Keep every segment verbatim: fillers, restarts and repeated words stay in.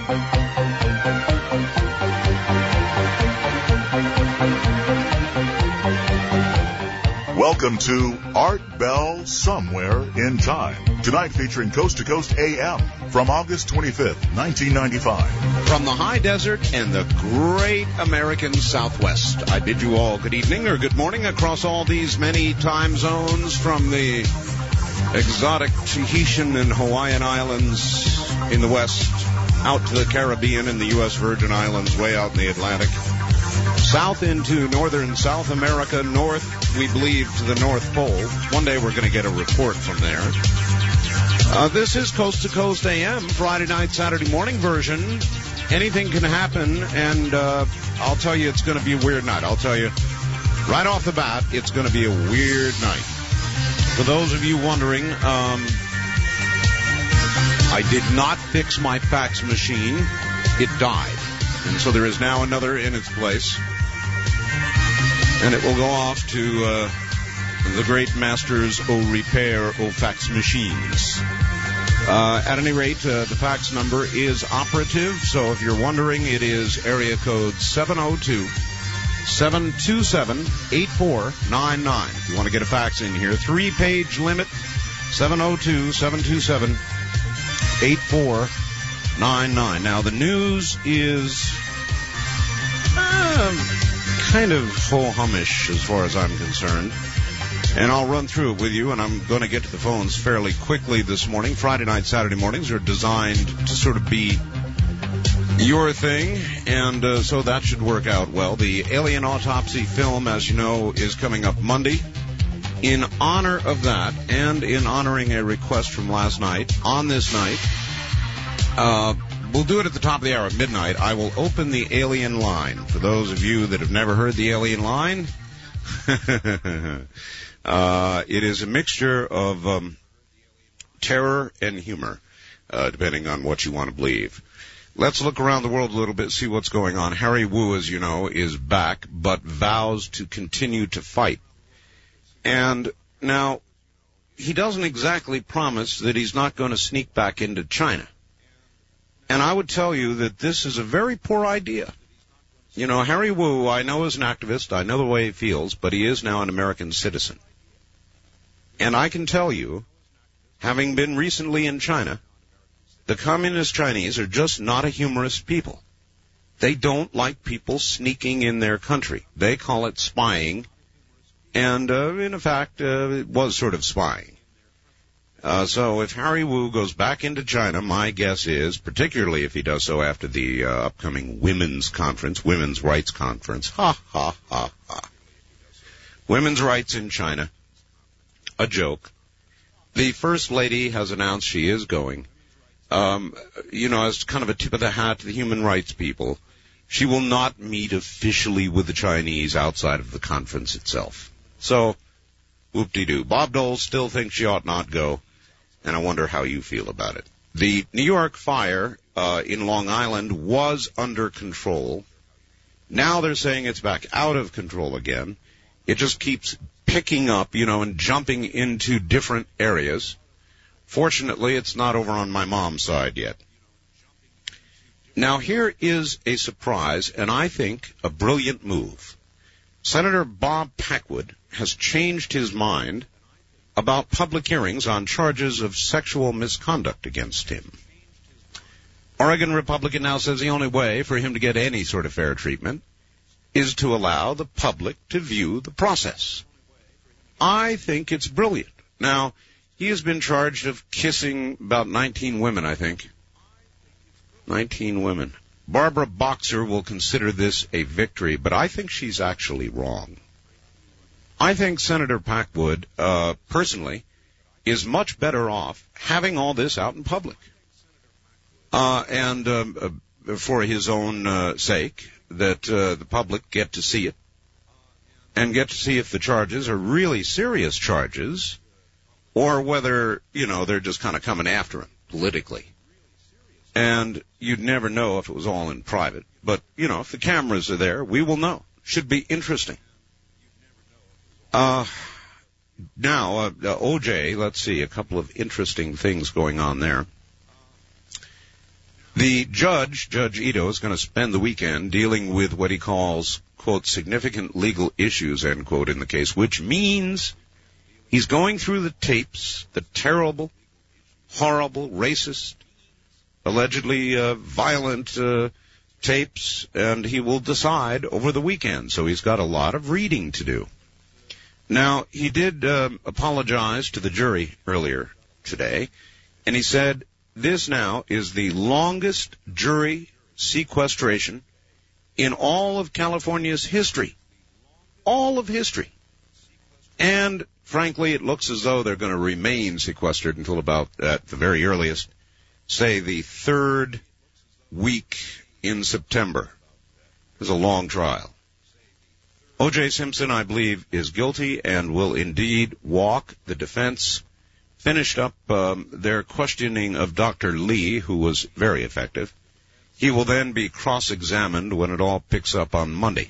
Welcome to Art Bell Somewhere in Time. Tonight featuring Coast to Coast A M from August twenty-fifth, nineteen ninety-five. From the high desert and the great American Southwest, I bid you all good evening or good morning across all these many time zones, from the exotic Tahitian and Hawaiian Islands in the west out to the Caribbean and the U S Virgin Islands way out in the Atlantic, south into northern South America, north, we believe, to the North Pole. One day we're going to get a report from there. Uh, this is Coast to Coast A M, Friday night, Saturday morning version. Anything can happen, and uh, I'll tell you it's going to be a weird night. I'll tell you right off the bat, it's going to be a weird night. For those of you wondering, um, I did not fix my fax machine. It died. And so there is now another in its place. And it will go off to uh, the great masters o repair o fax machines. Uh, at any rate, uh, the fax number is operative. So if you're wondering, it is area code seven oh two, seven two seven, eight four nine nine. If you want to get a fax in here, three-page limit, seven oh two, seven two seven, eight four nine nine. Now, the news is um, kind of ho-humish as far as I'm concerned. And I'll run through it with you, and I'm going to get to the phones fairly quickly this morning. Friday night, Saturday mornings are designed to sort of be your thing, and uh, so that should work out well. The Alien Autopsy film, as you know, is coming up Monday. In honor of that, and in honoring a request from last night, on this night, uh, we'll do it at the top of the hour at midnight. I will open the Alien line. For those of you that have never heard the Alien line, uh, it is a mixture of um, terror and humor, uh, depending on what you want to believe. Let's look around the world a little bit, see what's going on. Harry Wu, as you know, is back, but vows to continue to fight. And now, he doesn't exactly promise that he's not going to sneak back into China. And I would tell you that this is a very poor idea. You know, Harry Wu, I know is an activist, I know the way he feels, but he is now an American citizen. And I can tell you, having been recently in China, the communist Chinese are just not a humorous people. They don't like people sneaking in their country. They call it spying, and uh, in fact, uh, it was sort of spying. Uh, so if Harry Wu goes back into China, my guess is, particularly if he does so after the uh, upcoming women's conference, women's rights conference, ha, ha, ha, ha. Women's rights in China, a joke. The First Lady has announced she is going. Um, you know, as kind of a tip of the hat to the human rights people, she will not meet officially with the Chinese outside of the conference itself. So, whoop-de-doo. Bob Dole still thinks she ought not go, and I wonder how you feel about it. The New York fire uh, in Long Island was under control. Now they're saying it's back out of control again. It just keeps picking up, you know, and jumping into different areas. Fortunately, it's not over on my mom's side yet. Now, here is a surprise, and I think a brilliant move. Senator Bob Packwood has changed his mind about public hearings on charges of sexual misconduct against him. Oregon Republican now says the only way for him to get any sort of fair treatment is to allow the public to view the process. I think it's brilliant. Now, he has been charged of kissing about nineteen women, I think. nineteen women. Barbara Boxer will consider this a victory, but I think she's actually wrong. I think Senator Packwood, uh, personally, is much better off having all this out in public. Uh, and um, uh, for his own uh, sake, that uh, the public get to see it and get to see if the charges are really serious charges or whether, you know, they're just kind of coming after him politically. And you'd never know if it was all in private. But, you know, if the cameras are there, we will know. Should be interesting. Uh, now, uh, uh, O J, let's see, a couple of interesting things going on there. The judge, Judge Ito, is going to spend the weekend dealing with what he calls, quote, significant legal issues, end quote, in the case, which means he's going through the tapes, the terrible, horrible, racist, allegedly uh, violent uh, tapes, and he will decide over the weekend. So he's got a lot of reading to do. Now, he did uh, apologize to the jury earlier today, and he said, this now is the longest jury sequestration in all of California's history. All of history. And, frankly, it looks as though they're going to remain sequestered until about, at the very earliest, say the third week in September. It's a long trial. O J. Simpson, I believe, is guilty and will indeed walk. The defense finished up um, their questioning of Doctor Lee, who was very effective. He will then be cross-examined when it all picks up on Monday.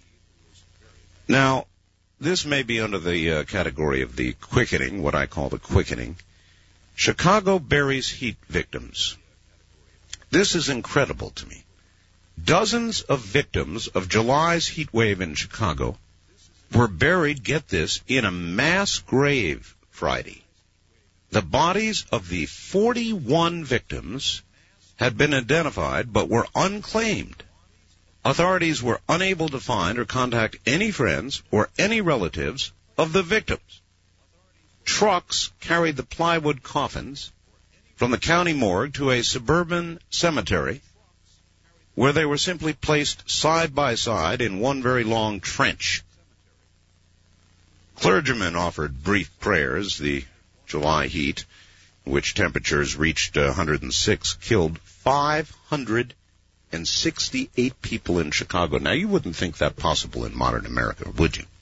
Now, this may be under the uh, category of the quickening, what I call the quickening. Chicago buries heat victims. This is incredible to me. Dozens of victims of July's heat wave in Chicago were buried, get this, in a mass grave Friday. The bodies of the forty-one victims had been identified but were unclaimed. Authorities were unable to find or contact any friends or any relatives of the victims. Trucks carried the plywood coffins from the county morgue to a suburban cemetery where they were simply placed side by side in one very long trench. Clergymen offered brief prayers. The July heat, which temperatures reached one hundred six, killed five hundred sixty-eight people in Chicago. Now, you wouldn't think that possible in modern America, would you?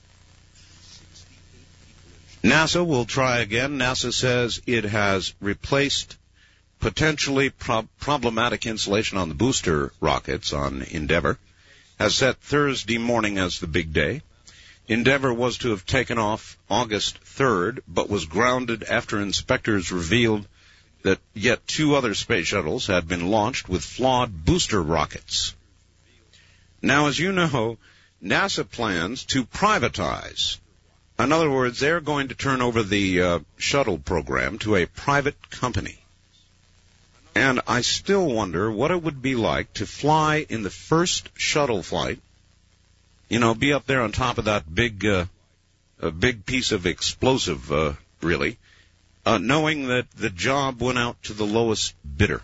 NASA will try again. NASA says it has replaced potentially pro- problematic insulation on the booster rockets on Endeavour, has set Thursday morning as the big day. Endeavour was to have taken off August third, but was grounded after inspectors revealed that yet two other space shuttles had been launched with flawed booster rockets. Now, as you know, NASA plans to privatize. In other words, they're going to turn over the uh, shuttle program to a private company. And I still wonder what it would be like to fly in the first shuttle flight, you know, be up there on top of that big, uh, a big piece of explosive, uh, really, uh, knowing that the job went out to the lowest bidder.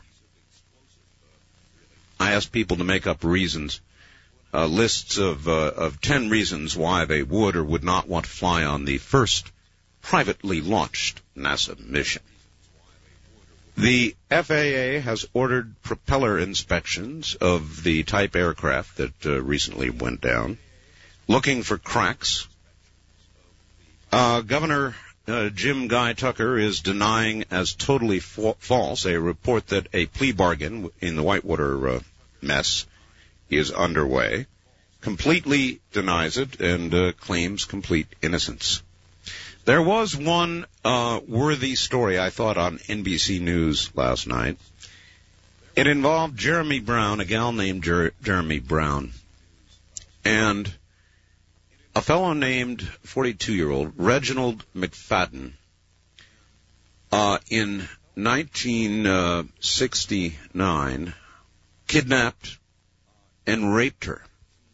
I asked people to make up reasons, uh, lists of, uh, of ten reasons why they would or would not want to fly on the first privately launched NASA mission. The F A A has ordered propeller inspections of the type aircraft that uh, recently went down, looking for cracks. Uh, Governor uh, Jim Guy Tucker is denying as totally fa- false a report that a plea bargain in the Whitewater uh, mess is underway. Completely denies it and uh, claims complete innocence. There was one uh, worthy story, I thought, on N B C News last night. It involved Jeremy Brown, a gal named Jer- Jeremy Brown, and a fellow named forty-two-year-old Reginald McFadden uh, in nineteen sixty-nine kidnapped and raped her,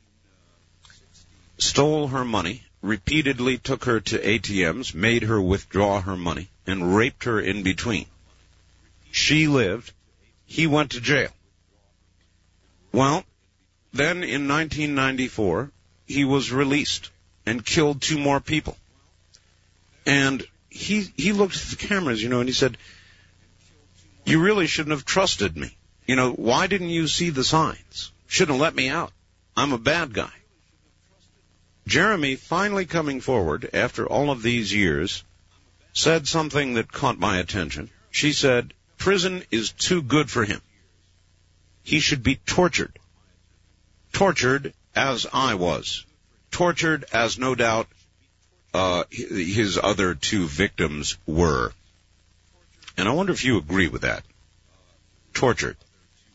stole her money, repeatedly took her to A T Ms, made her withdraw her money, and raped her in between. She lived. He went to jail. Well, then in nineteen ninety-four, he was released and killed two more people. And he he looked at the cameras, you know, and he said, you really shouldn't have trusted me. You know, why didn't you see the signs? Shouldn't have let me out. I'm a bad guy. Jeremy, finally coming forward after all of these years, said something that caught my attention. She said, prison is too good for him. He should be tortured. Tortured as I was. Tortured as no doubt uh, his other two victims were. And I wonder if you agree with that. Tortured.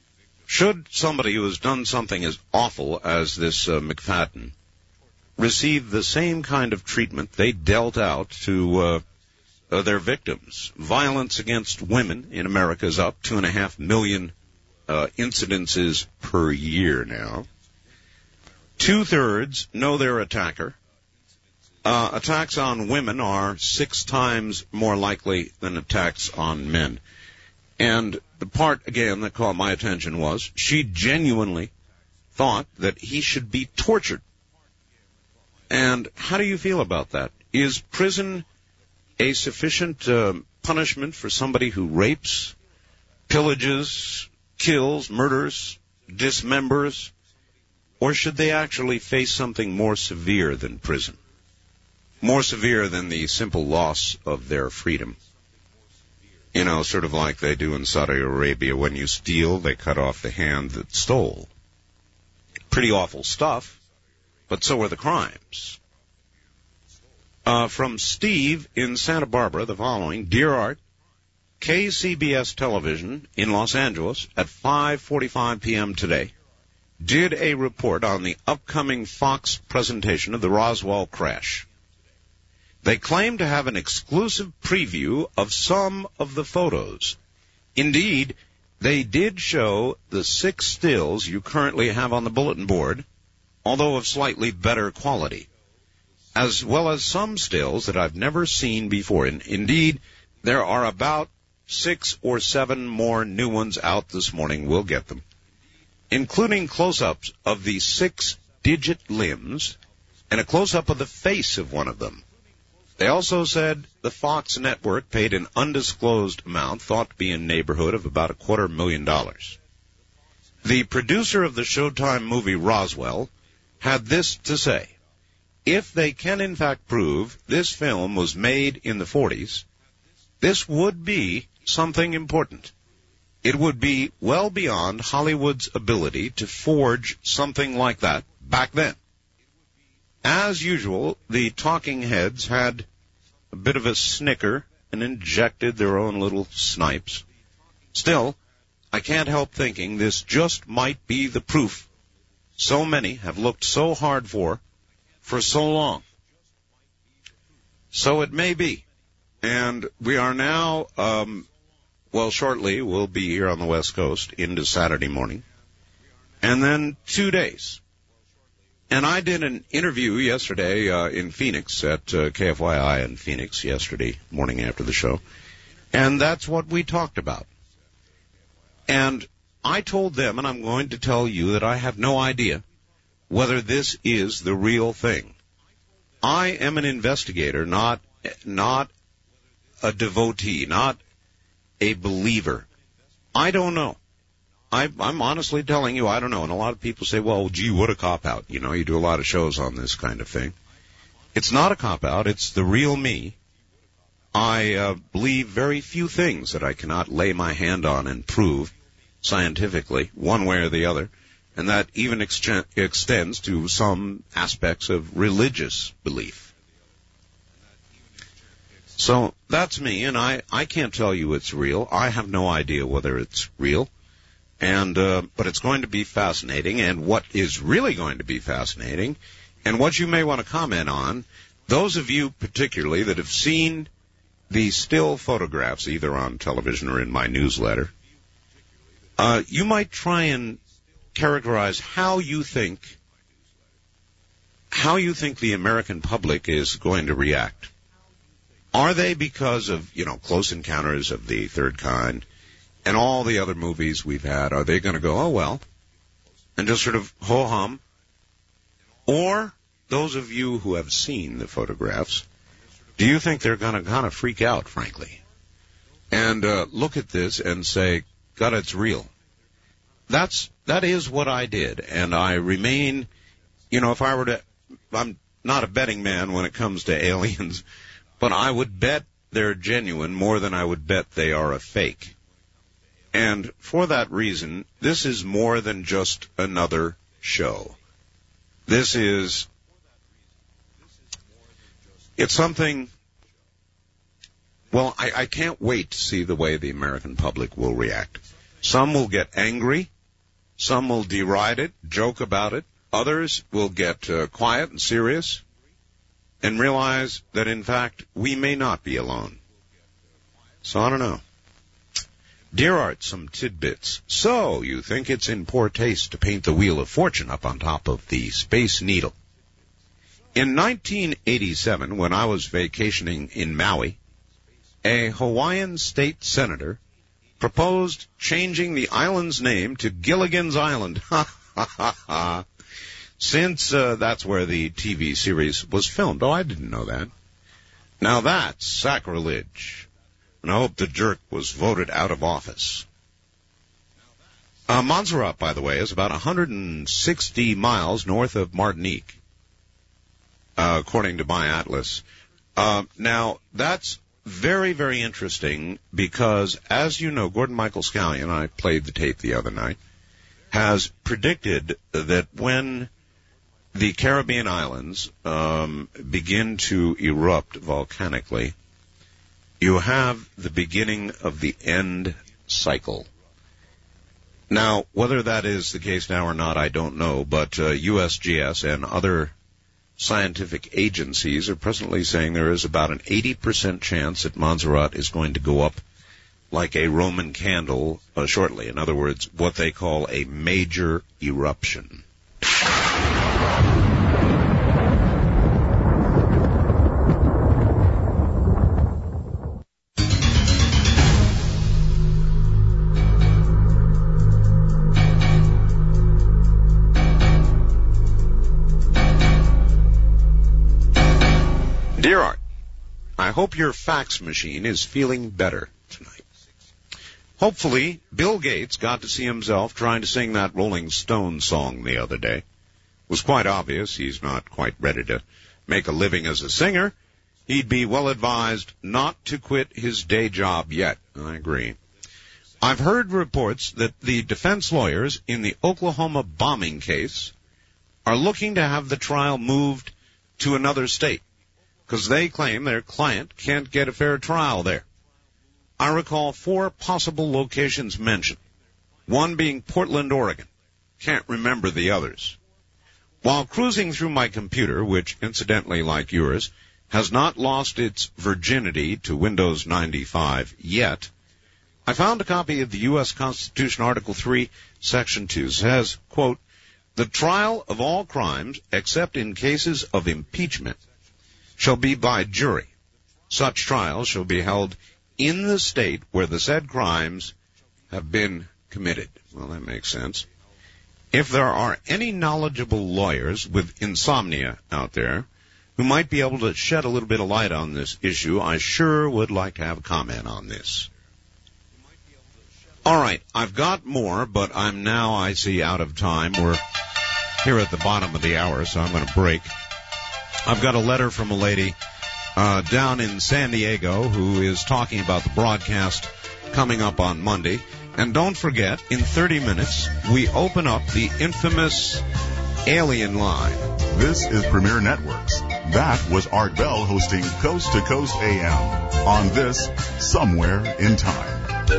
Should somebody who has done something as awful as this uh, McFadden receive the same kind of treatment they dealt out to uh, uh, their victims? Violence against women in America is up two and a half million uh, incidences per year now. Two-thirds know their attacker. Uh, attacks on women are six times more likely than attacks on men. And the part, again, that caught my attention was she genuinely thought that he should be tortured. And how do you feel about that? Is prison a sufficient uh, punishment for somebody who rapes, pillages, kills, murders, dismembers? Or should they actually face something more severe than prison? More severe than the simple loss of their freedom? You know, sort of like they do in Saudi Arabia. When you steal, they cut off the hand that stole. Pretty awful stuff, but so are the crimes. Uh, from Steve in Santa Barbara, the following. Dear Art, K C B S Television in Los Angeles at five forty-five p.m. today did a report on the upcoming Fox presentation of the Roswell crash. They claim to have an exclusive preview of some of the photos. Indeed, they did show the six stills you currently have on the bulletin board, although of slightly better quality, as well as some stills that I've never seen before. And indeed, there are about six or seven more new ones out this morning. We'll get them, including close-ups of the six-digit limbs and a close-up of the face of one of them. They also said the Fox network paid an undisclosed amount, thought to be in the neighborhood of about a quarter million dollars. The producer of the Showtime movie Roswell had this to say: if they can in fact prove this film was made in the forties, this would be something important. It would be well beyond Hollywood's ability to forge something like that back then. As usual, the talking heads had a bit of a snicker and injected their own little snipes. Still, I can't help thinking this just might be the proof so many have looked so hard for for so long. So it may be. And we are now, um, well, shortly we'll be here on the West Coast into Saturday morning. And then two days. And I did an interview yesterday uh, in Phoenix at uh, K F Y I in Phoenix yesterday morning after the show. And that's what we talked about. And I told them, and I'm going to tell you, that I have no idea whether this is the real thing. I am an investigator, not not a devotee, not a believer. I don't know. I, I'm honestly telling you, I don't know. And a lot of people say, well, gee, what a cop-out. You know, you do a lot of shows on this kind of thing. It's not a cop-out. It's the real me. I uh, believe very few things that I cannot lay my hand on and prove scientifically, one way or the other. And that even ex- extends to some aspects of religious belief. So that's me, and I, I can't tell you it's real. I have no idea whether it's real. And, uh, but it's going to be fascinating, and what is really going to be fascinating, and what you may want to comment on, those of you particularly that have seen the still photographs, either on television or in my newsletter, uh, you might try and characterize how you think, how you think the American public is going to react. Are they, because of, you know, Close Encounters of the Third Kind, and all the other movies we've had, are they going to go, oh, well, and just sort of ho-hum? Or those of you who have seen the photographs, do you think they're going to kind of freak out, frankly, and uh, look at this and say, God, it's real? That's, that is what I did, and I remain, you know, if I were to, I'm not a betting man when it comes to aliens, but I would bet they're genuine more than I would bet they are a fake. And for that reason, this is more than just another show. This is, it's something, well, I, I can't wait to see the way the American public will react. Some will get angry, Some will deride it, joke about it. Others will get uh, quiet and serious and realize that, in fact, we may not be alone. So I don't know. Dear Art, some tidbits. So, you think it's in poor taste to paint the Wheel of Fortune up on top of the Space Needle. In nineteen eighty-seven, when I was vacationing in Maui, a Hawaiian state senator proposed changing the island's name to Gilligan's Island. Ha ha ha ha. Since uh, that's where the T V series was filmed. Oh, I didn't know that. Now that's sacrilege. And I hope the jerk was voted out of office. Uh, Montserrat, by the way, is about one hundred sixty miles north of Martinique, uh, according to my atlas. Uh, now, that's very, very interesting because, as you know, Gordon Michael Scallion, I played the tape the other night, has predicted that when the Caribbean islands um, begin to erupt volcanically, you have the beginning of the end cycle. Now, whether that is the case now or not, I don't know, but uh, U S G S and other scientific agencies are presently saying there is about an eighty percent chance that Montserrat is going to go up like a Roman candle uh, shortly. In other words, what they call a major eruption. Dear Art, I hope your fax machine is feeling better tonight. Hopefully, Bill Gates got to see himself trying to sing that Rolling Stones song the other day. It was quite obvious he's not quite ready to make a living as a singer. He'd be well advised not to quit his day job yet. I agree. I've heard reports that the defense lawyers in the Oklahoma bombing case are looking to have the trial moved to another state, because they claim their client can't get a fair trial there. I recall four possible locations mentioned, one being Portland, Oregon. Can't remember the others. While cruising through my computer, which, incidentally, like yours, has not lost its virginity to Windows ninety-five yet, I found a copy of the U S Constitution, Article three, Section two, says, quote, "The trial of all crimes, except in cases of impeachment, shall be by jury. Such trials shall be held in the state where the said crimes have been committed." Well, that makes sense. If there are any knowledgeable lawyers with insomnia out there who might be able to shed a little bit of light on this issue, I sure would like to have a comment on this. All right, I've got more, but I'm now, I see, out of time. We're here at the bottom of the hour, so I'm going to break. I've got a letter from a lady uh, down in San Diego who is talking about the broadcast coming up on Monday. And don't forget, in thirty minutes, we open up the infamous Alien Line. This is Premier Networks. That was Art Bell hosting Coast to Coast A M on this Somewhere in Time.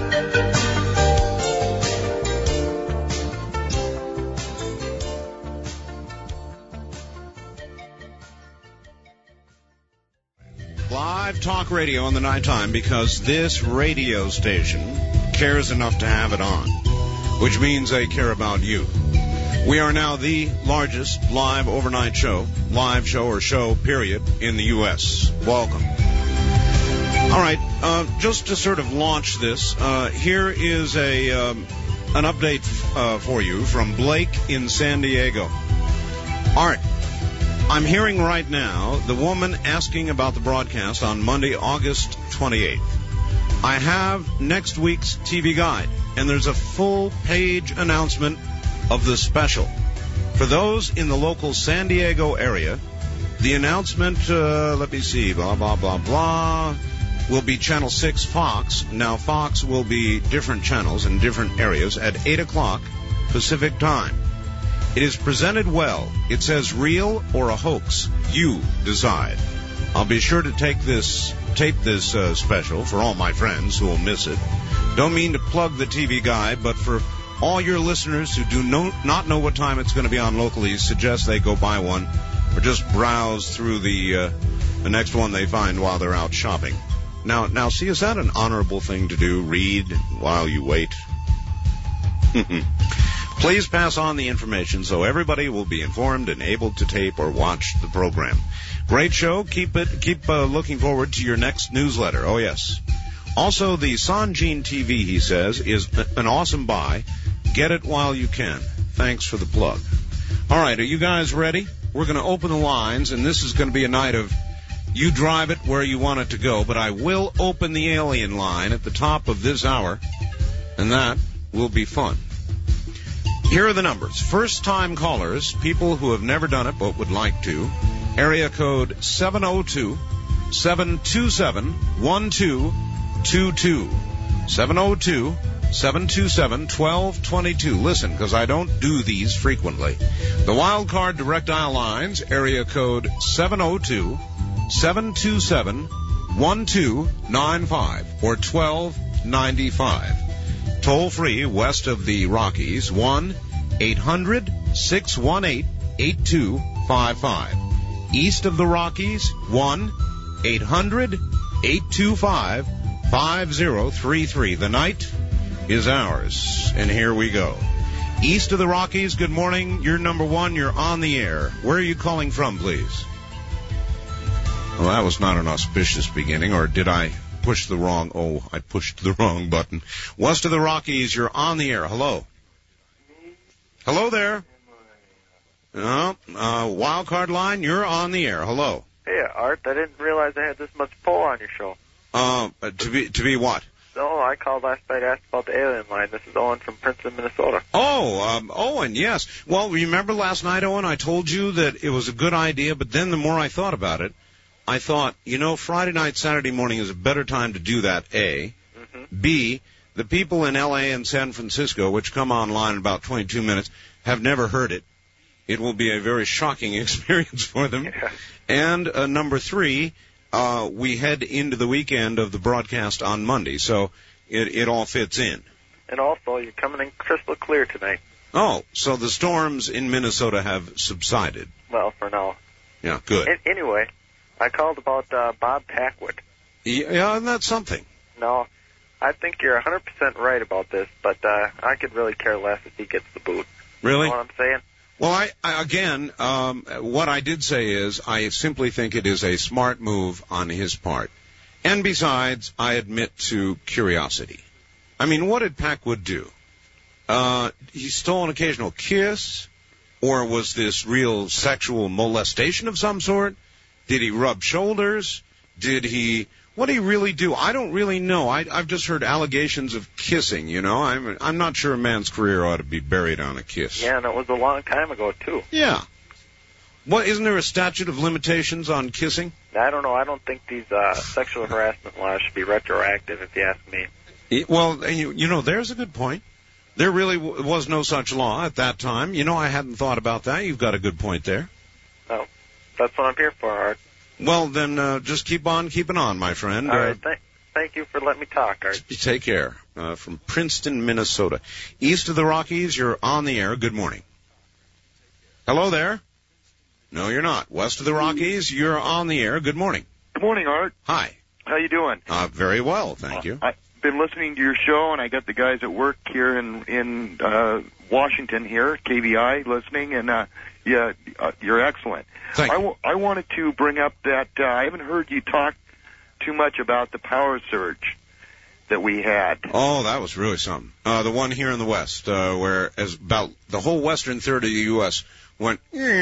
Live talk radio on the nighttime, because this radio station cares enough to have it on, which means they care about you. We are now the largest live overnight show, live show or show, period, in the U S Welcome. All right, uh, just to sort of launch this, uh, here is a um, an update uh, for you from Blake in San Diego. Art, I'm hearing right now the woman asking about the broadcast on Monday, August twenty-eighth. I have next week's T V guide, and there's a full-page announcement of the special. For those in the local San Diego area, the announcement, uh, let me see, blah, blah, blah, blah, will be Channel six Fox. Now, Fox will be different channels in different areas at eight o'clock Pacific time. It is presented well. It says real or a hoax. You decide. I'll be sure to take this, tape this uh, special for all my friends who will miss it. Don't mean to plug the T V guide, but for all your listeners who do no, not know what time it's going to be on locally, suggest they go buy one or just browse through the uh, the next one they find while they're out shopping. Now, now, see, is that an honorable thing to do? Read while you wait? Please pass on the information so everybody will be informed and able to tape or watch the program. Great show. Keep it. Keep uh, looking forward to your next newsletter. Oh, yes. Also, the Sanjin T V, he says, is an awesome buy. Get it while you can. Thanks for the plug. All right, are you guys ready? We're going to open the lines, and this is going to be a night of you drive it where you want it to go, but I will open the alien line at the top of this hour, and that will be fun. Here are the numbers. First-time callers, people who have never done it but would like to, area code seven oh two, seven two seven, one two two two. seven oh two, seven two seven, one two two two. Listen, because I don't do these frequently. The wild card direct dial lines, area code seven oh two, seven two seven, one two nine five or twelve ninety-five. Toll free west of the Rockies, one eight hundred, six one eight, eight two five five. East of the Rockies, one eight hundred, eight two five, five zero three three. The night is ours, and here we go. East of the Rockies, good morning. You're number one. You're on the air. Where are you calling from, please? Well, that was not an auspicious beginning, or did I push the wrong, oh, I pushed the wrong button. West of the Rockies, you're on the air. Hello. Hello there. Uh, uh, wild card line, you're on the air. Hello. Hey, Art, I didn't realize I had this much pull on your show. Uh, to be, to be what? No, I called last night, asked about the alien line. This is Owen from Princeton, Minnesota. Oh, um, Owen, yes. Well, remember last night, Owen, I told you that it was a good idea, but then the more I thought about it, I thought, you know, Friday night, Saturday morning is a better time to do that, A. Mm-hmm. B, the people in L A and San Francisco, which come online in about twenty-two minutes, have never heard it. It will be a very shocking experience for them. Yeah. And uh, number three, uh, we head into the weekend of the broadcast on Monday, so it, it all fits in. And also, you're coming in crystal clear tonight. Oh, so the storms in Minnesota have subsided. Well, for now. Yeah, good. A- anyway, I called about uh, Bob Packwood. Yeah, that's something. No, I think you're one hundred percent right about this, but uh, I could really care less if he gets the boot. Really? You know what I'm saying? Well, I, I again, um, what I did say is I simply think it is a smart move on his part. And besides, I admit to curiosity. I mean, what did Packwood do? Uh, he stole an occasional kiss? Or was this real sexual molestation of some sort? Did he rub shoulders? Did he... What did he really do? I don't really know. I, I've just heard allegations of kissing, you know. I'm, I'm not sure a man's career ought to be buried on a kiss. Yeah, and it was a long time ago, too. Yeah. What, isn't there a statute of limitations on kissing? I don't know. I don't think these uh, sexual harassment laws should be retroactive, if you ask me. Well, you, you know, there's a good point. There really w- was no such law at that time. You know, I hadn't thought about that. You've got a good point there. Oh, that's what I'm here for, Art. Well, then uh, just keep on keeping on, my friend. All right. Th- thank you for letting me talk, Art. Take care. Uh, from Princeton, Minnesota. East of the Rockies, you're on the air. Good morning. Hello there. No, you're not. West of the Rockies, you're on the air. Good morning. Good morning, Art. Hi. How you doing? Uh, very well, thank you. I've been listening to your show, and I got the guys at work here in in uh, Washington here, K V I, listening, and uh, yeah, uh, you're excellent. Thank I, you. w- I wanted to bring up that uh, I haven't heard you talk too much about the power surge that we had. Oh, that was really something. Uh, the one here in the West, uh, where as about the whole western third of the U S went.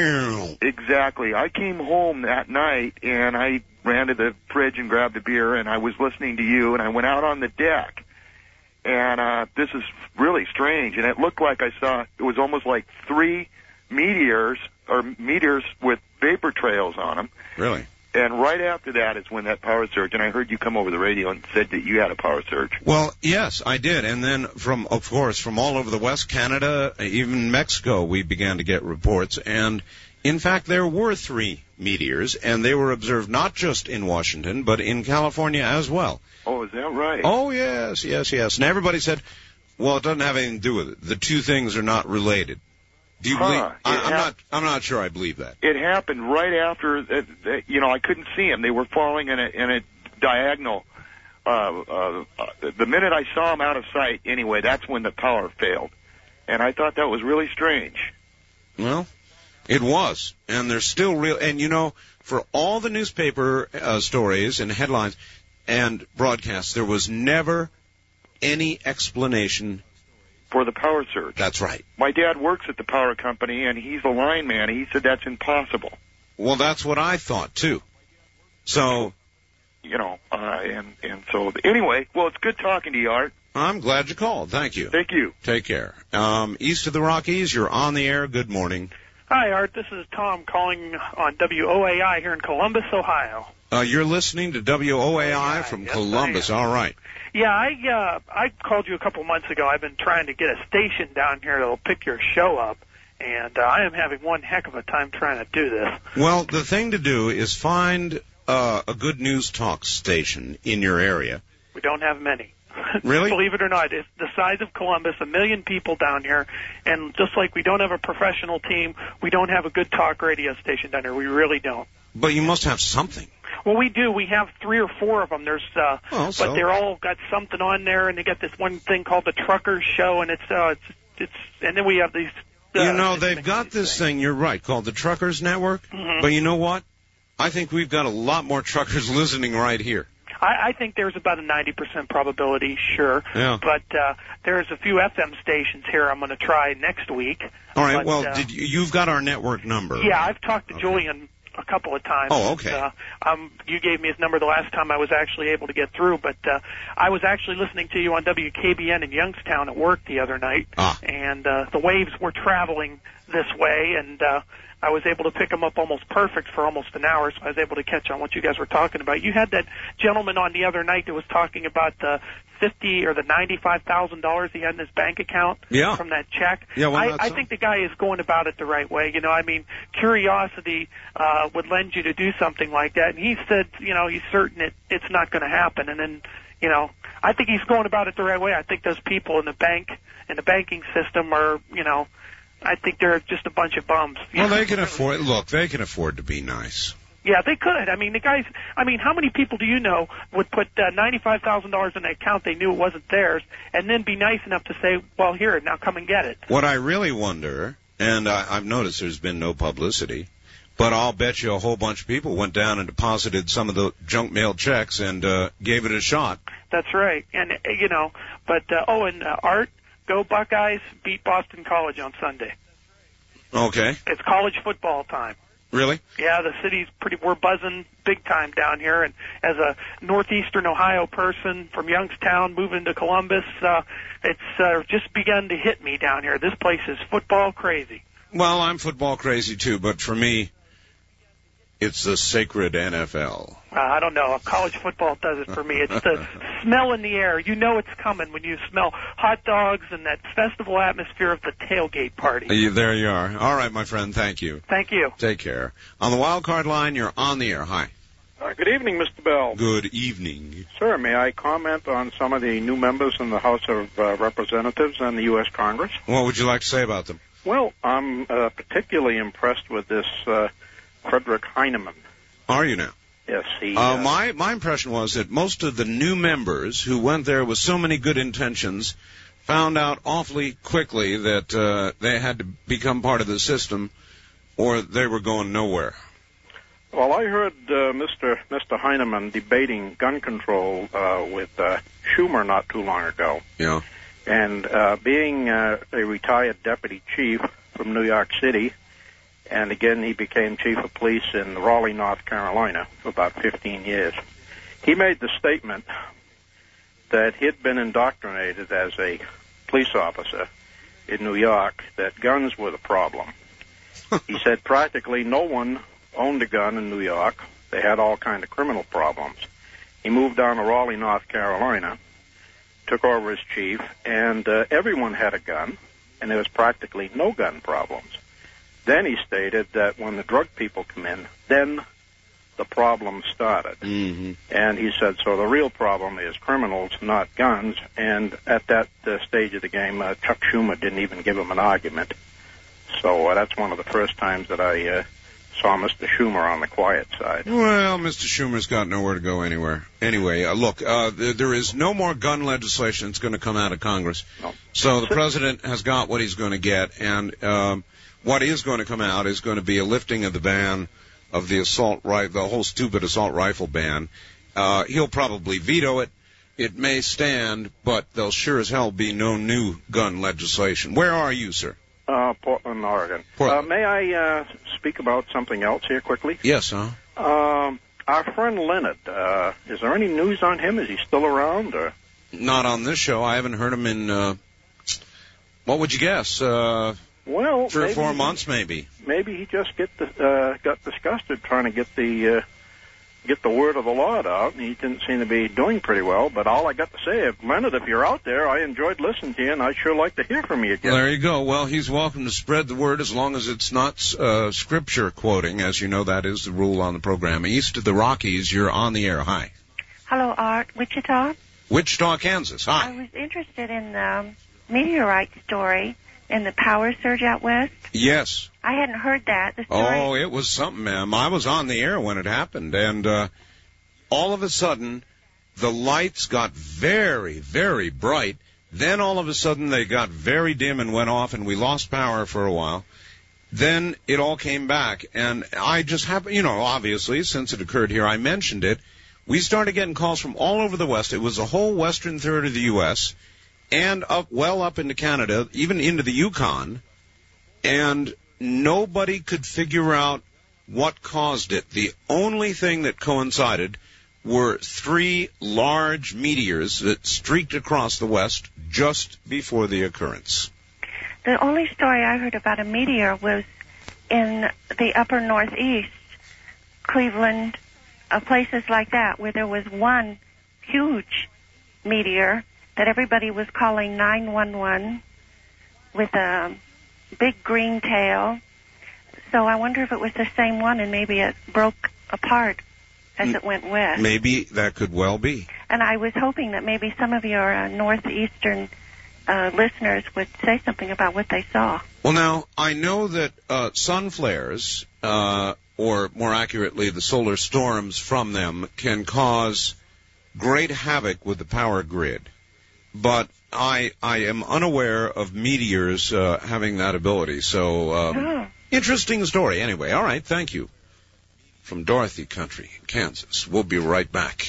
Exactly. I came home that night, and I ran to the fridge and grabbed a beer, and I was listening to you, and I went out on the deck. And uh, this is really strange, and it looked like I saw, it was almost like three meteors, or meteors with vapor trails on them. Really? And right after that is when that power surge, and I heard you come over the radio and said that you had a power surge. Well, yes, I did. And then from, of course, from all over the West, Canada, even Mexico, we began to get reports. And, in fact, there were three meteors, and they were observed not just in Washington, but in California as well. Oh, is that right? Oh, yes, yes, yes. And everybody said, Well, it doesn't have anything to do with it. The two things are not related. Do you Huh, believe? it I, I'm hap- not. I'm not sure I believe that. It happened right after, uh, uh, you know, I couldn't see them. They were falling in a, in a diagonal. Uh, uh, uh, the minute I saw them out of sight, anyway, that's when the power failed. And I thought that was really strange. Well, it was, and they're still real. And you know, for all the newspaper uh, stories and headlines and broadcasts, there was never any explanation For the power surge. That's right. My dad works at the power company, and he's a line man. He said that's impossible. Well, that's what I thought, too. So, You know, uh, and, and so, anyway, well, it's good talking to you, Art. I'm glad you called. Thank you. Thank you. Take care. Um, east of the Rockies, you're on the air. Good morning. Hi, Art. This is Tom calling on W O A I here in Columbus, Ohio. Uh, you're listening to W O A I from yes, Columbus. I am. All right. Yeah, I uh, I called you a couple months ago. I've been trying to get a station down here that'll pick your show up, and uh, I am having one heck of a time trying to do this. Well, the thing to do is find uh, a good news talk station in your area. We don't have many. Really? Believe it or not, it's the size of Columbus, a million people down here, and just like we don't have a professional team, we don't have a good talk radio station down here. We really don't. But you must have something. Well, we do. We have three or four of them. There's, uh, Well, so- but they're all got something on there, and they got this one thing called the Truckers Show, and it's, uh, it's, it's, and then we have these. Uh, You know, they've got this thing, you're right, called the Truckers Network. Mhm. But you know what? I think we've got a lot more truckers listening right here. I, I think there's about a ninety percent probability, sure. Yeah. But uh, there's a few F M stations here I'm going to try next week. All right, But, well, uh, did you, you've got our network number. Yeah, right? I've talked to Okay. Julian a couple of times. Oh, okay. Uh, um, you gave me his number the last time I was actually able to get through, but uh, I was actually listening to you on W K B N in Youngstown at work the other night, Ah. and uh, the waves were traveling this way, and uh, I was able to pick them up almost perfect for almost an hour, so I was able to catch on what you guys were talking about. You had that gentleman on the other night that was talking about the fifty or the ninety-five thousand dollars he had in his bank account Yeah. from that check. Yeah, well, I, that's I so. think the guy is going about it the right way. You know, I mean, curiosity uh, would lend you to do something like that, and he said, you know, he's certain it it's not going to happen, and then, you know, I think he's going about it the right way. I think those people in the bank in the banking system are, you know, I think they're just a bunch of bums. Well, they can afford, look, they can afford to be nice. Yeah, they could. I mean, the guys, I mean, how many people do you know would put uh, ninety-five thousand dollars in an account they knew it wasn't theirs, and then be nice enough to say, well, here, now come and get it? What I really wonder, and I, I've noticed there's been no publicity, but I'll bet you a whole bunch of people went down and deposited some of the junk mail checks and uh, gave it a shot. That's right. And, uh, you know, but, uh, oh, and uh, Art, go Buckeyes, beat Boston College on Sunday. Okay. It's college football time. Really? Yeah, the city's pretty, we're buzzing big time down here. And as a northeastern Ohio person from Youngstown moving to Columbus, uh, it's uh, just begun to hit me down here. This place is football crazy. Well, I'm football crazy too, but for me, it's the sacred N F L. Uh, I don't know. College football does it for me. It's the smell in the air. You know it's coming when you smell hot dogs and that festival atmosphere of the tailgate party. You, there you are. All right, my friend. Thank you. Thank you. Take care. On the wild card line, you're on the air. Hi. Uh, good evening, Mister Bell. Good evening. Sir, may I comment on some of the new members in the House of uh, Representatives and the U S Congress? What would you like to say about them? Well, I'm uh, particularly impressed with this uh, Frederick Heinemann. Are you now? Yes, he... Uh, Uh, my, my impression was that most of the new members who went there with so many good intentions found out awfully quickly that uh, they had to become part of the system or they were going nowhere. Well, I heard uh, Mister Mister Heinemann debating gun control uh, with uh, Schumer not too long ago. Yeah. And uh, being uh, a retired deputy chief from New York City, and again he became chief of police in Raleigh, North Carolina for about fifteen years, he made the statement that he'd been indoctrinated as a police officer in New York that guns were the problem. He said practically no one owned a gun in New York. They had all kind of criminal problems. He moved down to Raleigh, North Carolina, took over as chief, and uh, everyone had a gun, and there was practically no gun problems. Then he stated that when the drug people come in, then the problem started. Mm-hmm. And he said, so the real problem is criminals, not guns. And at that uh, stage of the game, uh, Chuck Schumer didn't even give him an argument. So uh, that's one of the first times that I uh, saw Mister Schumer on the quiet side. Well, Mister Schumer's got nowhere to go anywhere. Anyway, uh, look, uh, th- there is no more gun legislation that's going to come out of Congress. No. So the president has got what he's going to get, and um, what is going to come out is going to be a lifting of the ban of the assault rifle, the whole stupid assault rifle ban. Uh, he'll probably veto it. It may stand, but there'll sure as hell be no new gun legislation. Where are you, sir? Uh, Portland, Oregon. Portland. Uh, may I uh, speak about something else here quickly? Yes, huh? Um, our friend Leonard, uh, is there any news on him? Is he still around? Or? Not on this show. I haven't heard him in, uh, what would you guess? Uh, well, three or maybe, four months, maybe. Maybe he just get the, uh, got disgusted trying to get the uh, get the word of the Lord out, and he didn't seem to be doing pretty well. But all I got to say, if, Leonard, if you're out there, I enjoyed listening to you, and I'd sure like to hear from you again. Well, there you go. Well, he's welcome to spread the word as long as it's not uh, scripture quoting. As you know, that is the rule on the program. East of the Rockies, you're on the air. Hi. Hello, Art. Wichita? Wichita, Kansas. Hi. I was interested in the meteorite story and the power surge out west. Yes. I hadn't heard that. The story... Oh, it was something, ma'am. I was on the air when it happened, and uh, all of a sudden, the lights got very, very bright. Then all of a sudden, they got very dim and went off, and we lost power for a while. Then it all came back, and I just happened, you know, obviously, since it occurred here, I mentioned it. We started getting calls from all over the West. It was the whole western third of the U S and up, well up into Canada, even into the Yukon, and nobody could figure out what caused it. The only thing that coincided were three large meteors that streaked across the West just before the occurrence. The only story I heard about a meteor was in the upper Northeast, Cleveland, uh, places like that, where there was one huge meteor that everybody was calling nine one one with a big green tail. So I wonder if it was the same one and maybe it broke apart as it went west. Maybe that could well be. And I was hoping that maybe some of your uh, northeastern uh, listeners would say something about what they saw. Well, now, I know that uh, sun flares, uh, or more accurately, the solar storms from them, can cause great havoc with the power grid. But I I am unaware of meteors uh, having that ability. So, um, oh. Interesting story. Anyway, all right, thank you. From Dorothy Country, Kansas. We'll be right back.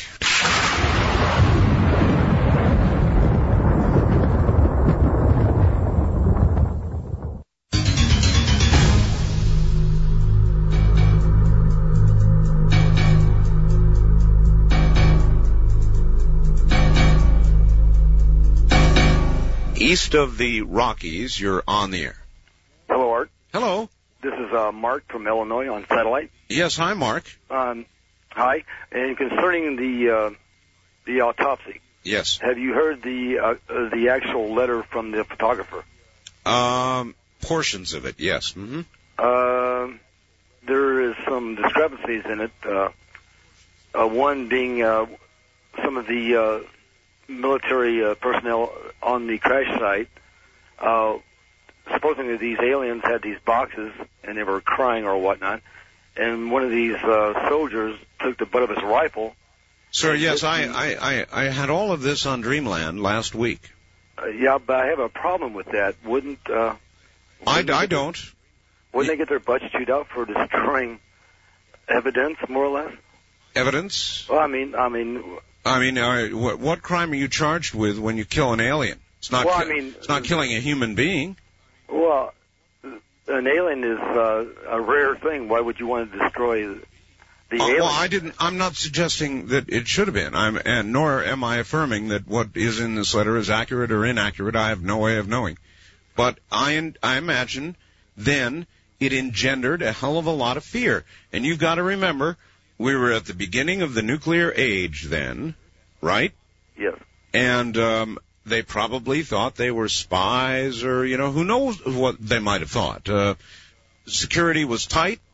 East of the Rockies, you're on the air. Hello, Art. Hello. This is uh, Mark from Illinois on satellite. Yes, hi, Mark. Um, hi. And concerning the uh, the autopsy, yes. Have you heard the uh, uh, the actual letter from the photographer? Um, portions of it, yes. Mm-hmm. Uh, there is some discrepancies in it. Uh, uh, one being uh, some of the uh, military uh, personnel on the crash site. Uh, supposedly these aliens had these boxes and they were crying or whatnot, and one of these uh, soldiers took the butt of his rifle. Sir, yes, I, I, I, I had all of this on Dreamland last week. Uh, yeah, but I have a problem with that. Wouldn't, uh, wouldn't I, I don't. Wouldn't they get their butts chewed out for destroying evidence, more or less? Evidence? Well, I mean, I mean... I mean, uh, what, what crime are you charged with when you kill an alien? It's not, well, ki- I mean, it's not killing a human being. Well, an alien is uh, a rare thing. Why would you want to destroy the uh, alien? Well, I didn't. I'm not suggesting that it should have been. I'm, and nor am I affirming that what is in this letter is accurate or inaccurate. I have no way of knowing. But I, I imagine then it engendered a hell of a lot of fear. And you've got to remember, we were at the beginning of the nuclear age then, right? Yes. And um, they probably thought they were spies or, you know, who knows what they might have thought. Uh, security was tight.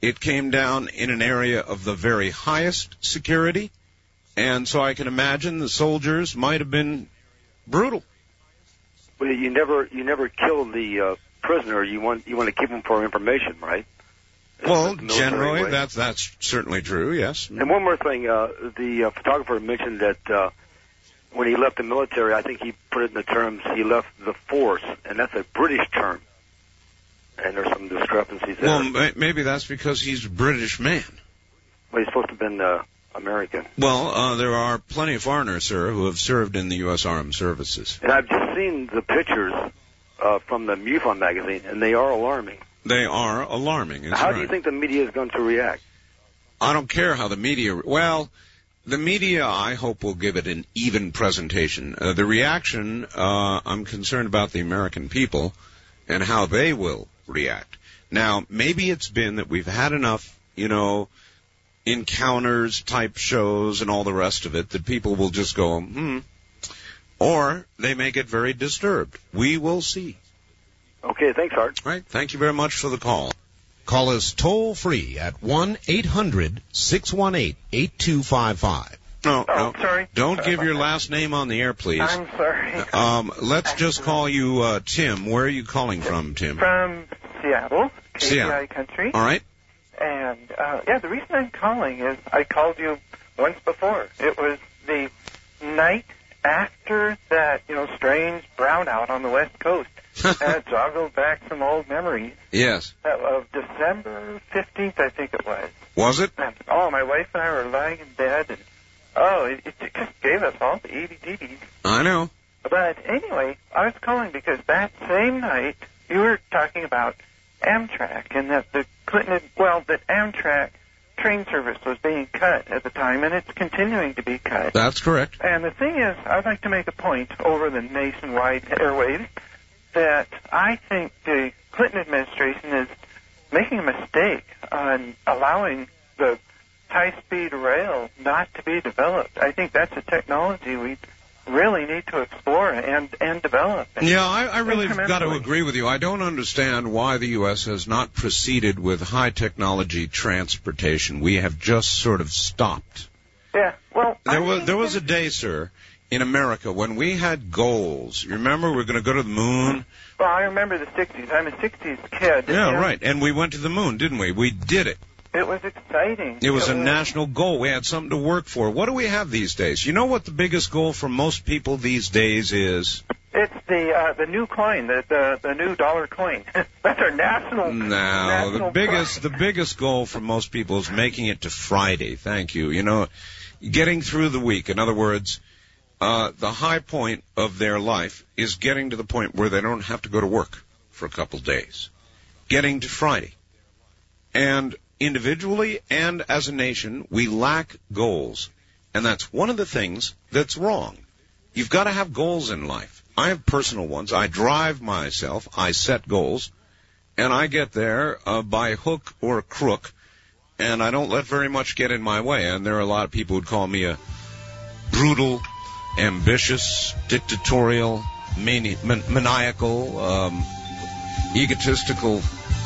It came down in an area of the very highest security, and so I can imagine the soldiers might have been brutal. Well, you never you never kill the uh, prisoner. You want you want to keep him for information, right? Well, generally, that's that's certainly true. Yes. And one more thing, uh, the uh, photographer mentioned that uh, when he left the military, I think he put it in the terms he left the force, and that's a British term. And there's some discrepancies there. Well, maybe that's because he's a British man. Well, he's supposed to have been uh, American. Well, uh, there are plenty of foreigners, sir, who have served in the U S Armed Services. And I've just seen the pictures uh, from the MUFON magazine, and they are alarming. They are alarming. How right. do you think the media is going to react? I don't care how the media... Well, the media, I hope, will give it an even presentation. Uh, the reaction, uh, I'm concerned about the American people and how they will react. Now, maybe it's been that we've had enough, you know, encounters type shows and all the rest of it that people will just go, hmm. Or they may get very disturbed. We will see. Okay, thanks, Art. All right, thank you very much for the call. Call us toll free at one eight hundred six one eight eight two five five. No, oh, no, sorry. Don't sorry give your that. last name on the air, please. I'm sorry. Um, let's just call you uh, Tim. Where are you calling from, Tim? From Seattle, K P I Seattle. country. All right. And, uh, yeah, the reason I'm calling is I called you once before. It was the night after that, you know, strange brownout on the West Coast. And it joggled back some old memories. Yes. Of December fifteenth, I think it was. Was it? And, oh, my wife and I were lying in bed, and, oh, it, it just gave us all the E D Ds. I know. But anyway, I was calling because that same night you were talking about Amtrak and that the Clinton, had, well, that Amtrak train service was being cut at the time, and it's continuing to be cut. That's correct. And the thing is, I'd like to make a point over the nationwide airwaves that I think the Clinton administration is making a mistake on allowing the high-speed rail not to be developed. I think that's a technology we really need to explore and, and develop. Yeah, I, I really got to agree with you. I don't understand why the U S has not proceeded with high-technology transportation. We have just sort of stopped. Yeah, well... There I was, mean, there was a day, sir, in America when we had goals. You remember we were going to go to the moon? Well, I remember the sixties. I'm a sixties kid. Yeah, and right. And we went to the moon, didn't we? We did it. It was exciting. It was it a was... national goal. We had something to work for. What do we have these days? You know what the biggest goal for most people these days is? It's the uh, the new coin, the, the the new dollar coin. That's our national. No, national the biggest pride. the biggest goal for most people is making it to Friday. Thank you. You know, getting through the week. In other words, uh, the high point of their life is getting to the point where they don't have to go to work for a couple days. Getting to Friday. And individually and as a nation, we lack goals. And that's one of the things that's wrong. You've got to have goals in life. I have personal ones. I drive myself. I set goals. And I get there uh, by hook or crook. And I don't let very much get in my way. And there are a lot of people who'd call me a brutal, ambitious, dictatorial, mani- man- maniacal, um, egotistical.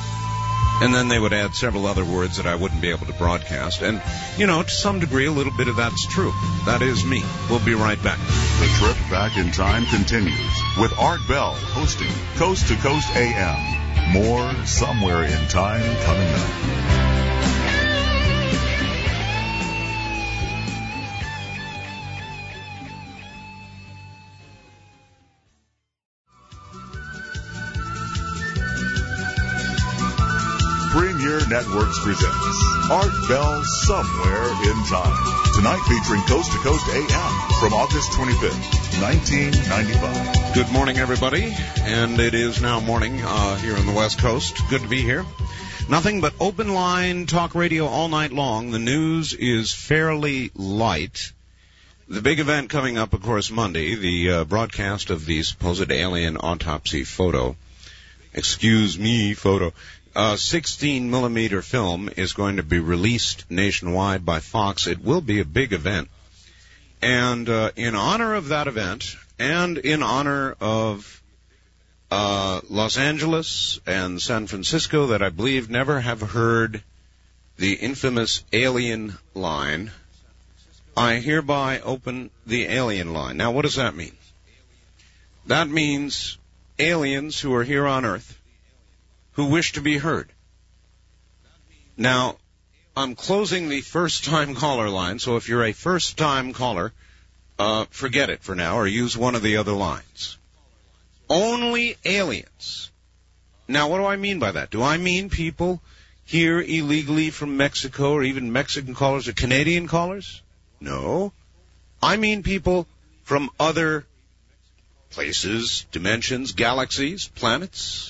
And then they would add several other words that I wouldn't be able to broadcast. And, you know, to some degree, a little bit of that's true. That is me. We'll be right back. The trip back in time continues with Art Bell hosting Coast to Coast A M. More Somewhere in Time coming up. Premier Networks presents Art Bell Somewhere in Time. Tonight featuring Coast to Coast A M from August twenty-fifth, nineteen ninety-five. Good morning, everybody. And it is now morning uh, here on the West Coast. Good to be here. Nothing but open line talk radio all night long. The news is fairly light. The big event coming up, of course, Monday, the uh, broadcast of the supposed alien autopsy photo. Excuse me, photo. A sixteen millimeter film is going to be released nationwide by Fox. It will be a big event. And uh, in honor of that event, and in honor of uh, Los Angeles and San Francisco, that I believe never have heard the infamous alien line. I hereby open the alien line. Now, what does that mean? That means aliens who are here on Earth who wish to be heard. Now, I'm closing the first-time caller line, so if you're a first-time caller, uh, forget it for now or use one of the other lines. Only aliens. Now, what do I mean by that? Do I mean people here illegally from Mexico or even Mexican callers or Canadian callers? No. I mean people from other places, dimensions, galaxies, planets.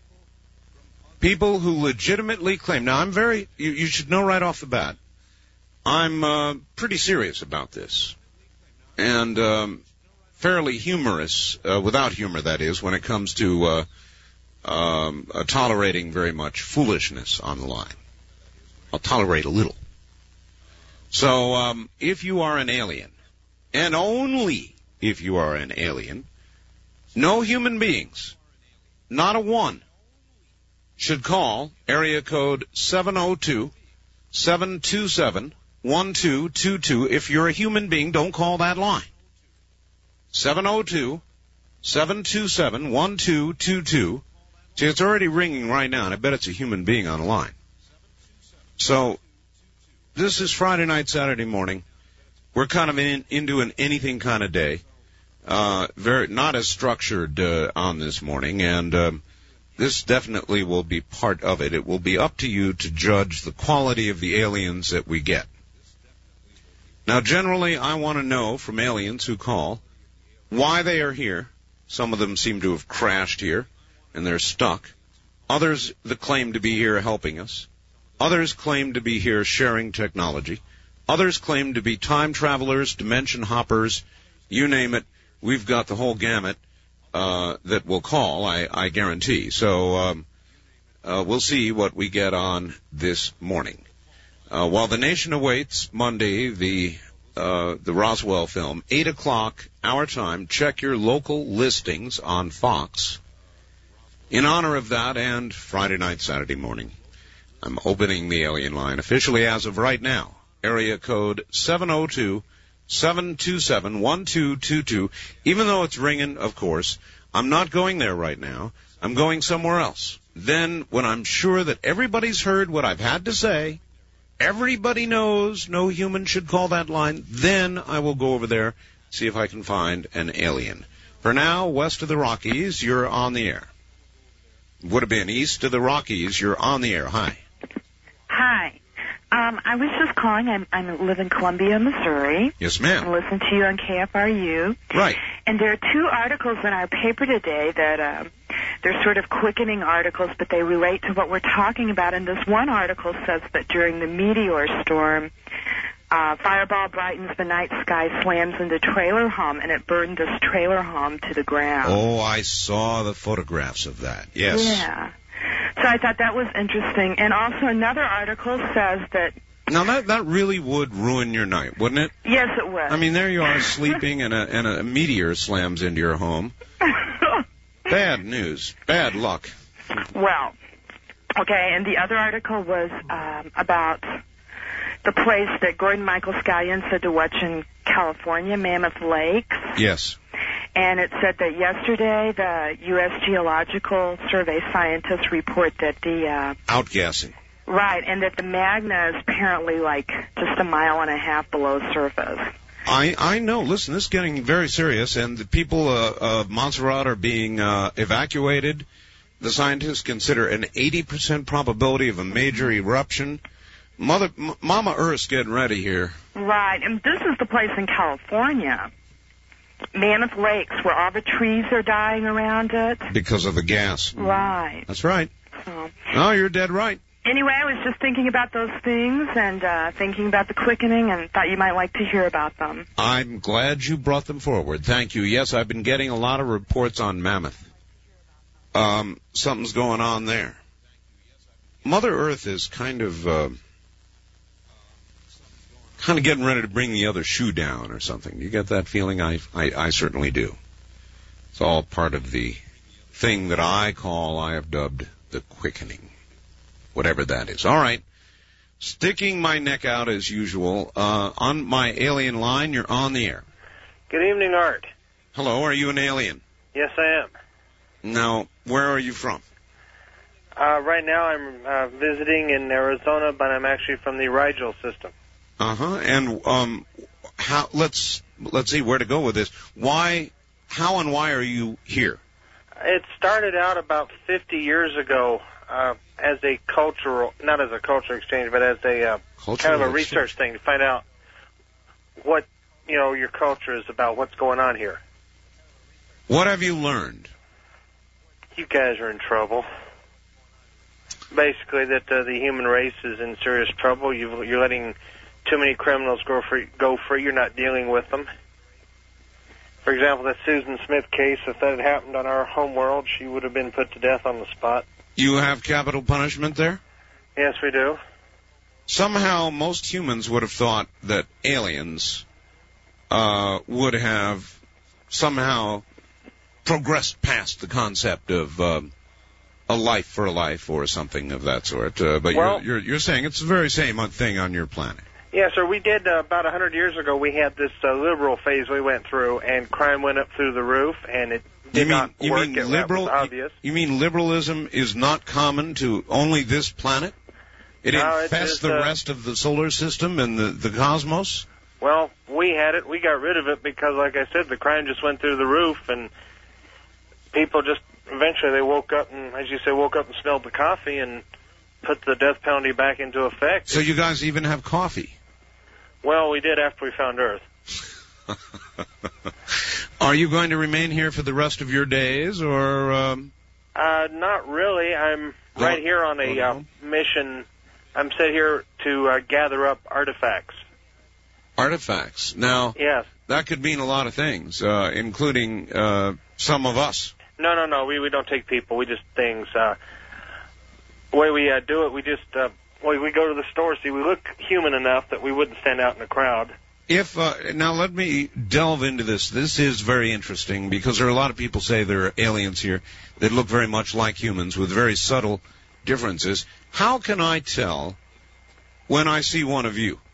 People who legitimately claim. Now, I'm very, you, you should know right off the bat, I'm uh, pretty serious about this. And um, fairly humorous, uh, without humor, that is, when it comes to uh, um, uh, tolerating very much foolishness on the line. I'll tolerate a little. So, um, if you are an alien, and only if you are an alien, no human beings, not a one, should call area code seven oh two, seven two seven, one two two two. If you're a human being, don't call that line. seven oh two, seven two seven, one two two two. See, it's already ringing right now, and I bet it's a human being on the line. So, this is Friday night, Saturday morning. We're kind of in, into an anything kind of day. Uh, very, not as structured, uh, on this morning, and, um, this definitely will be part of it. It will be up to you to judge the quality of the aliens that we get. Now, generally, I want to know from aliens who call why they are here. Some of them seem to have crashed here, and they're stuck. Others that claim to be here helping us. Others claim to be here sharing technology. Others claim to be time travelers, dimension hoppers, you name it. We've got the whole gamut uh, that will call, I, I guarantee. So um, uh, we'll see what we get on this morning. Uh, while the nation awaits Monday, the uh, the Roswell film, eight o'clock our time, check your local listings on Fox. In honor of that and Friday night, Saturday morning, I'm opening the alien line officially as of right now. Area code seven oh two, seven two seven, one two two two. Even though it's ringing, of course, I'm not going there right now. I'm going somewhere else. Then, when I'm sure that everybody's heard what I've had to say, everybody knows no human should call that line, then I will go over there, see if I can find an alien. For now, west of the Rockies, you're on the air. Would have been east of the Rockies, you're on the air. Hi. Hi. Um, I was just calling. I'm, I live in Columbia, Missouri. Yes, ma'am. I listen to you on K F R U. Right. And there are two articles in our paper today that um, they're sort of quickening articles, but they relate to what we're talking about. And this one article says that during the meteor storm, uh, fireball brightens the night sky, slams into trailer home, and it burned this trailer home to the ground. Oh, I saw the photographs of that. Yes. Yeah. So I thought that was interesting. And also another article says that... Now, that that really would ruin your night, wouldn't it? Yes, it would. I mean, there you are sleeping, and a, and a meteor slams into your home. Bad news. Bad luck. Well, okay, and the other article was um, about the place that Gordon Michael Scallion said to watch in California, Mammoth Lakes. Yes. And it said that yesterday the U S Geological Survey scientists report that the... Uh, outgassing. Right, and that the magna is apparently like just a mile and a half below surface. I, I know. Listen, this is getting very serious, and the people uh, of Montserrat are being uh, evacuated. The scientists consider an eighty percent probability of a major eruption. Mother, M- Mama Earth's getting ready here. Right, and this is the place in California. Mammoth Lakes, where all the trees are dying around it. Because of the gas. Right. That's right. So. No, you're dead right. Anyway, I was just thinking about those things and uh, thinking about the quickening and thought you might like to hear about them. I'm glad you brought them forward. Thank you. Yes, I've been getting a lot of reports on Mammoth. Um, something's going on there. Mother Earth is kind of... Uh, kind of getting ready to bring the other shoe down or something. You get that feeling? I, I, I certainly do. It's all part of the thing that I call, I have dubbed, the quickening. Whatever that is. All right. Sticking my neck out as usual. Uh, on my alien line, you're on the air. Good evening, Art. Hello, are you an alien? Yes, I am. Now, where are you from? Uh, right now I'm uh, visiting in Arizona, but I'm actually from the Rigel system. Uh-huh. And um, how? Let's let's see where to go with this. Why? How and why are you here? It started out about fifty years ago uh, as a cultural, not as a cultural exchange, but as a uh, kind of a research thing to find out what, you know, your culture is about, what's going on here. What have you learned? You guys are in trouble. Basically, that uh, the human race is in serious trouble. You've, you're letting too many criminals go free, go free. You're not dealing with them. For example, that Susan Smith case, if that had happened on our home world, she would have been put to death on the spot. You have capital punishment there? Yes, we do. Somehow, most humans would have thought that aliens uh, would have somehow progressed past the concept of um, a life for a life or something of that sort. Uh, but well, you're, you're, you're saying it's the very same thing on your planet. Yeah, sir, we did, uh, about a hundred years ago, we had this uh, liberal phase we went through, and crime went up through the roof, and it did you mean, not you work. Mean it liberal, was obvious. You mean liberalism is not common to only this planet? It no, infests it the uh, rest of the solar system and the, the cosmos? Well, we had it. We got rid of it because, like I said, the crime just went through the roof, and people just, eventually they woke up and, as you say, woke up and smelled the coffee and put the death penalty back into effect. So you guys even have coffee? Well, we did after we found Earth. Are you going to remain here for the rest of your days, or? Um... Uh, not really. I'm Don't, right here on a uh, mission. I'm set here to uh, gather up artifacts. Artifacts. Now, yes. That could mean a lot of things, uh, including uh, some of us. No, no, no. We we don't take people. We just things. Uh, the way we uh, do it, we just uh, well, we go to the store. See, we look human enough that we wouldn't stand out in the crowd. If uh, now, let me delve into this. This is very interesting because there are a lot of people say there are aliens here that look very much like humans with very subtle differences. How can I tell when I see one of you?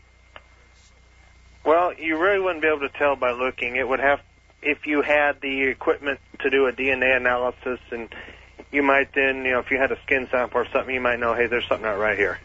Well, you really wouldn't be able to tell by looking. It would have, if you had the equipment to do a D N A analysis, and you might then, you know, if you had a skin sample or something, you might know, hey, there's something not right here.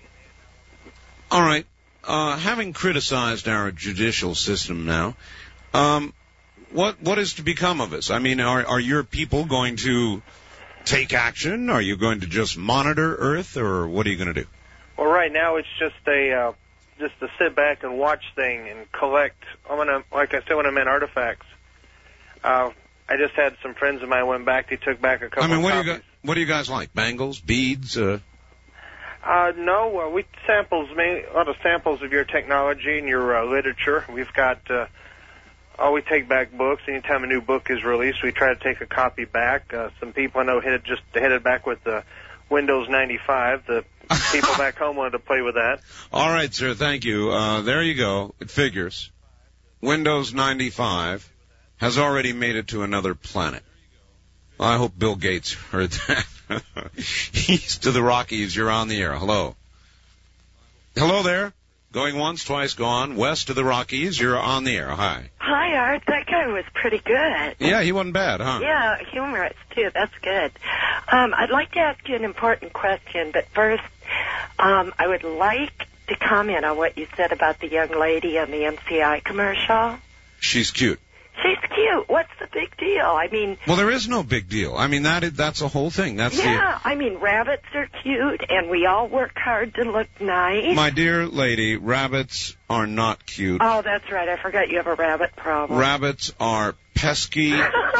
All right. Uh, having criticized our judicial system now, um, what what is to become of us? I mean, are are your people going to take action? Are you going to just monitor Earth, or what are you going to do? Well, right now it's just a uh, just to sit back and watch thing and collect. I'm gonna, like I said, when I meant artifacts. Uh, I just had some friends of mine went back. They took back a couple. I mean, of what copies. do you gu- what do you guys like? Bangles, beads? Uh... Uh, no, uh, we samples, a lot of samples of your technology and your uh, literature. We've got, uh, oh, we take back books. Anytime a new book is released, we try to take a copy back. Uh, some people I know headed just headed back with the Windows ninety-five. The people back home wanted to play with that. All right, sir, thank you. Uh, there you go. It figures. Windows ninety-five has already made it to another planet. Well, I hope Bill Gates heard that. East of the Rockies, you're on the air. Hello. Hello there. Going once, twice gone. West of the Rockies, you're on the air. Hi. Hi, Art. That guy was pretty good. Yeah, he wasn't bad, huh? Yeah, humorous, too. That's good. Um, I'd like to ask you an important question, but first, um, I would like to comment on what you said about the young lady on the M C I commercial. She's cute. She's cute. What's the big deal? I mean... Well, there is no big deal. I mean, that is, that's a whole thing. That's yeah, the, I mean, rabbits are cute, and we all work hard to look nice. My dear lady, rabbits are not cute. Oh, that's right. I forgot you have a rabbit problem. Rabbits are pesky...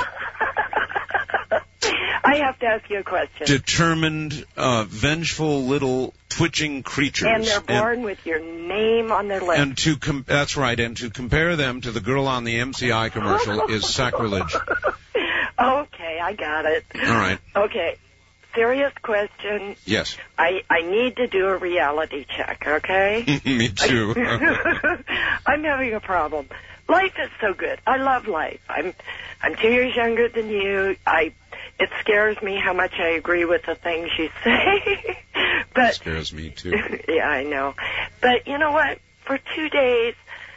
I have to ask you a question. Determined, uh, vengeful little twitching creatures. And they're born and, with your name on their lips. And to com- that's right. And to compare them to the girl on the M C I commercial is sacrilege. Okay, I got it. All right. Okay, serious question. Yes. I I need to do a reality check. Okay. Me too. I'm having a problem. Life is so good. I love life. I'm I'm two years younger than you. I. It scares me how much I agree with the things you say. But That scares me, too. Yeah, I know. But you know what? For two days,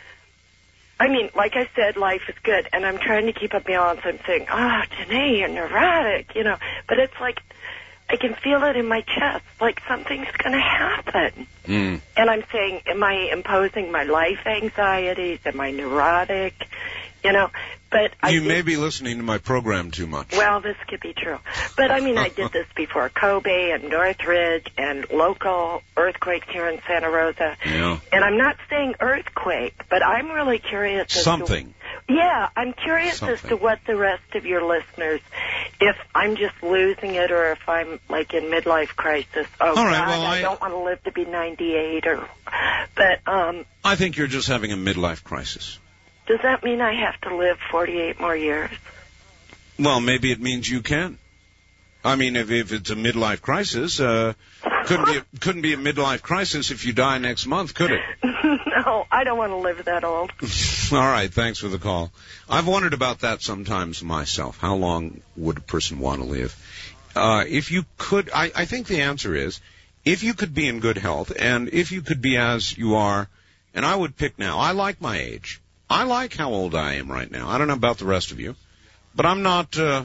I mean, like I said, life is good, and I'm trying to keep a balance. I'm saying, oh, Janae, you're neurotic, you know. But it's like I can feel it in my chest, like something's going to happen. Mm. And I'm saying, am I imposing my life anxieties? Am I neurotic? You know, but I You did, may be listening to my program too much. well, this could be true. But I mean, I did this before Kobe and Northridge and local earthquakes here in Santa Rosa. Yeah. And I'm not saying earthquake, but I'm really curious as Something. to... Yeah, I'm curious Something. as to what the rest of your listeners, if I'm just losing it or if I'm, like, in midlife crisis. Oh, All right, God, well, I, I- don't want to live to be ninety-eight or... But, um, I think you're just having a midlife crisis. does that mean I have to live forty-eight more years? Well, maybe it means you can. I mean, if, if it's a midlife crisis, uh, couldn't be a, couldn't be a midlife crisis if you die next month, could it? No, I don't want to live that old. All right, thanks for the call. I've wondered about that sometimes myself. How long would a person want to live? Uh, if you could, I, I think the answer is, if you could be in good health, and if you could be as you are, and I would pick now, I like my age. I like how old I am right now. I don't know about the rest of you, but I'm not, uh,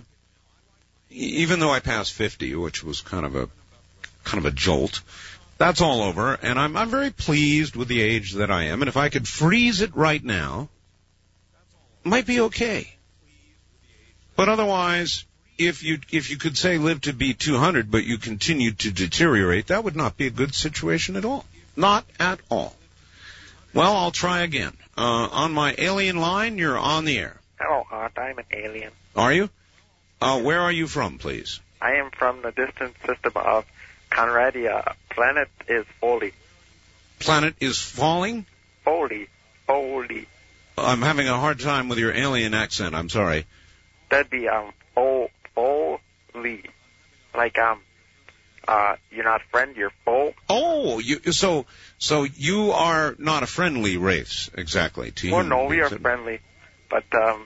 even though I passed fifty, which was kind of a, kind of a jolt, that's all over, and I'm, I'm very pleased with the age that I am, and if I could freeze it right now, it might be okay. But otherwise, if you, if you could say live to be two hundred, but you continued to deteriorate, that would not be a good situation at all. Not at all. Well, I'll try again. Uh, on my alien line, you're on the air. Hello, Art. I'm an alien. Are you? Uh, where are you from, please? I am from the distant system of Conradia. Planet is Foley. Planet is falling? Foley. Foley. I'm having a hard time with your alien accent. I'm sorry. That'd be, um, Fo- Foley. Like, um, uh, you're not friend, you're foe. Oh, you, so, so you are not a friendly race, exactly, to Well, human no, we are beings. friendly. But, um,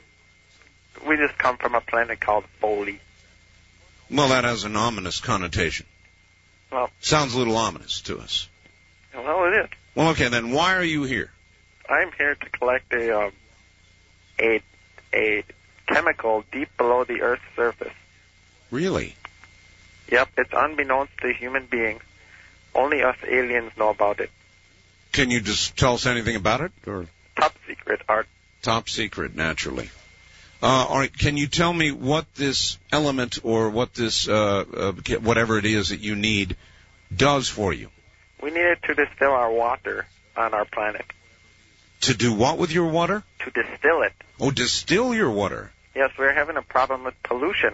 we just come from a planet called Foley. Well, that has an ominous connotation. Well, Sounds a little ominous to us. well, it is. Well, okay, then why are you here? I'm here to collect a, um, a, a chemical deep below the Earth's surface. Really? Yep, it's unbeknownst to human beings. Only us aliens know about it. Can you just tell us anything about it, or Top secret, Art. top secret, naturally? Uh, all right, can you tell me what this element or what this, uh, uh, whatever it is that you need, does for you? We need it to distill our water on our planet. To do what with your water? To distill it. Oh, distill your water. Yes, we're having a problem with pollution.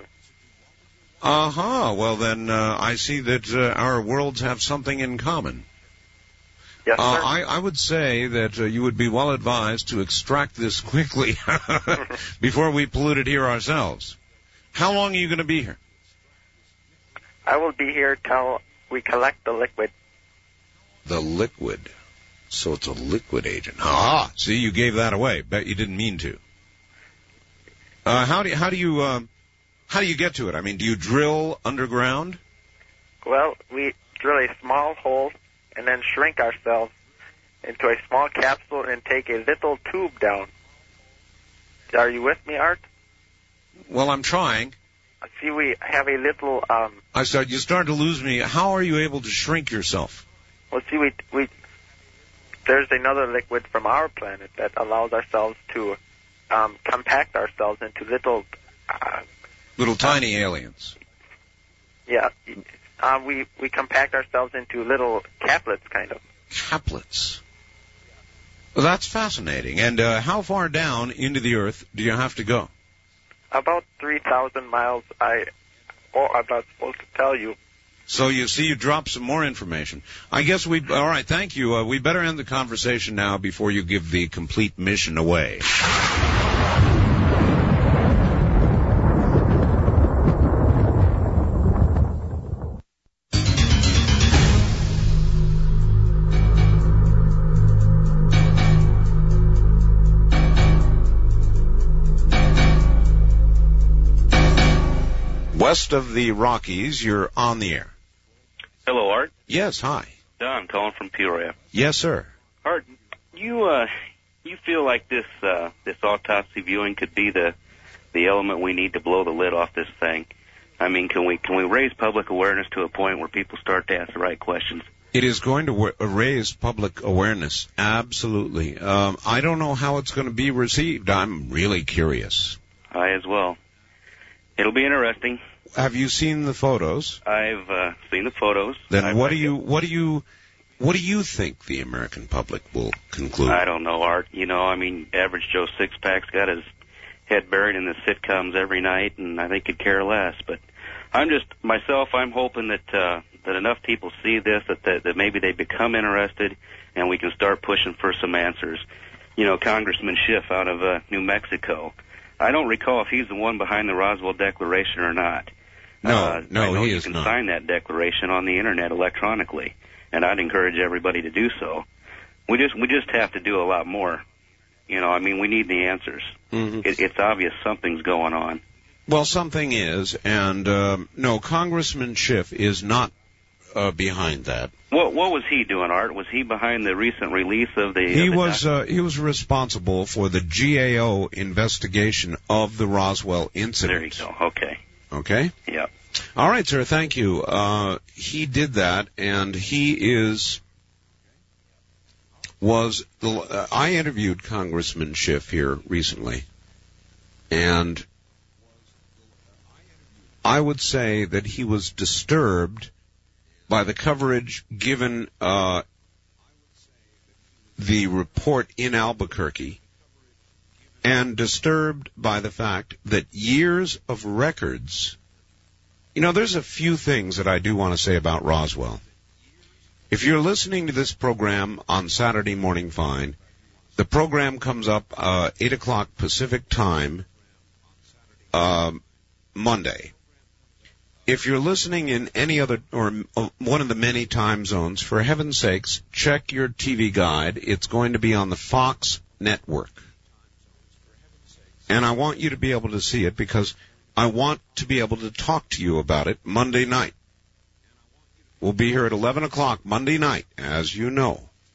Uh-huh. Well, then uh, I see that uh, our worlds have something in common. Yes, uh, sir. I, I would say that uh, you would be well advised to extract this quickly before we pollute it here ourselves. How long are you going to be here? I will be here till we collect the liquid. The liquid. So it's a liquid agent. Ah, see, you gave that away. Bet you didn't mean to. Uh, how do you, how do you, uh, how do you get to it? I mean, do you drill underground? Well, we drill a small hole and then shrink ourselves into a small capsule and take a little tube down. Are you with me, Art? Well, I'm trying. See, we have a little, um, I start, you start to lose me. How are you able to shrink yourself? well, see, we, we, there's another liquid from our planet that allows ourselves to, um, compact ourselves into little, uh, Little tiny aliens. yeah, uh, we, we compact ourselves into little caplets, kind of. Caplets. Well, that's fascinating. And uh, how far down into the Earth do you have to go? About three thousand miles, I, or I'm not supposed to tell you. So you see, you drop some more information. I guess we, all right, thank you. Uh, we better end the conversation now before you give the complete mission away. West of the Rockies, you're on the air. Hello, Art. Yes, hi. Don, calling from Peoria. Yes, sir. Art, you uh, you feel like this uh, this autopsy viewing could be the the element we need to blow the lid off this thing? I mean, can we can we raise public awareness to a point where people start to ask the right questions? It is going to w- raise public awareness, absolutely. Um, I don't know how it's going to be received. I'm really curious. I as well. It'll be interesting. Have you seen the photos? I've uh, seen the photos. Then I've what do you what do you what do you think the American public will conclude? I don't know, Art. You know, I mean, average Joe Sixpack's got his head buried in the sitcoms every night, and I think could care less. But I'm just myself. I'm hoping that uh, that enough people see this that, that that maybe they become interested, and we can start pushing for some answers. You know, Congressman Schiff out of uh, New Mexico. I don't recall if he's the one behind the Roswell Declaration or not. No, uh, no, I know he you is can not. sign that declaration on the internet electronically, and I'd encourage everybody to do so. We just we just have to do a lot more. You know, I mean, we need the answers. Mm-hmm. It, it's obvious something's going on. Well, something is, and um, no, Congressman Schiff is not uh, behind that. What what was he doing, Art? Was he behind the recent release of the? He of the was uh, he was responsible for the G A O investigation of the Roswell incident. There you go. Okay. Okay. Yeah. All right, sir. Thank you. Uh, he did that, and he is was the. Uh, I interviewed Congressman Schiff here recently, and I would say that he was disturbed by the coverage given uh, the report in Albuquerque, and disturbed by the fact that years of records. You know, there's a few things that I do want to say about Roswell. If you're listening to this program on Saturday Morning Fine, the program comes up uh, eight o'clock Pacific Time, uh, Monday. If you're listening in any other or uh, one of the many time zones, for heaven's sakes, check your T V guide. It's going to be on the Fox network. And I want you to be able to see it because I want to be able to talk to you about it Monday night. We'll be here at eleven o'clock Monday night, as you know.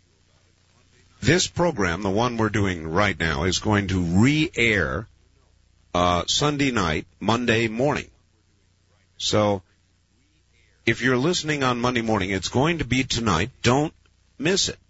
This program, the one we're doing right now, is going to re-air uh, Sunday night, Monday morning. So if you're listening on Monday morning, it's going to be tonight. Don't miss it.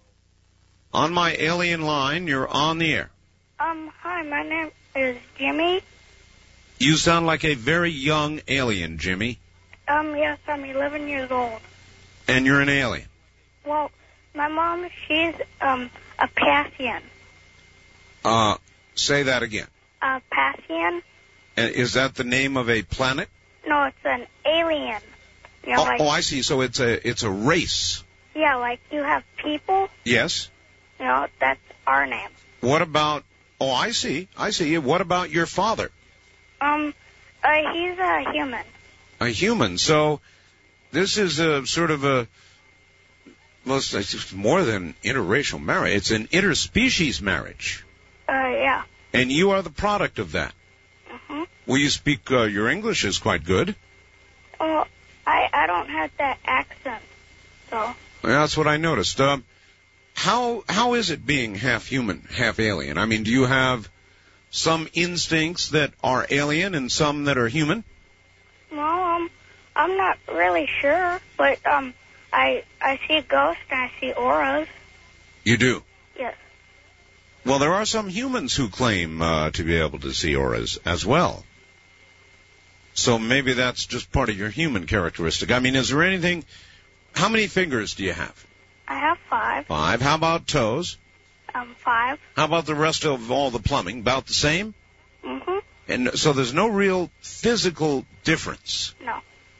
On my alien line, you're on the air. Um, hi, my name is Jimmy. You sound like a very young alien, Jimmy. Um, yes, I'm eleven years old. And you're an alien. Well, my mom, she's, um, a Pathian. Uh, say that again. A Pathian? And is that the name of a planet? No, it's an alien. You know, Oh, like, oh, I see. So it's a it's a race. yeah, like you have people, Yes. you know, that's our name. What about? Oh, I see. I see. What about your father? Um, uh, he's a human. A human. So this is a sort of a well, it's it's more than interracial marriage. It's an interspecies marriage, Uh, yeah. and you are the product of that. Mm-hmm. Well, you speak. Uh, your English is quite good. Well, I, I don't have that accent, so. That's what I noticed. Um, how how is it being half human, half alien? I mean, do you have some instincts that are alien and some that are human? Well, um, I'm not really sure, but, um, I, I see ghosts and I see auras. You do. Yes. Well, there are some humans who claim uh, to be able to see auras as well. So maybe that's just part of your human characteristic. I mean, is there anything... How many fingers do you have? I have five. Five. How about toes? Um, five. How about the rest of all the plumbing? About the same? Mm-hmm. And so there's no real physical difference. No.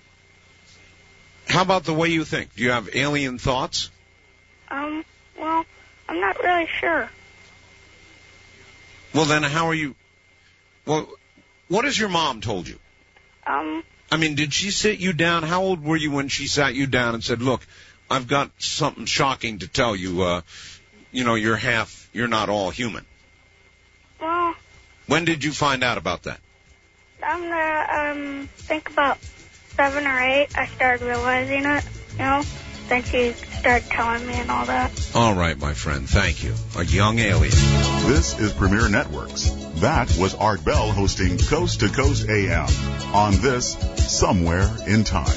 How about the way you think? Do you have alien thoughts? Um, well, I'm not really sure. Well, then how are you... Well, what has your mom told you? Um, I mean, did she sit you down? How old were you when she sat you down and said, look, I've got something shocking to tell you. Uh, you know, you're half, you're not all human. well, When did you find out about that? I'm gonna, um, think about seven or eight, I started realizing it. know, then she started telling me and all that. All right, my friend. Thank you. A young alien. This is Premier Networks. That was Art Bell hosting Coast to Coast A M on this Somewhere in Time.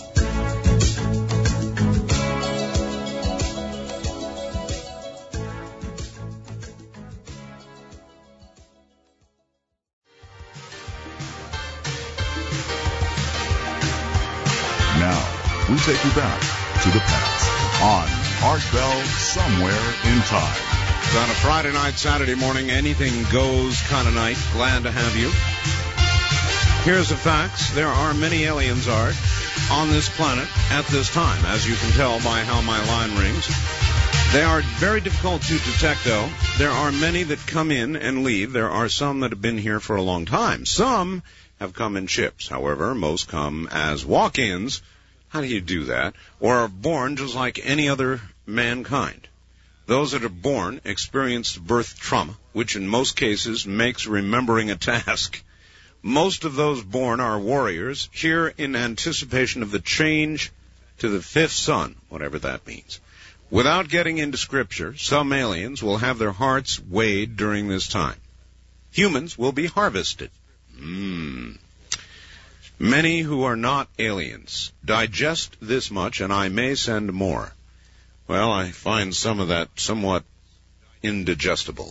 Now, we take you back to the past on Art Bell Somewhere in Time. It's on a Friday night, Saturday morning, anything goes kind of night. Glad to have you. Here's the facts. There are many aliens, Art, on this planet at this time, as you can tell by how my line rings. They are very difficult to detect, though. There are many that come in and leave. There are some that have been here for a long time. Some have come in ships. However, most come as walk-ins. How do you do that? Or are born just like any other mankind. Those that are born experience birth trauma, which in most cases makes remembering a task. Most of those born are warriors, here in anticipation of the change to the fifth sun, whatever that means. Without getting into scripture, some aliens will have their hearts weighed during this time. Humans will be harvested. Mmm. Many who are not aliens digest this much, and I may send more. Well, I find some of that somewhat indigestible.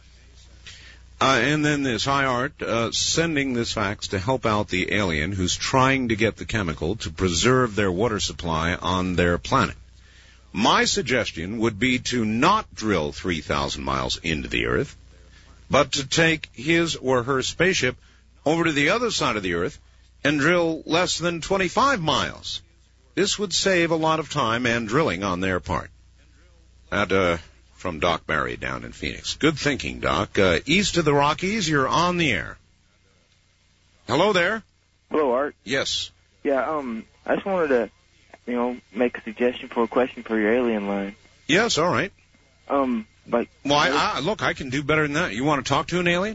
Uh, and then this, hi Art, uh, sending this fax to help out the alien who's trying to get the chemical to preserve their water supply on their planet. My suggestion would be to not drill three thousand miles into the Earth, but to take his or her spaceship over to the other side of the Earth and drill less than twenty-five miles. This would save a lot of time and drilling on their part. That, uh, from Doc Barry down in Phoenix. Good thinking, Doc. Uh, east of the Rockies, you're on the air. Hello there. Hello, Art. Yes. Yeah, um, I just wanted to, you know, make a suggestion for a question for your alien line. Yes, all right. Um, like... Well, I, I, look, I can do better than that. You want to talk to an alien?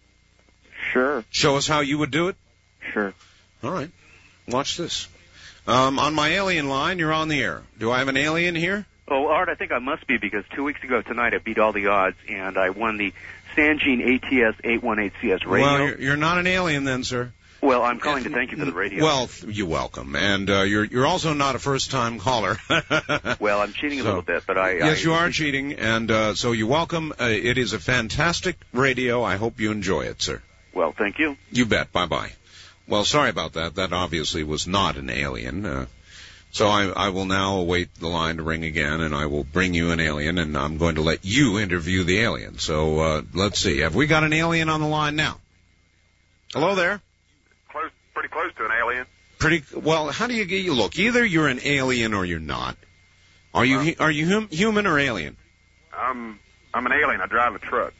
Sure. Show us how you would do it? Sure. All right. Watch this. Um, on my alien line, you're on the air. Do I have an alien here? Oh, Art, I think I must be, because two weeks ago tonight I beat all the odds, and I won the Sangene A T S eight one eight C S radio. Well, you're, you're not an alien then, sir. Well, I'm calling to thank you for the radio. Well, you're welcome. And uh, you're you're also not a first-time caller. Well, I'm cheating so, a little bit, but I... Yes, I, you are cheating, and uh, so you're welcome. Uh, it is a fantastic radio. I hope you enjoy it, sir. Well, thank you. You bet. Bye-bye. Well, sorry about that. That obviously was not an alien. Uh, so I, I will now await the line to ring again, and I will bring you an alien, and I'm going to let you interview the alien. So uh, let's see. Have we got an alien on the line now? Hello there. Close, pretty close to an alien. Pretty well. How do you get you look? Either you're an alien or you're not. Are you Well, are you hum, human or alien? I'm I'm an alien. I drive a truck.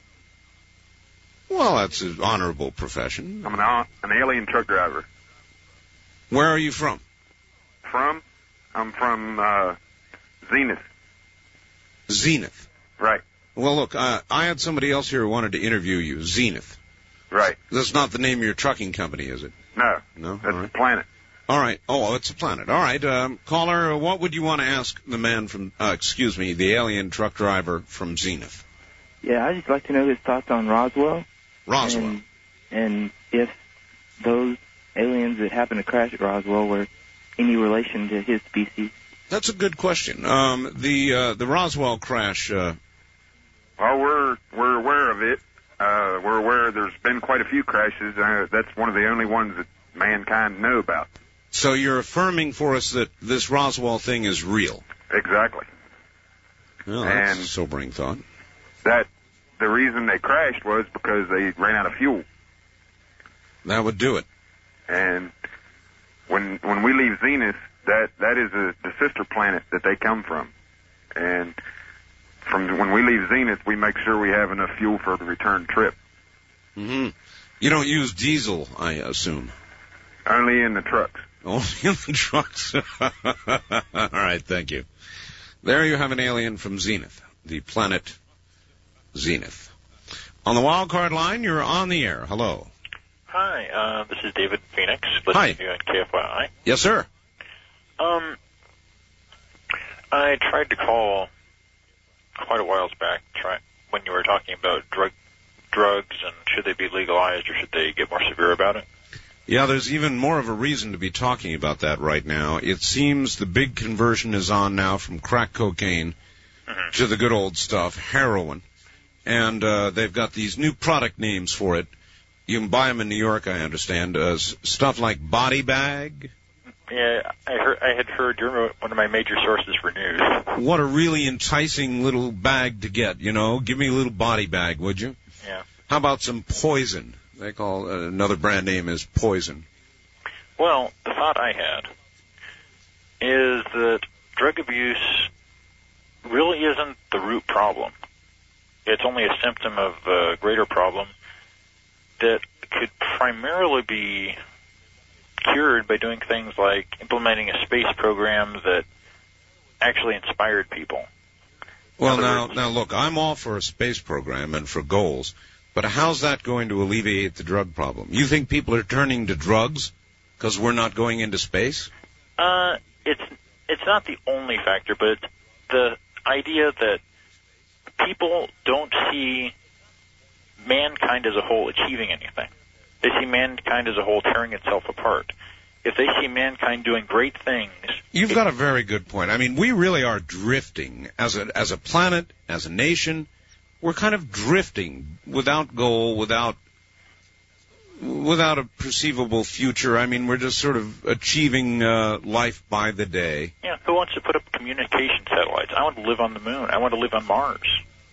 Well, that's an honorable profession. I'm an uh, an alien truck driver. Where are you from? From? I'm from uh, Zenith. Zenith. Right. Well, look, uh, I had somebody else here who wanted to interview you. Zenith. Right. That's not the name of your trucking company, is it? No. No. That's All a right. planet. All right. Oh, it's a planet. All right. Um, caller, what would you want to ask the man from? Uh, excuse me, the alien truck driver from Zenith? Yeah, I'd just like to know his thoughts on Roswell. Roswell. And, and if those aliens that happened to crash at Roswell were any relation to his species. That's a good question. Um, the uh, the Roswell crash. Uh, Well, we're we're aware of it. Uh, we're aware there's been quite a few crashes. Uh, that's one of the only ones that mankind know about. so you're affirming for us that this Roswell thing is real? Exactly. Well, that's And- a sobering thought. That the reason they crashed was because they ran out of fuel. That would do it. And when when we leave Zenith, that that is a, the sister planet that they come from. And from when we leave Zenith, we make sure we have enough fuel for the return trip. Mm-hmm. You don't use diesel, I assume. Only in the trucks. Only in the trucks. All right, thank you. There you have an alien from Zenith, the planet Zenith. On the wild card line, you're on the air. Hello. Hi, uh, this is David Phoenix, listening Hi. to you on K F Y I. Yes, sir. Um, I tried to call quite a while back try, when you were talking about drug drugs and should they be legalized or should they get more severe about it. Yeah, there's even more of a reason to be talking about that right now. It seems the big conversion is on now from crack cocaine mm-hmm. to the good old stuff, heroin. And uh, they've got these new product names for it. You can buy them in New York, I understand. Uh, stuff like Body Bag. Yeah, I heard. I had heard you're one of my major sources for news. What a really enticing little bag to get, you know. Give me a little Body Bag, would you? Yeah. How about some Poison? They call uh, another brand name is Poison. Well, the thought I had is that drug abuse really isn't the root problem. It's only a symptom of a greater problem that could primarily be cured by doing things like implementing a space program that actually inspired people. Well, now, now look, I'm all for a space program and for goals, but how's that going to alleviate the drug problem? You think people are turning to drugs because we're not going into space? Uh, it's it's not the only factor, but it's the idea that people don't see mankind as a whole achieving anything. They see mankind as a whole tearing itself apart. If they see mankind doing great things... You've got a very good point. I mean, we really are drifting as a as a planet, as a nation. We're kind of drifting without goal, without without a perceivable future. I mean, we're just sort of achieving uh, life by the day. Yeah, who wants to put up communication satellites? I want to live on the moon. I want to live on Mars.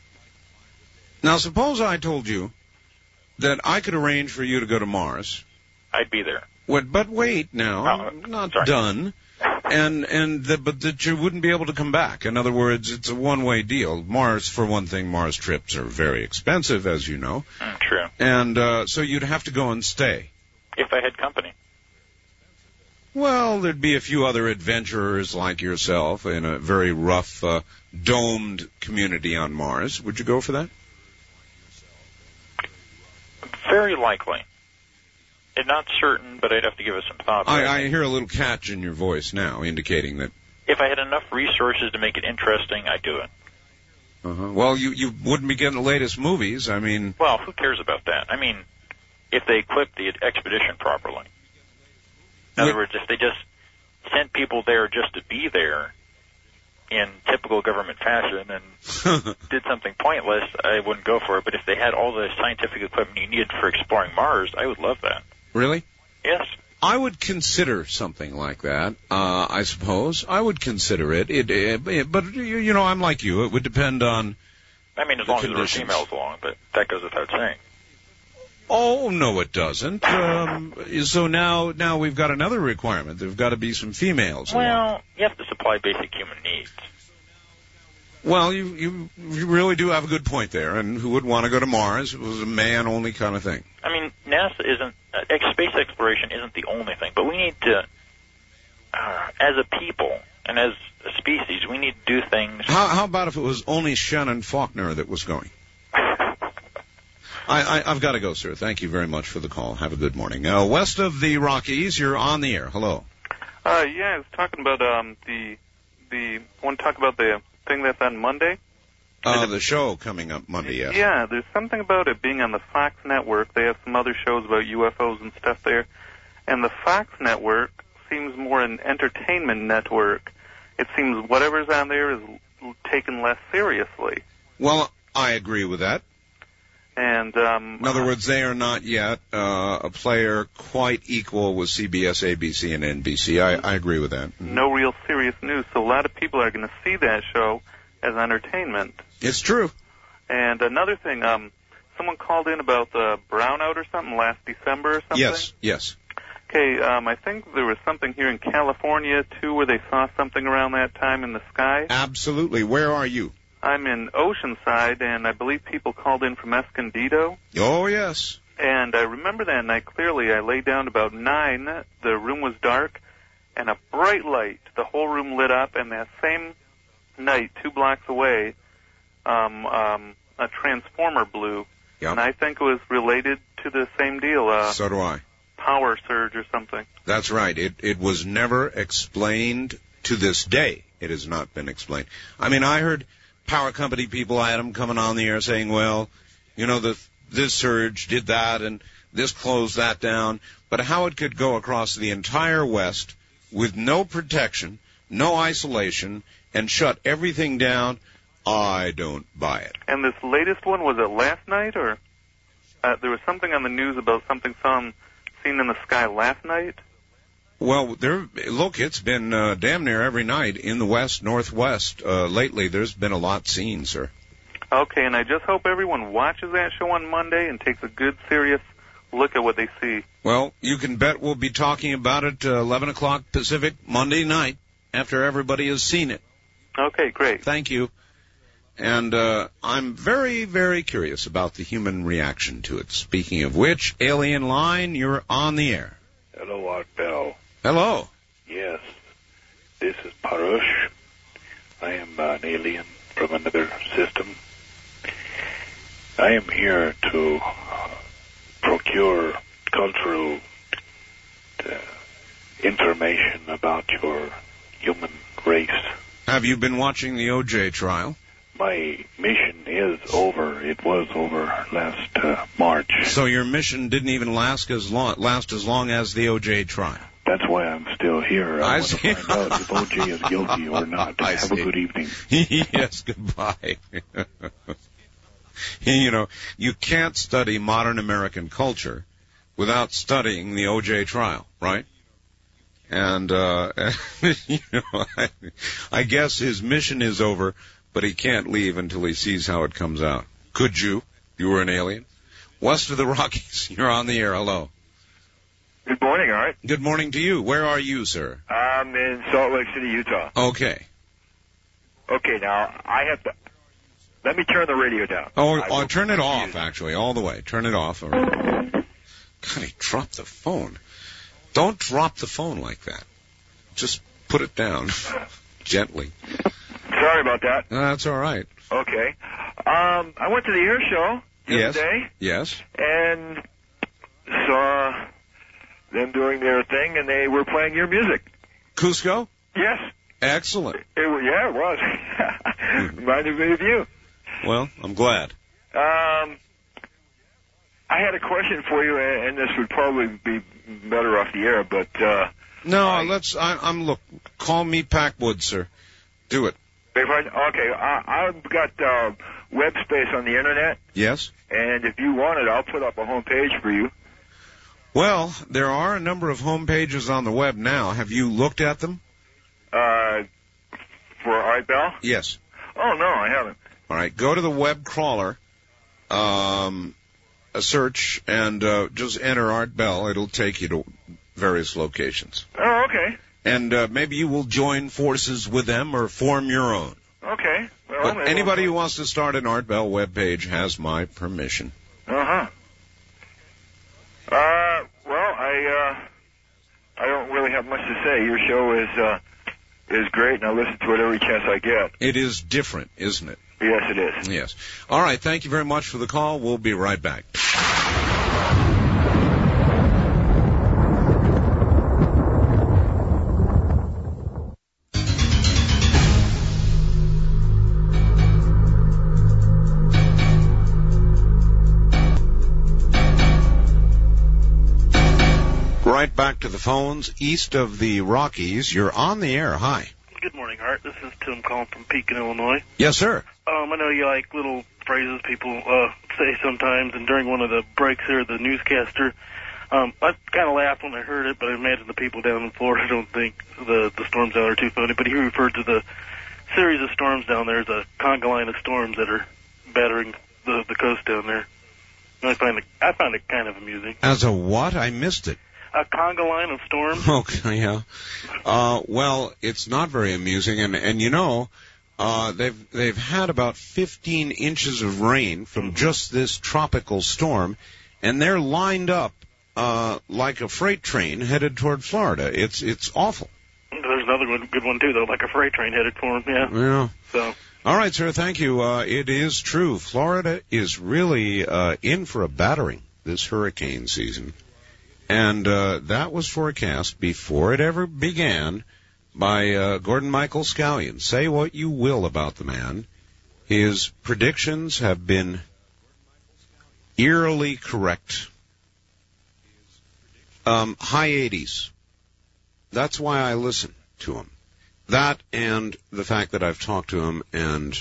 Now, suppose I told you that I could arrange for you to go to Mars. I'd be there. What, but wait now, oh, I'm not sorry. done. And and the, but that you wouldn't be able to come back. In other words, it's a one-way deal. Mars, for one thing, Mars trips are very expensive, as you know. Mm, true. And uh, so you'd have to go and stay. If I had company. Well, there'd be a few other adventurers like yourself in a very rough, uh, domed community on Mars. Would you go for that? Very likely. It's not certain, but I'd have to give it some thought. I, I hear a little catch in your voice now, indicating that... If I had enough resources to make it interesting, I'd do it. Uh-huh. Well, you, you wouldn't be getting the latest movies. I mean... Well, who cares about that? I mean, if they equipped the expedition properly. In other words, if they just sent people there just to be there in typical government fashion and did something pointless, I wouldn't go for it. But if they had all the scientific equipment you needed for exploring Mars, I would love that. Really? Yes. I would consider something like that, uh, I suppose. I would consider it. It, it, it but, you, you know, I'm like you. It would depend on I mean, as long as there were females along, but that goes without saying. Oh, no, it doesn't. Um, so now now we've got another requirement. There've got to be some females Well, along. you have to supply basic human needs. Well, you, you you really do have a good point there. And who would want to go to Mars? It was a man-only kind of thing. I mean, NASA isn't, uh, ex- space exploration isn't the only thing, but we need to, uh, as a people and as a species, we need to do things. How, how about if it was only Shannon Faulkner that was going? I, I, I've got to go, sir. Thank you very much for the call. Have a good morning. Uh, west of the Rockies, you're on the air. Hello. Uh, yeah, I was talking about um the the I want to talk about the thing that's on Monday. Uh, the show coming up Monday, yes. Yeah, there's something about it being on the Fox network. They have some other shows about U F Os and stuff there. And the Fox network seems more an entertainment network. It seems whatever's on there is taken less seriously. Well, I agree with that. And um, in other words, they are not yet uh, a player quite equal with C B S, A B C, and N B C. I, I agree with that. Mm-hmm. No real serious news. So a lot of people are going to see that show as entertainment. It's true. And another thing, um, someone called in about the brownout or something last December or something. Yes, yes. Okay, um, I think there was something here in California, too, where they saw something around that time in the sky. Absolutely. Where are you? I'm in Oceanside, and I believe people called in from Escondido. Oh, yes. And I remember that night clearly. I lay down about nine. The room was dark, and a bright light. The whole room lit up, and that same night, two blocks away, um, um, a transformer blew. Yep. And I think it was related to the same deal. Uh, so do I. Power surge or something. That's right. It it was never explained to this day. It has not been explained. I mean, I heard power company people, I had them coming on the air saying, well, you know, the, this surge did that and this closed that down. But how it could go across the entire West with no protection, no isolation, and shut everything down, I don't buy it. And this latest one, was it last night, or uh, there was something on the news about something some seen in the sky last night? Well, there. Look, it's been uh, damn near every night in the west, northwest. Uh, lately, there's been a lot seen, sir. Okay, and I just hope everyone watches that show on Monday and takes a good, serious look at what they see. Well, you can bet we'll be talking about it uh, eleven o'clock Pacific Monday night after everybody has seen it. Okay, great. Thank you. And uh, I'm very, very curious about the human reaction to it. Speaking of which, Alien Line, you're on the air. Hello, Art Bell. Hello. Yes, this is Parush. I am uh, an alien from another system. I am here to uh, procure cultural uh, information about your human race. Have you been watching the O J trial? My mission is over. It was over last uh, March. So your mission didn't even last as long last as long as the O J trial. That's why I'm still here. I, I want see. to find out if O J is guilty or not. I Have see. a good evening. Yes, goodbye. You know, you can't study modern American culture without studying the O J trial, right? And, uh, you know, I, I guess his mission is over, but he can't leave until he sees how it comes out. Could you? You were an alien? West of the Rockies, you're on the air. Hello. Good morning, Art. Good morning to you. Where are you, sir? I'm in Salt Lake City, Utah. Okay. Okay, now, I have to... Let me turn the radio down. Oh, oh turn it off, actually, all the way. Turn it off. God, he dropped the phone. Don't drop the phone like that. Just put it down gently. Sorry about that. No, that's all right. Okay. Um, I went to the air show the Yes. other day Yes. and saw them doing their thing, and they were playing your music. Cusco? Yes. Excellent. It, wa- yeah, it was. Reminded me of you. Well, I'm glad. Um, I had a question for you, and this would probably be better off the air, but... Uh, No, I, let's, I, I'm, look, call me Packwood, sir. Do it. Okay, I, I've got uh, web space on the Internet, Yes? and if you want it, I'll put up a home page for you. Well, there are a number of home pages on the web now. Have you looked at them? Uh, for Art Bell? Yes. Oh, no, I haven't. All right, go to the web crawler, um, a search, and uh, just enter Art Bell. It'll take you to various locations. Oh, okay. And uh, maybe you will join forces with them or form your own. Okay. Well, But maybe anybody I'll- who wants to start an Art Bell webpage has my permission. Uh-huh. Uh, well, I, uh, I don't really have much to say. Your show is, uh, is great, and I listen to it every chance I get. It is different, isn't it? Yes, it is. Yes. All right, thank you very much for the call. We'll be right back. Right back to the phones east of the Rockies. You're on the air. Hi. Good morning, Art. This is Tim calling from Pekin, Illinois. Yes, sir. Um, I know you like little phrases people uh, say sometimes, and during one of the breaks here, the newscaster, um, I kind of laughed when I heard it, but I imagine the people down in Florida don't think the, the storms down there are too funny. But he referred to the series of storms down there as a conga line of storms that are battering the, the coast down there. And I find it, I find it kind of amusing. As a what? I missed it. A conga line of storms? Okay, yeah. Uh, well, it's not very amusing, and, and you know, uh, they've, they've had about fifteen inches of rain from just this tropical storm, and they're lined up, uh, like a freight train headed toward Florida. It's, it's awful. There's another one, good one, too, though, like a freight train headed for them, yeah. Yeah. So. All right, sir, thank you. Uh, it is true. Florida is really, uh, in for a battering this hurricane season. And uh, that was forecast before it ever began by uh, Gordon Michael Scallion. Say what you will about the man. His predictions have been eerily correct. Um, high eighties. That's why I listen to him. That and the fact that I've talked to him, and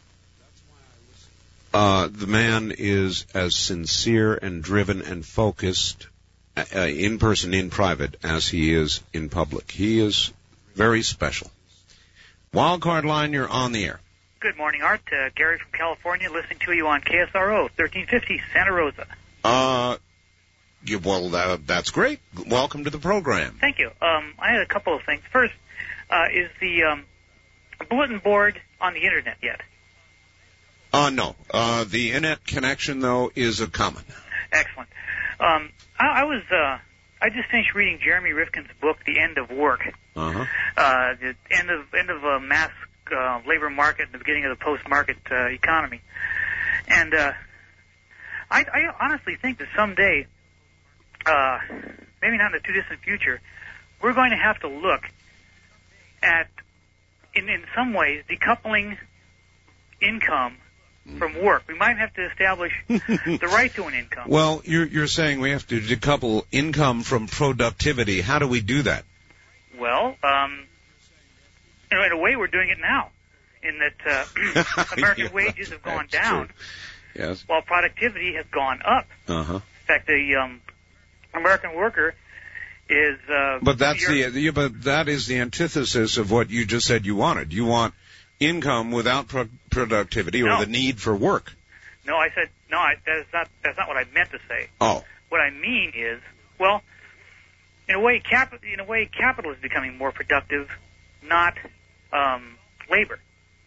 uh, the man is as sincere and driven and focused uh, in person, in private, as he is in public. He is very special. Wildcard line, you're on the air. Good morning, Art. Uh, Gary from California, listening to you on K S R O, thirteen fifty, Santa Rosa. Uh, you, well, uh, that's great. Welcome to the program. Thank you. Um, I had a couple of things. First, uh, is the um, bulletin board on the Internet yet? Uh, no. Uh, the Internet connection, though, is a common. Excellent. Um, I, I was, uh, I just finished reading Jeremy Rifkin's book, The End of Work. Uh-huh. Uh, the end of, end of a mass uh, labor market and the beginning of the post-market uh, economy. And uh, I, I honestly think that someday, uh, maybe not in the too-distant future, we're going to have to look at, in, in some ways, decoupling income from work. We might have to establish the right to an income. Well, you're, you're saying we have to decouple income from productivity. How do we do that? Well, um, you know, in a way, we're doing it now, in that uh, American yeah, wages have gone down, true. Yes, while productivity has gone up. Uh-huh. In fact, the um, American worker is. Uh, but that's the yeah, but that is the antithesis of what you just said you wanted. You want income without pro- productivity or no. the need for work. No, I said no. I, that's not that's not what I meant to say. Oh. What I mean is, well, in a way, cap in a way, capital is becoming more productive, not um, labor.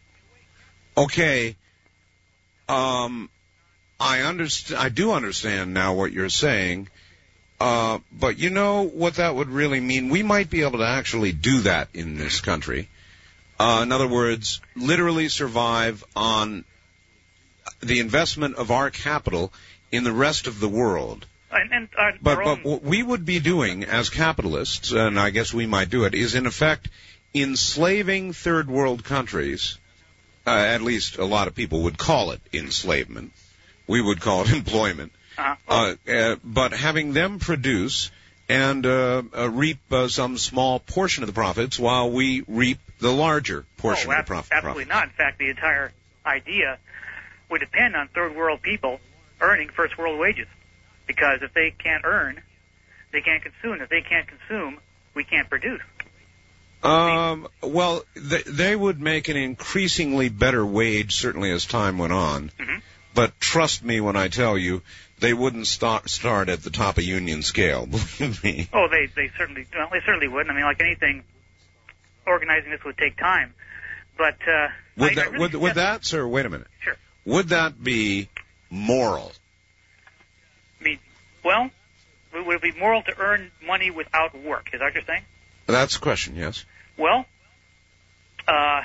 Okay. Um, I understand. I do understand now what you're saying. Uh, but you know what that would really mean? We might be able to actually do that in this country. Uh, in other words, literally survive on the investment of our capital in the rest of the world. And, and uh, but, but what we would be doing as capitalists, and I guess we might do it, is in effect enslaving third world countries. Uh, at least a lot of people would call it enslavement. We would call it employment. Uh-huh. Uh, uh, but having them produce and uh, uh, reap uh, some small portion of the profits while we reap the larger portion oh, of the profit. Absolutely not. In fact, the entire idea would depend on third world people earning first world wages. Because if they can't earn, they can't consume. If they can't consume, we can't produce. Um, well, they, they would make an increasingly better wage, certainly as time went on. Mm-hmm. But trust me when I tell you, they wouldn't start start at the top of union scale. Believe me. Oh, they they certainly well, they certainly wouldn't. I mean, like anything, organizing this would take time. But uh, would I, that I really would, would that, sir? Wait a minute. Sure. Would that be moral? I mean, well, would it be moral to earn money without work? Is that what you're saying? That's the question. Yes. Well, uh,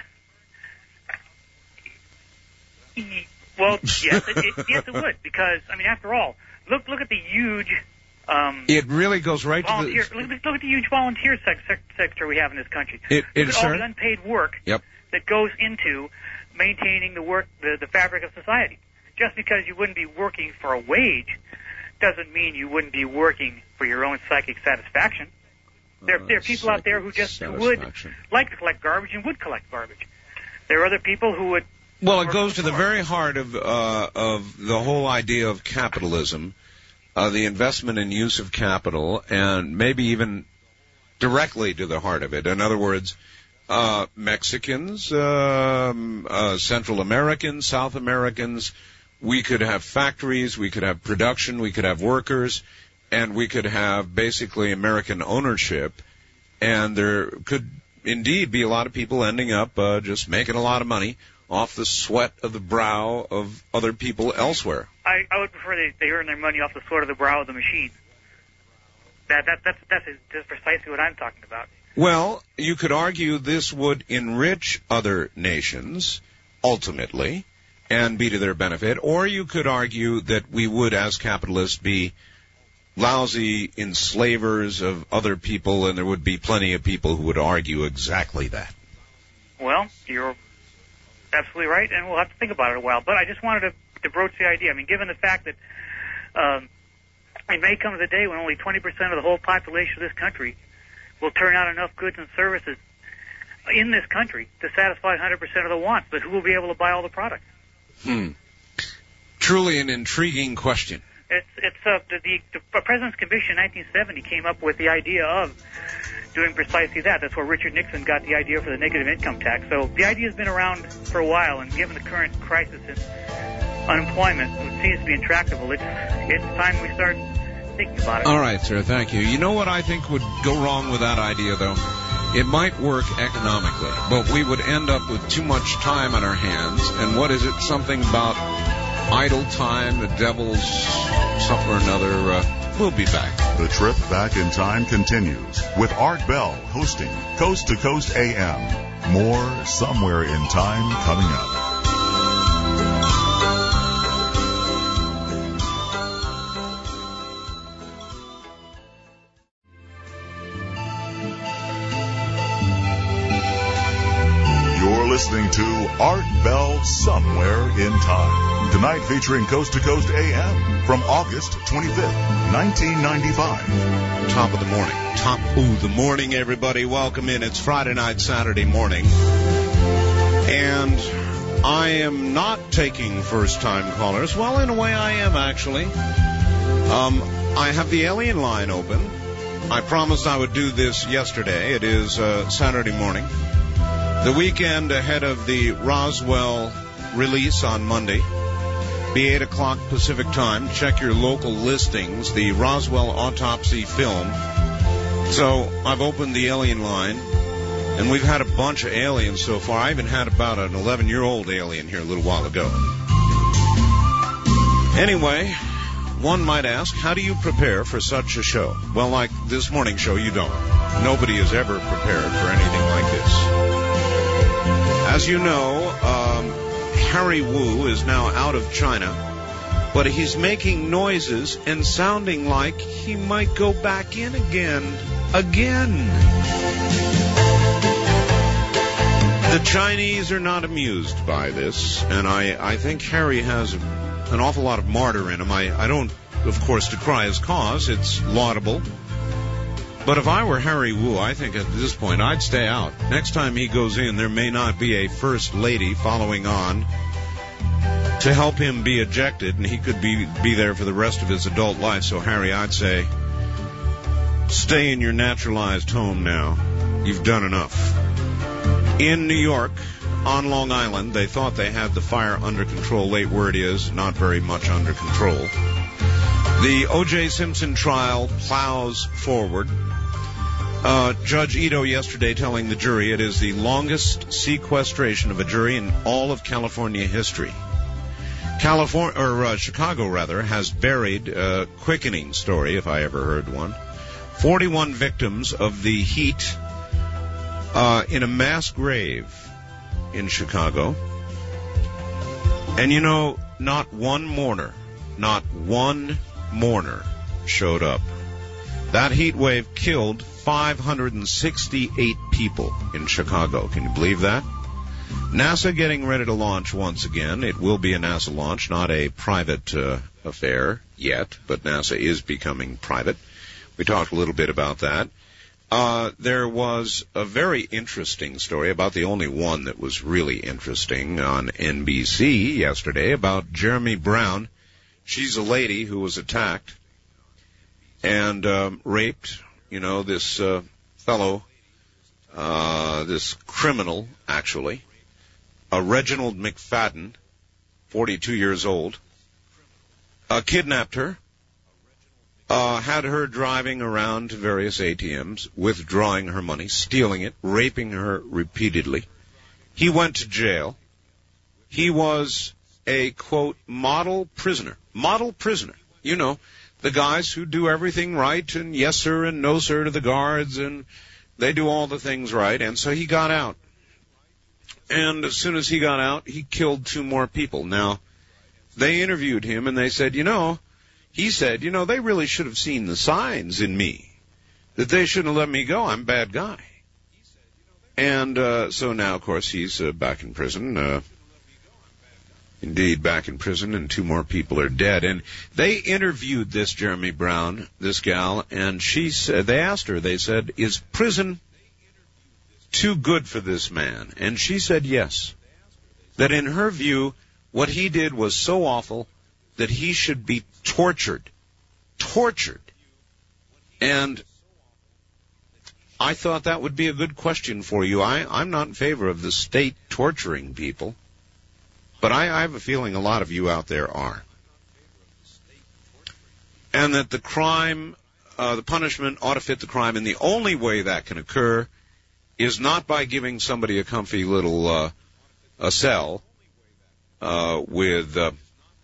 well, yes, it, it, yes, it would, because I mean, after all, look look at the huge. Um, it really goes right volunteer, to the. Look, look at the huge volunteer sec- sec- sector we have in this country. It, it, look at sir? all the unpaid work yep. that goes into maintaining the work, the, the fabric of society. Just because you wouldn't be working for a wage doesn't mean you wouldn't be working for your own psychic satisfaction. There, Uh, there are people out there who just would like to collect garbage and would collect garbage. There are other people who would. Well, it goes to the very heart of uh, of the whole idea of capitalism, uh, the investment and use of capital, and maybe even directly to the heart of it. In other words, uh, Mexicans, um, uh, Central Americans, South Americans, we could have factories, we could have production, we could have workers, and we could have basically American ownership, and there could indeed be a lot of people ending up uh, just making a lot of money off the sweat of the brow of other people elsewhere. I, I would prefer they, they earn their money off the sweat of the brow of the machine. That, that, that's, that's, that's precisely what I'm talking about. Well, you could argue this would enrich other nations, ultimately, and be to their benefit, or you could argue that we would, as capitalists, be lousy enslavers of other people, and there would be plenty of people who would argue exactly that. Well, you're absolutely right, and we'll have to think about it a while. But I just wanted to, to broach the idea. I mean, given the fact that um, it may come to the day when only twenty percent of the whole population of this country will turn out enough goods and services in this country to satisfy one hundred percent of the wants, but who will be able to buy all the products? Hmm. Truly an intriguing question. It's, it's uh, the, the, the President's Commission in nineteen seventy came up with the idea of doing precisely that. That's where Richard Nixon got the idea for the negative income tax. So the idea has been around for a while, and given the current crisis in unemployment, it seems to be intractable. It's, it's time we start thinking about it. All right, sir, thank you. You know what I think would go wrong with that idea, though? It might work economically, but we would end up with too much time on our hands. And what is it? Something about idle time, the devil's something or another. Uh, we'll be back. The trip back in time continues with Art Bell hosting Coast to Coast A M. More Somewhere in Time coming up. Listening to Art Bell Somewhere in Time. Tonight featuring Coast to Coast A M from August twenty-fifth, nineteen ninety-five. Top of the morning. Top of the morning, everybody. Welcome in. It's Friday night, Saturday morning. And I am not taking first-time callers. Well, in a way I am, actually. Um, I have the alien line open. I promised I would do this yesterday. It is uh, Saturday morning. The weekend ahead of the Roswell release on Monday, be eight o'clock Pacific time. Check your local listings, the Roswell autopsy film. So I've opened the alien line, and we've had a bunch of aliens so far. I even had about an eleven-year-old alien here a little while ago. Anyway, one might ask, how do you prepare for such a show? Well, like this morning show, you don't. Nobody has ever prepared for anything like this. As you know, um, Harry Wu is now out of China, but he's making noises and sounding like he might go back in again. Again. The Chinese are not amused by this, and I, I think Harry has an awful lot of martyr in him. I, I don't, of course, decry his cause. It's laudable. But if I were Harry Wu, I think at this point I'd stay out. Next time he goes in, there may not be a first lady following on to help him be ejected, and he could be, be there for the rest of his adult life. So, Harry, I'd say, stay in your naturalized home now. You've done enough. In New York, on Long Island, they thought they had the fire under control. Late word is, not very much under control. The O J. Simpson trial plows forward. Uh, Judge Ito yesterday telling the jury it is the longest sequestration of a jury in all of California history. California, or uh, Chicago rather, has buried a quickening story, if I ever heard one. forty-one victims of the heat uh, in a mass grave in Chicago. And you know, not one mourner, not one mourner showed up. That heat wave killed five hundred sixty-eight people in Chicago. Can you believe that? NASA getting ready to launch once again. It will be a NASA launch, not a private uh, affair yet, but NASA is becoming private. We talked a little bit about that. Uh, there was a very interesting story, about the only one that was really interesting, on N B C yesterday, about Jeremy Brown. She's a lady who was attacked and um, raped. You know, this uh, fellow, uh, this criminal, actually, uh, Reginald McFadden, forty-two years old, uh, kidnapped her, uh, had her driving around to various A T Ms, withdrawing her money, stealing it, raping her repeatedly. He went to jail. He was a, quote, model prisoner. Model prisoner. You know, the guys who do everything right, and yes, sir, and no, sir, to the guards, and they do all the things right. And so he got out. And as soon as he got out, he killed two more people. Now, they interviewed him, and they said, you know, he said, you know, they really should have seen the signs in me, that they shouldn't have let me go. I'm a bad guy. And uh, so now, of course, he's uh, back in prison. Uh, indeed, back in prison, and two more people are dead. And they interviewed this Jeremy Brown, this gal, and she said, they asked her, they said, is prison too good for this man? And she said yes. That in her view, what he did was so awful that he should be tortured. Tortured. And I thought that would be a good question for you. I, I'm not in favor of the state torturing people, but I, I have a feeling a lot of you out there are. And that the crime, uh, the punishment ought to fit the crime, and the only way that can occur is not by giving somebody a comfy little uh, a cell uh, with uh,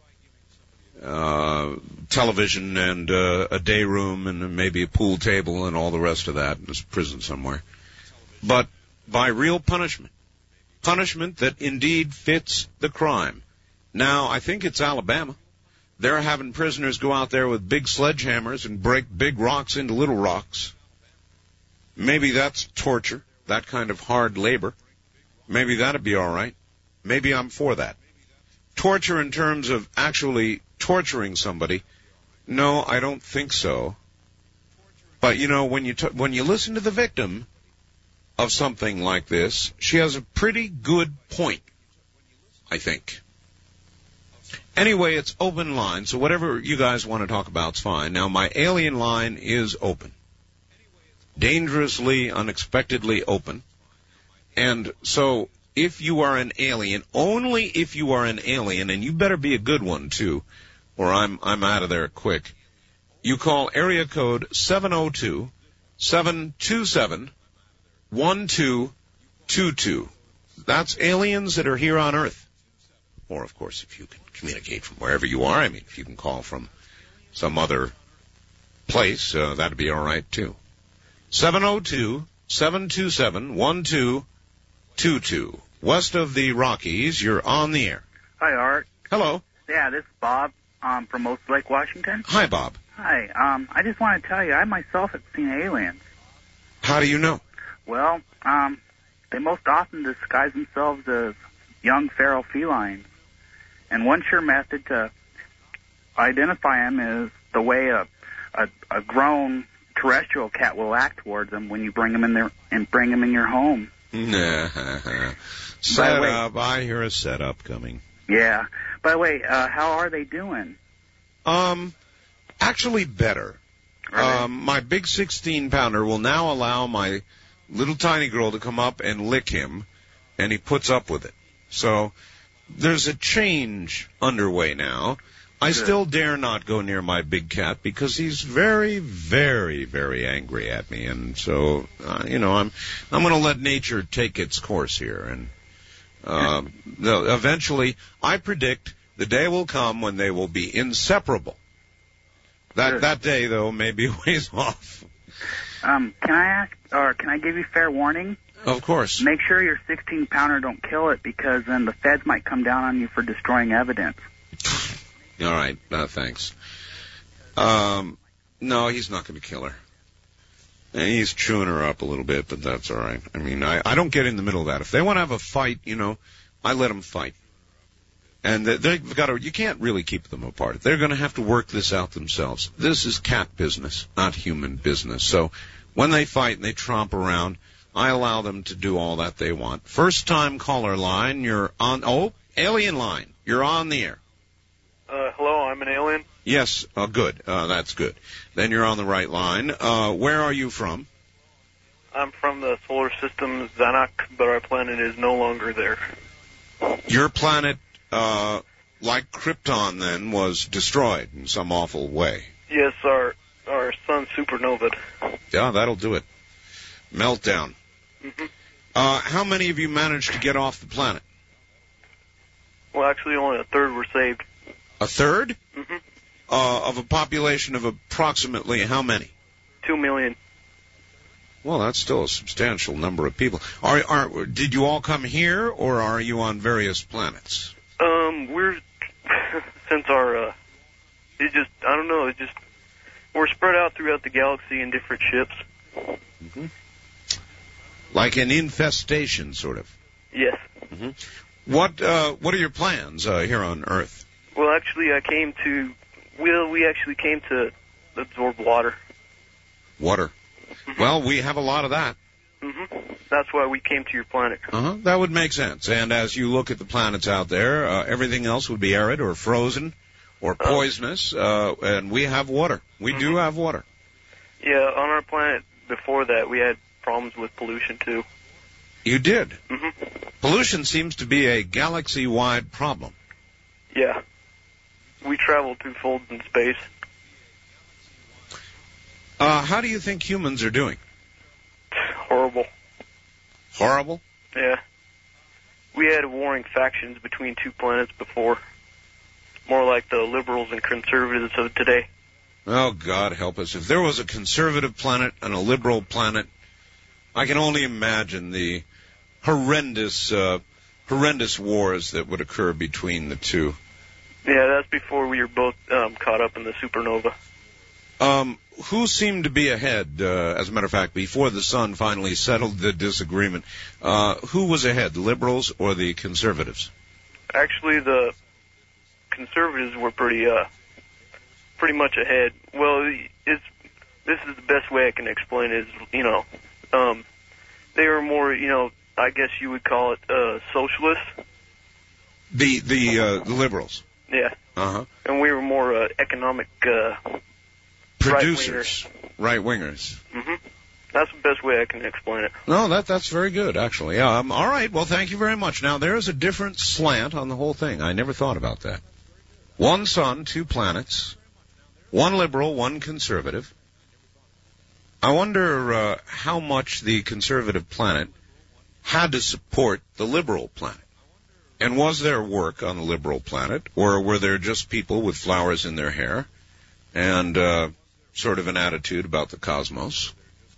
uh, television and uh, a day room and maybe a pool table and all the rest of that in a prison somewhere, but by real punishment. Punishment that indeed fits the crime. Now, I think it's Alabama. They're having prisoners go out there with big sledgehammers and break big rocks into little rocks. Maybe that's torture, that kind of hard labor. Maybe that'd be all right. Maybe I'm for that. Torture in terms of actually torturing somebody, no, I don't think so. But, you know, when you t- when you listen to the victim of something like this, she has a pretty good point, I think. Anyway, it's open line, so whatever you guys want to talk about is fine. Now, my alien line is open. Dangerously, unexpectedly open. And so, if you are an alien, only if you are an alien, and you better be a good one, too, or I'm I'm out of there quick, you call area code seven oh two, seven two seven, one two two two. That's aliens that are here on Earth. Or, of course, if you can communicate from wherever you are, I mean, if you can call from some other place, uh, that'd be all right, too. seven oh two, seven two seven, one two two two. West of the Rockies, you're on the air. Hi, Art. Hello. Yeah, this is Bob um, from Most Lake, Washington. Hi, Bob. Hi. Um, I just want to tell you, I myself have seen aliens. How do you know? Well, um, they most often disguise themselves as young feral felines. And one sure method to identify them is the way a, a, a grown terrestrial cat will act towards them when you bring them in there and bring them in your home. Set up. I hear a setup coming. Yeah. By the way, uh, how are they doing? Um, actually better. Um, my big sixteen pounder will now allow my little tiny girl to come up and lick him, and he puts up with it. So there's a change underway now. I still dare not go near my big cat because he's very, very, very angry at me, and so uh, you know I'm I'm going to let nature take its course here, and uh, eventually I predict the day will come when they will be inseparable. That that day though may be a ways off. Um, can I ask, or can I give you fair warning? Of course. Make sure your sixteen pounder don't kill it, because then the feds might come down on you for destroying evidence. All right, uh, thanks. Um, no, he's not going to kill her. And he's chewing her up a little bit, but that's all right. I mean, I, I don't get in the middle of that. If they want to have a fight, you know, I let them fight. And they've got to, you can't really keep them apart. They're going to have to work this out themselves. This is cat business, not human business. So when they fight and they tromp around, I allow them to do all that they want. First time caller line, you're on, oh, alien line, you're on the air. Uh, hello, I'm an alien. Yes, uh, good. Uh, that's good. Then you're on the right line. Uh, where are you from? I'm from the solar system Zanuck, but our planet is no longer there. Your planet, uh, like Krypton then, was destroyed in some awful way. Yes, our our sun supernovaed. Yeah, that'll do it. Meltdown. Mm-hmm. Uh, how many of you managed to get off the planet? Well, actually, only a third were saved. A third? Mm-hmm. Uh, of a population of approximately how many? Two million. Well, that's still a substantial number of people. Are, are, did you all come here, or are you on various planets? Um, we're, since our, uh, it just, I don't know, it just, we're spread out throughout the galaxy in different ships. Mm-hmm. Like an infestation, sort of. Yes. Mm-hmm. What uh, What are your plans uh, here on Earth? Well, actually, I came to, well, we actually came to absorb water. Water. Mm-hmm. Well, we have a lot of that. Mm-hmm. That's why we came to your planet. Uh-huh. That would make sense. And as you look at the planets out there, uh, everything else would be arid or frozen or poisonous, uh, and we have water. We mm-hmm. do have water. Yeah, on our planet before that, we had problems with pollution, too. You did? Mm-hmm. Pollution seems to be a galaxy-wide problem. Yeah. We travel through folds in space. Uh, how do you think humans are doing? Horrible. Horrible? Yeah. We had warring factions between two planets before. More like the liberals and conservatives of today. Oh, God help us. If there was a conservative planet and a liberal planet, I can only imagine the horrendous, uh, horrendous wars that would occur between the two. Yeah, that's before we were both um, caught up in the supernova. Um, who seemed to be ahead, uh, as a matter of fact, before the sun finally settled the disagreement? Uh, who was ahead, the liberals or the conservatives? Actually, the conservatives were pretty, uh, pretty much ahead. Well, it's, this is the best way I can explain it is, you know, um, they were more, you know, I guess you would call it, uh, socialists. The, the, uh, the liberals? Yeah. Uh-huh. And we were more, uh, economic, uh, producers. Right-wingers. Mm-hmm. That's the best way I can explain it. No, that that's very good, actually. Um, all right, well, thank you very much. Now, there is a different slant on the whole thing. I never thought about that. One sun, two planets, one liberal, one conservative. I wonder uh, how much the conservative planet had to support the liberal planet. And was there work on the liberal planet, or were there just people with flowers in their hair and uh, sort of an attitude about the cosmos?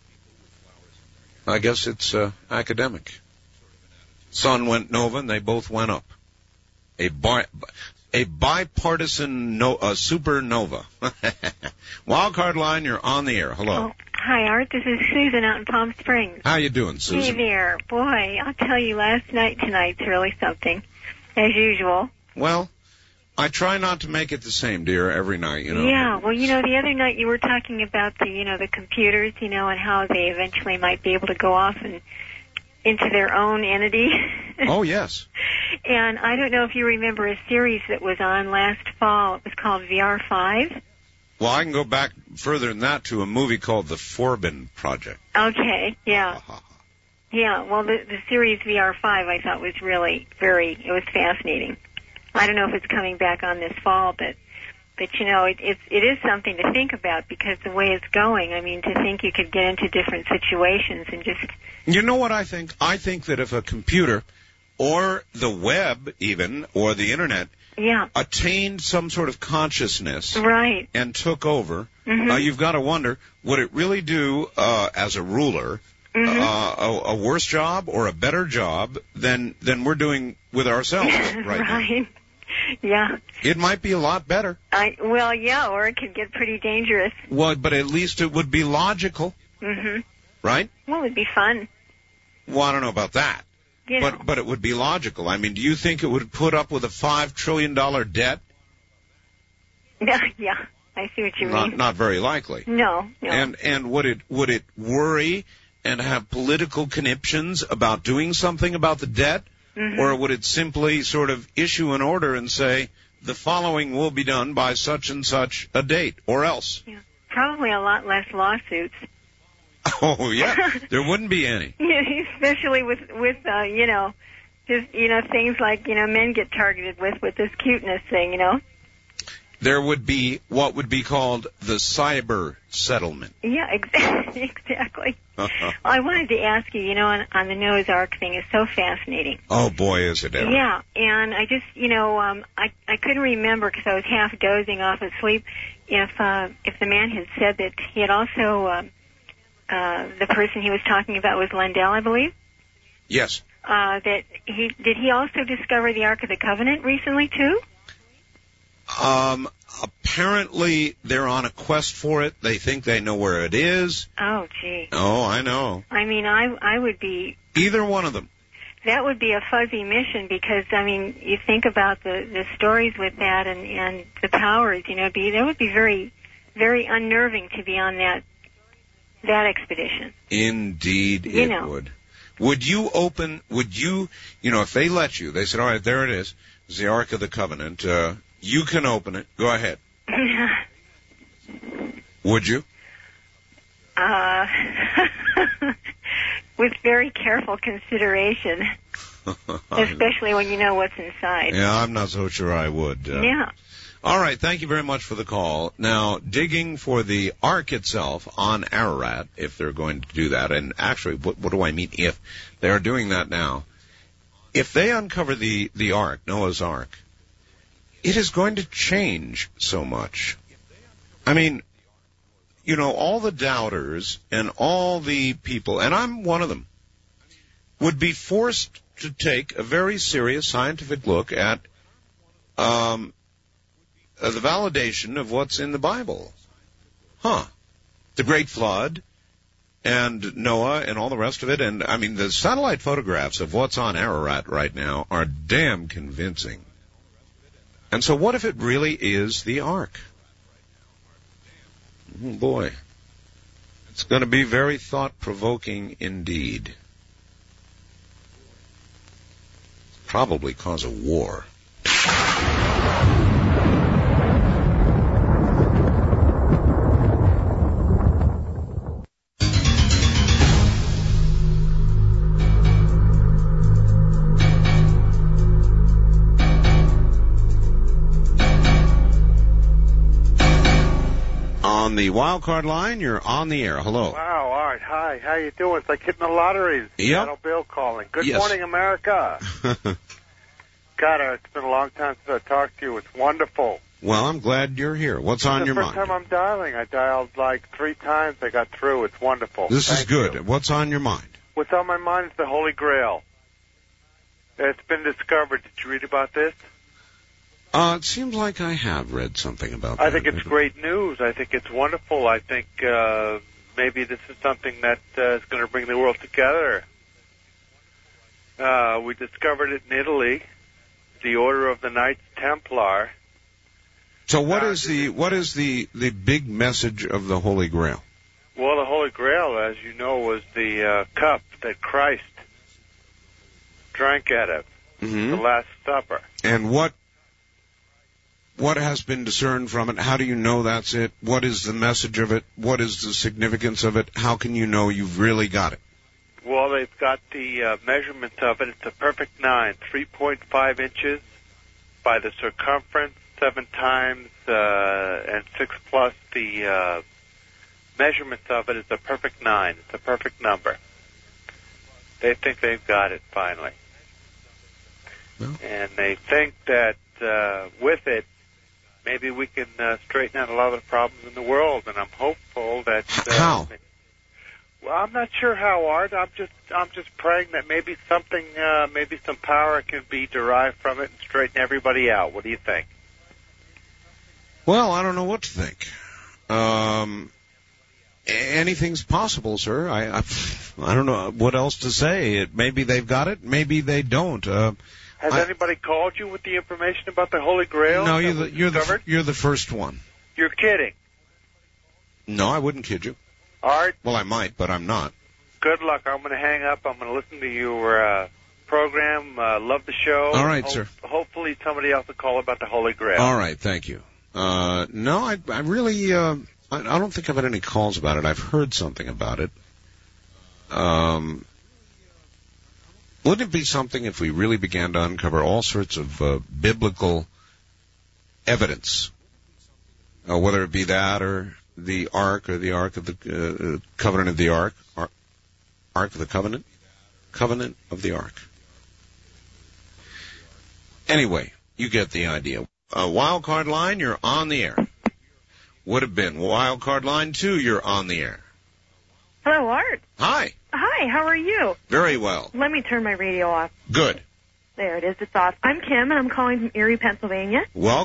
I guess it's uh, academic. Sun went nova, and they both went up. A bi- a bipartisan no- uh, supernova. Wildcard line, you're on the air. Hello. Oh, hi, Art. This is Susan out in Palm Springs. How you doing, Susan? Hey there. Boy, I'll tell you, last night tonight's really something, as usual. Well, I try not to make it the same, dear, every night, you know. Yeah, well, you know, the other night you were talking about the, you know, the computers, you know, and how they eventually might be able to go off and into their own entity. Oh, yes. And I don't know if you remember a series that was on last fall. It was called V R five. Well, I can go back further than that to a movie called The Forbin Project. Okay, yeah. Yeah, well, the, the series V R five I thought was really very, it was fascinating. I don't know if it's coming back on this fall, but, but you know, it, it's, it is something to think about because the way it's going, I mean, to think you could get into different situations and just... You know what I think? I think that if a computer or the web even, or the internet, yeah, attained some sort of consciousness, right, and took over, mm-hmm. uh, you've got to wonder, would it really do, uh, as a ruler, mm-hmm. uh, a, a worse job or a better job than, than we're doing with ourselves right, right. now? Yeah. It might be a lot better. I, well, yeah, or it could get pretty dangerous. Well, but at least it would be logical. Mm-hmm. Right? Well, it would be fun. Well, I don't know about that. You know. But but it would be logical. I mean, do you think it would put up with a five trillion dollar debt? Yeah, yeah, I see what you not, mean. Not very likely. No, no. And and would it would it worry and have political conniptions about doing something about the debt, mm-hmm. or would it simply sort of issue an order and say the following will be done by such and such a date, or else? Yeah. Probably a lot less lawsuits. Oh yeah, there wouldn't be any. Especially with with uh, you know, just you know things like you know men get targeted with with this cuteness thing, you know. There would be what would be called the cyber settlement. Yeah, ex- exactly. I wanted to ask you, you know, on, on the Noah's Ark thing is so fascinating. Oh boy, is it ever! Yeah, and I just, you know, um, I I couldn't remember because I was half dozing off of sleep. If uh, if the man had said that he had also. Um, Uh, the person he was talking about was Lendell, I believe. Yes. Uh, that he did he also discover the Ark of the Covenant recently too? Um, apparently, they're on a quest for it. They think they know where it is. Oh, gee. Oh, I know. I mean, I I would be... Either one of them. That would be a fuzzy mission because, I mean, you think about the, the stories with that and, and the powers, you know, be, that would be very, very unnerving to be on that that expedition. Indeed You it know. would. Would you open, would you, you know, if they let you, they said, all right, there it is, it's the Ark of the Covenant, uh, you can open it, go ahead. Would you? uh, with very careful consideration, especially when you know what's inside. Yeah, I'm not so sure I would. Uh, Yeah. All right, thank you very much for the call. Now, digging for the Ark itself on Ararat, if they're going to do that, and actually, what, what do I mean if? They are doing that now. If they uncover the, the Ark, Noah's Ark, it is going to change so much. I mean, you know, all the doubters and all the people, and I'm one of them, would be forced to take a very serious scientific look at um, uh, the validation of what's in the Bible. Huh. The Great Flood and Noah and all the rest of it. And, I mean, the satellite photographs of what's on Ararat right now are damn convincing. And so what if it really is the Ark? Oh, boy. It's going to be very thought-provoking indeed. Probably cause a war. On the wild card line, you're on the air. Hello. Wow, all right. Hi, how you doing? It's like hitting the lottery. Yep. Shadow Bill calling. Good Yes. morning, America. God, uh, it's been a long time since I talked to you. It's wonderful. Well, I'm glad you're here. What's on This your is the first mind? time I'm dialing. I dialed like three times. I got through. It's wonderful. This is Thank good. you. What's on your mind? What's on my mind is the Holy Grail. It's been discovered. Did you read about this? Uh, it seems like I have read something about that. I think it's great news. I think it's wonderful. I think uh, maybe this is something that uh, is going to bring the world together. Uh, we discovered it in Italy, the Order of the Knights Templar. So what is the what is the the big message of the Holy Grail? Well, the Holy Grail, as you know, was the uh, cup that Christ drank out of, Mm-hmm. the Last Supper. And what what has been discerned from it? How do you know that's it? What is the message of it? What is the significance of it? How can you know you've really got it? Well, they've got the uh, measurements of it. It's a perfect nine, three point five inches by the circumference, seven times, uh, and six plus the uh, measurements of it is a perfect nine. It's a perfect number. They think they've got it finally. Well. And they think that uh, with it, maybe we can uh, straighten out a lot of the problems in the world. And I'm hopeful that. Uh, How? Well, I'm not sure how, Art. I'm just, I'm just praying that maybe something, uh, maybe some power can be derived from it and straighten everybody out. What do you think? Well, I don't know what to think. Um, anything's possible, sir. I, I, I don't know what else to say. It, maybe they've got it. Maybe they don't. Uh, Has I, anybody called you with the information about the Holy Grail? no, that you're the, was you're the discovered? you're the first one. You're kidding. No, I wouldn't kid you. Art, Well, I might, but I'm not. good luck. I'm going to hang up. I'm going to listen to your uh, program. Uh, love the show. All right, Ho- sir. Hopefully somebody else will call about the Holy Grail. All right, thank you. Uh, no, I, I really, uh, I, I don't think I've had any calls about it. I've heard something about it. Um, wouldn't it be something if we really began to uncover all sorts of uh, biblical evidence, uh, whether it be that or the Ark or the Ark of the uh, Covenant of the Ark, Ark, Ark of the Covenant, Covenant of the Ark. Anyway, you get the idea. Uh, wild card line, you're on the air. Would have been wild card line two, you're on the air. Hello, Art. Hi. Hi, how are you? Very well. Let me turn my radio off. Good. There it is. It's off. I'm Kim, and I'm calling from Erie, Pennsylvania. Welcome.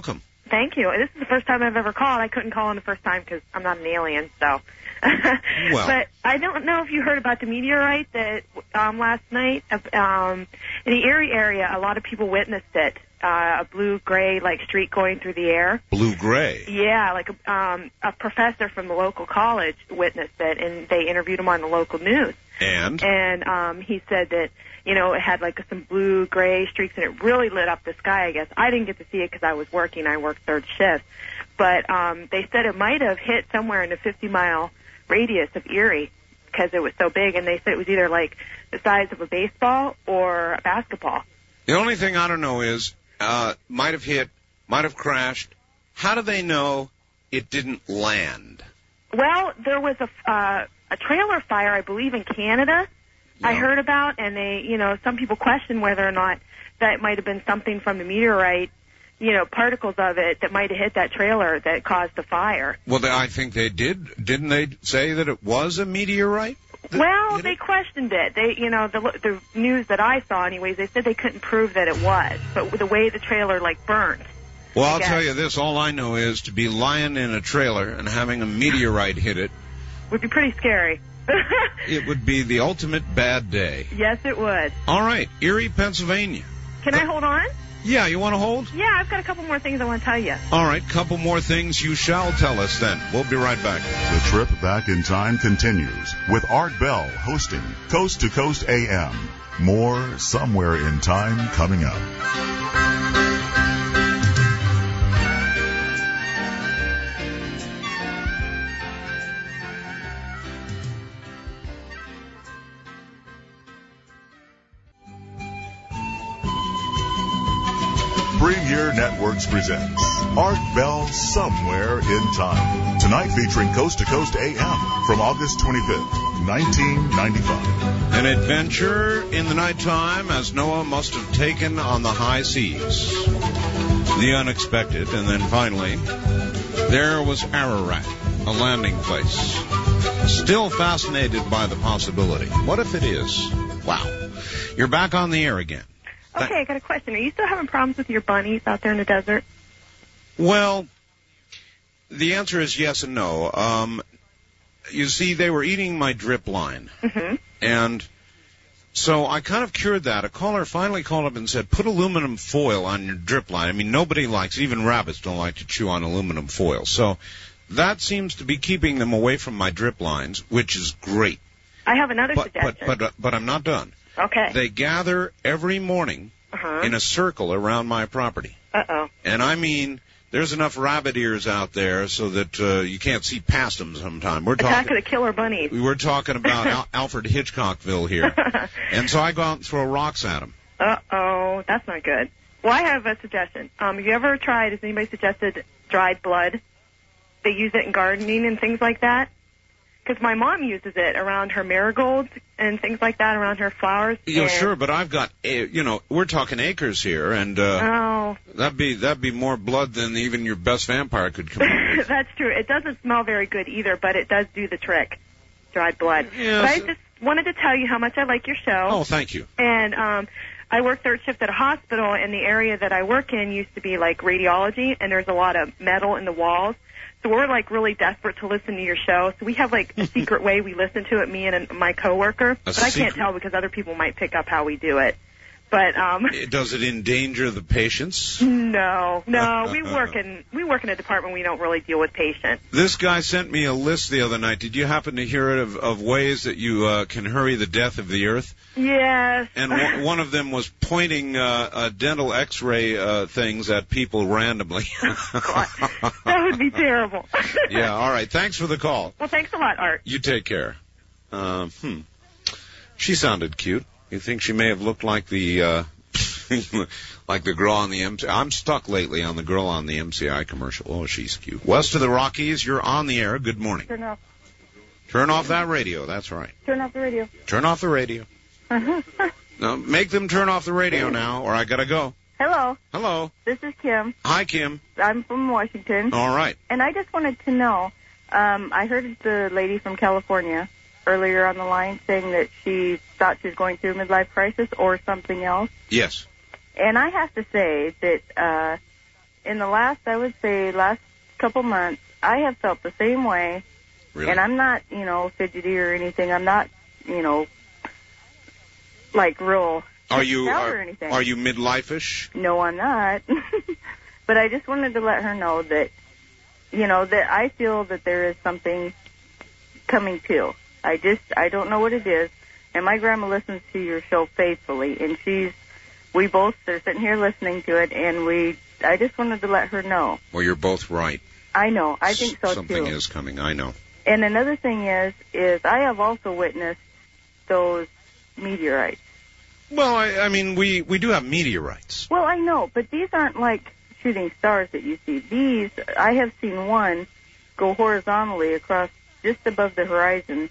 Thank you. This is the first time I've ever called. I couldn't call in the first time because I'm not an alien, so. Well. But I don't know if you heard about the meteorite that um, last night um, in the Erie area. A lot of people witnessed it. Uh, a blue-gray like streak going through the air. Blue-gray. Yeah, like a, um, a professor from the local college witnessed it, and they interviewed him on the local news. And? And um, he said that, you know, it had like some blue-gray streaks, and it really lit up the sky, I guess. I didn't get to see it because I was working. I worked third shift. But um, they said it might have hit somewhere in a fifty-mile radius of Erie because it was so big, and they said it was either like the size of a baseball or a basketball. The only thing I don't know is, uh, might have hit, might have crashed. How do they know it didn't land? Well, there was a, uh, a trailer fire, I believe, in Canada. I heard about, and they, you know, some people question whether or not that might have been something from the meteorite, you know, particles of it that might have hit that trailer that caused the fire. Well, they, I think they did. Didn't they say that it was a meteorite? Well, they questioned it. They, you know, the, the news that I saw, anyways, they said they couldn't prove that it was, but with the way the trailer like burned. Well, I'll tell you this. All I know is to be lying in a trailer and having a meteorite hit it would be pretty scary. It would be the ultimate bad day. Yes, it would. All right, Erie, Pennsylvania. Can I hold on? Yeah, you want to hold? Yeah, I've got a couple more things I want to tell you. All right, couple more things you shall tell us then. We'll be right back. The trip back in time continues with Art Bell hosting Coast to Coast A M. More Somewhere in Time coming up. Premier Networks presents Art Bell Somewhere in Time. Tonight featuring Coast to Coast A M from August twenty-fifth, nineteen ninety-five. An adventure in the nighttime as Noah must have taken on the high seas. The unexpected, and then finally, there was Ararat, a landing place. Still fascinated by the possibility. What if it is? Wow. You're back on the air again. Okay, I got a question. Are you still having problems with your bunnies out there in the desert? Well, the answer is yes and no. Um, you see, they were eating my drip line. Mm-hmm. And so I kind of cured that. A caller finally called up and said, put aluminum foil on your drip line. I mean, nobody likes, even rabbits don't like to chew on aluminum foil. So that seems to be keeping them away from my drip lines, which is great. I have another but, suggestion. But, but, but I'm not done. Okay. They gather every morning uh-huh. in a circle around my property. Uh-oh. And I mean, there's enough rabbit ears out there so that uh, you can't see past them sometime. We're Attack talking of the killer bunnies. We were talking about Al- Alfred Hitchcockville here. And so I go out and throw rocks at them. Uh-oh, that's not good. Well, I have a suggestion. Um, have you ever tried, has anybody suggested dried blood? They use it in gardening and things like that. Because my mom uses it around her marigolds and things like that, around her flowers. Yeah, and sure, but I've got, you know, we're talking acres here, and uh, oh. that'd be that'd be more blood than even your best vampire could come up with. That's true. It doesn't smell very good either, but it does do the trick. Dried blood. Yes. But I just wanted to tell you how much I like your show. Oh, thank you. And um, I work third shift at a hospital, and the area that I work in used to be like radiology, and there's a lot of metal in the walls. So we're like really desperate to listen to your show. So we have like a secret way we listen to it, me and my coworker. A but I secret? can't tell because other people might pick up how we do it. But um does it endanger the patients? No, no. We work in we work in a department we don't really deal with patients. This guy sent me a list the other night. Did you happen to hear it of, of ways that you uh, can hurry the death of the earth? Yes. And w- one of them was pointing uh, uh, dental X-ray uh, things at people randomly. That would be terrible. Yeah. All right. Thanks for the call. Well, thanks a lot, Art. You take care. Uh, hmm. She sounded cute. You think she may have looked like the uh, like the girl on the M C I? I'm stuck lately on the girl on the M C I commercial. Oh, she's cute. West of the Rockies, you're on the air. Good morning. Turn off. Turn off that radio. That's right. Turn off the radio. Turn off the radio. Uh-huh. No, make them turn off the radio now, or I gotta go. Hello. Hello. This is Kim. Hi, Kim. I'm from Washington. All right. And I just wanted to know, um, I heard the lady from California earlier on the line saying that she thought she was going through a midlife crisis or something else. Yes. And I have to say that uh, in the last, I would say, last couple months, I have felt the same way. Really? And I'm not, you know, fidgety or anything. I'm not, you know, like real Are you out are, or anything. are you midlife-ish? No, I'm not. But I just wanted to let her know that, you know, that I feel that there is something coming to. I just, I don't know what it is. And my grandma listens to your show faithfully, and she's, we both are sitting here listening to it, and we, I just wanted to let her know. Well, you're both right. I know. I think so, Something too. is coming. I know. And another thing is, is I have also witnessed those meteorites. Well, I, I mean, we, we do have meteorites. Well, I know, but these aren't like shooting stars that you see. These, I have seen one go horizontally across just above the horizon,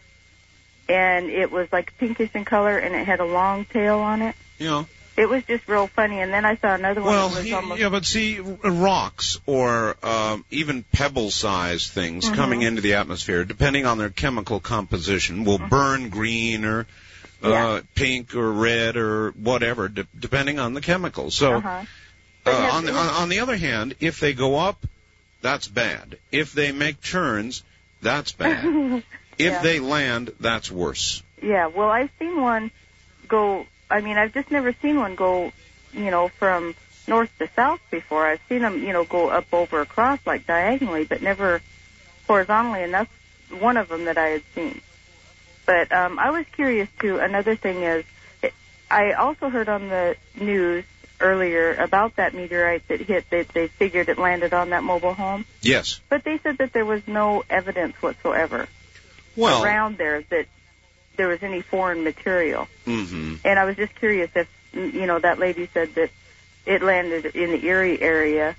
and it was like pinkish in color, and it had a long tail on it. Yeah. It was just real funny, and then I saw another one Well, that was yeah, almost... yeah, but see, rocks or um, even pebble-sized things Mhm. coming into the atmosphere, depending on their chemical composition, will Mhm. burn green or uh, Yeah. pink or red or whatever, de- depending on the chemicals. So, Uh-huh. uh, on, the, on, on the other hand, if they go up, that's bad. If they make turns, that's bad. If Yeah. they land, that's worse. Yeah, well, I've seen one go... I mean, I've just never seen one go, you know, from north to south before. I've seen them, you know, go up, over, across, like diagonally, but never horizontally, and that's one of them that I had seen. But um, I was curious, too. Another thing is, it, I also heard on the news earlier about that meteorite that hit, that they figured it landed on that mobile home. Yes. But they said that there was no evidence whatsoever Well, around there that there was any foreign material. Mm-hmm. And I was just curious if, you know, that lady said that it landed in the Erie area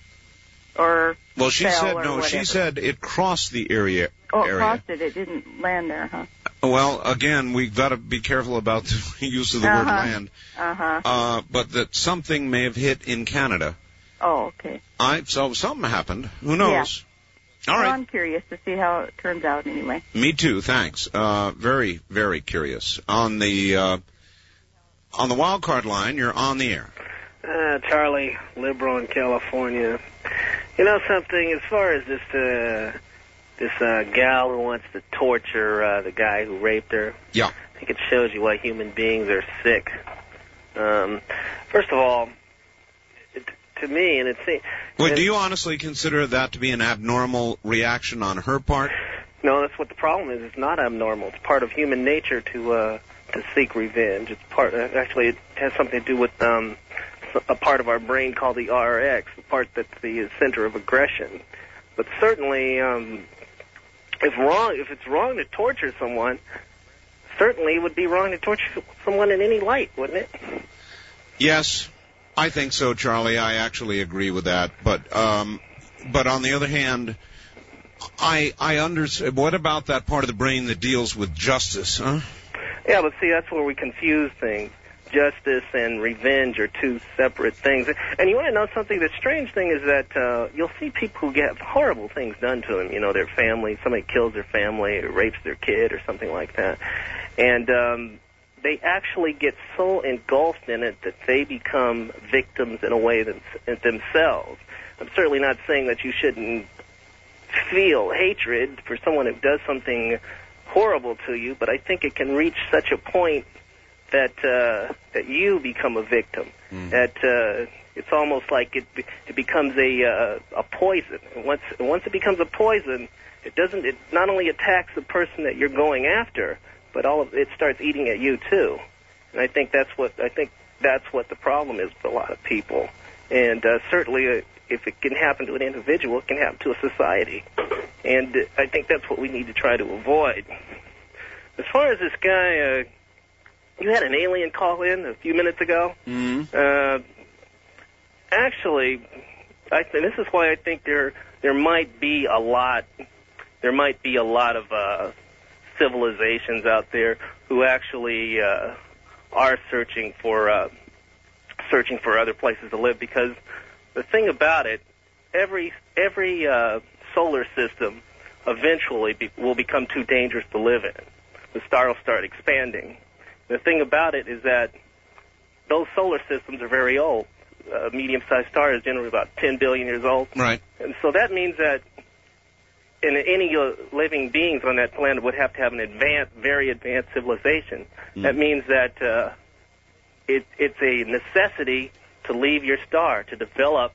or Well, she fell said or no. whatever. She said it crossed the area. Oh, it area. crossed it. It didn't land there, huh? Well, again, we've got to be careful about the use of the Uh-huh. word land. Uh-huh. Uh, but that something may have hit in Canada. Oh, okay. I so something happened. Who knows? All well, right. I'm curious to see how it turns out anyway. Me too. Thanks. Uh, very, very curious. On the uh, on the wild card line, you're on the air. Uh, Charlie, liberal in California. You know something? As far as this uh, this uh, gal who wants to torture uh, the guy who raped her, yeah, I think it shows you why human beings are sick. Um, first of all, it, to me, and it seems. Wait, do you honestly consider that to be an abnormal reaction on her part? No, that's what the problem is. It's not abnormal. It's part of human nature to uh, to seek revenge. It's part. Uh, actually, it has something to do with um, a part of our brain called the R X, the part that's the center of aggression. But certainly, um, if wrong, if it's wrong to torture someone, certainly it would be wrong to torture someone in any light, wouldn't it? Yes, I think so, Charlie. I actually agree with that. But um, but on the other hand, I I understand. What about that part of the brain that deals with justice? Huh? Yeah, but see, that's where we confuse things. Justice and revenge are two separate things. And you want to know something? The strange thing is that uh, you'll see people who get horrible things done to them. You know, their family, somebody kills their family or rapes their kid or something like that. And um, they actually get so engulfed in it that they become victims in a way them- themselves. I'm certainly not saying that you shouldn't feel hatred for someone who does something horrible to you, but I think it can reach such a point that uh, that you become a victim. Mm. That uh, it's almost like it be- it becomes a uh, a poison. And once once it becomes a poison, it doesn't. It not only attacks the person that you're going after, but all of it starts eating at you too. And I think that's what I think that's what the problem is with a lot of people. And uh, certainly, uh, if it can happen to an individual, it can happen to a society. And uh, I think that's what we need to try to avoid. As far as this guy. Uh, You had an alien call in a few minutes ago. Mm-hmm. Uh, actually, I th- this is why I think there there might be a lot there might be a lot of uh, civilizations out there who actually uh, are searching for uh, searching for other places to live. Because the thing about it, every every uh, solar system eventually be- will become too dangerous to live in. The star will start expanding. The thing about it is that those solar systems are very old. a medium-sized star is generally about ten billion years old. Right. And so that means that in any uh, living beings on that planet would have to have an advanced, very advanced civilization. Mm. That means that uh, it, it's a necessity to leave your star, to develop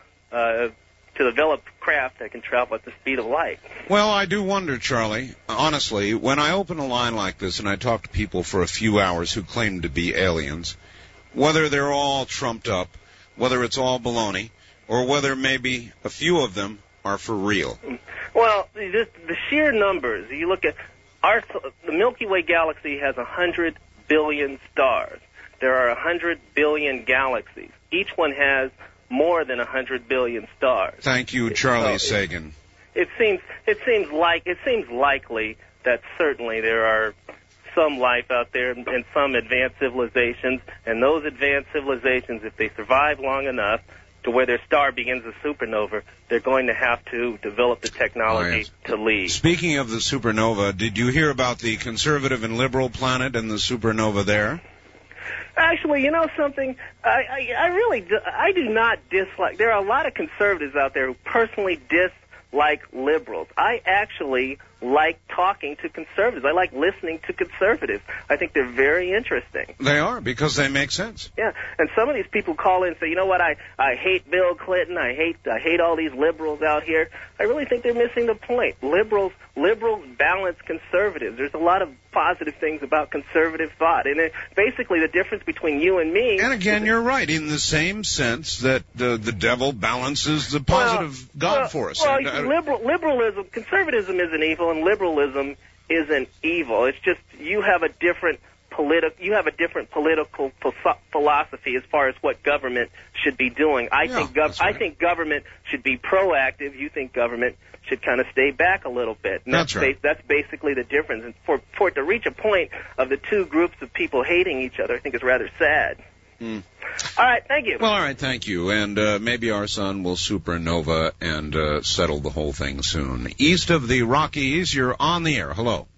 uh, to develop craft that can travel at the speed of light. Well, I do wonder, Charlie, honestly, when I open a line like this and I talk to people for a few hours who claim to be aliens, whether they're all trumped up, whether it's all baloney, or whether maybe a few of them are for real. Well, the, the sheer numbers, you look at our, the Milky Way galaxy has one hundred billion stars. There are one hundred billion galaxies. Each one has more than one hundred billion stars. Thank you, Charlie so Sagan. It, it seems it seems like it seems likely that certainly there are some life out there and some advanced civilizations, and those advanced civilizations, if they survive long enough to where their star begins a supernova, they're going to have to develop the technology oh, yes. to leave. Speaking of the supernova, did you hear about the conservative and liberal planet and the supernova there? Actually, you know something? I, I, I really do, I do not dislike. There are a lot of conservatives out there who personally dislike liberals. I actually like talking to conservatives. I like listening to conservatives. I think they're very interesting. They are, because they make sense. Yeah, and some of these people call in and say, you know what, I, I hate Bill Clinton, I hate I hate all these liberals out here. I really think they're missing the point. Liberals liberals balance conservatives. There's a lot of positive things about conservative thought. And it, basically the difference between you and me... And again, you're right, in the same sense that uh, the devil balances the positive well, God well, force. Well, and, uh, liberal, liberalism, conservatism isn't evil, and liberalism isn't evil. It's just you have a different politi- you have a different political ph- philosophy as far as what government should be doing. I yeah, think gov- right. I think government should be proactive. You think government should kind of stay back a little bit. And that's that's, right. ba- that's basically the difference. And for for it to reach a point of the two groups of people hating each other, I think is rather sad. Mm. All right, thank you. Well, all right, thank you. And uh, maybe our sun will supernova and uh, settle the whole thing soon. East of the Rockies, you're on the air. Hello.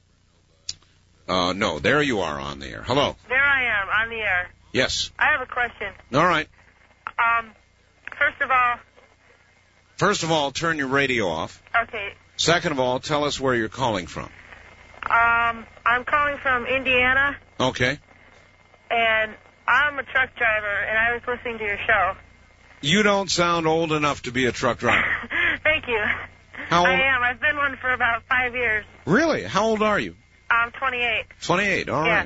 Uh, no, there you are on the air. Hello. There I am, on the air. Yes. I have a question. All right. Um, first of all... First of all, turn your radio off. Okay. Second of all, tell us where you're calling from. Um, I'm calling from Indiana. Okay. And I'm a truck driver, and I was listening to your show. You don't sound old enough to be a truck driver. Thank you. How old? I am. I've been one for about five years. Really? How old are you? I'm twenty-eight. twenty-eight, all yeah. right.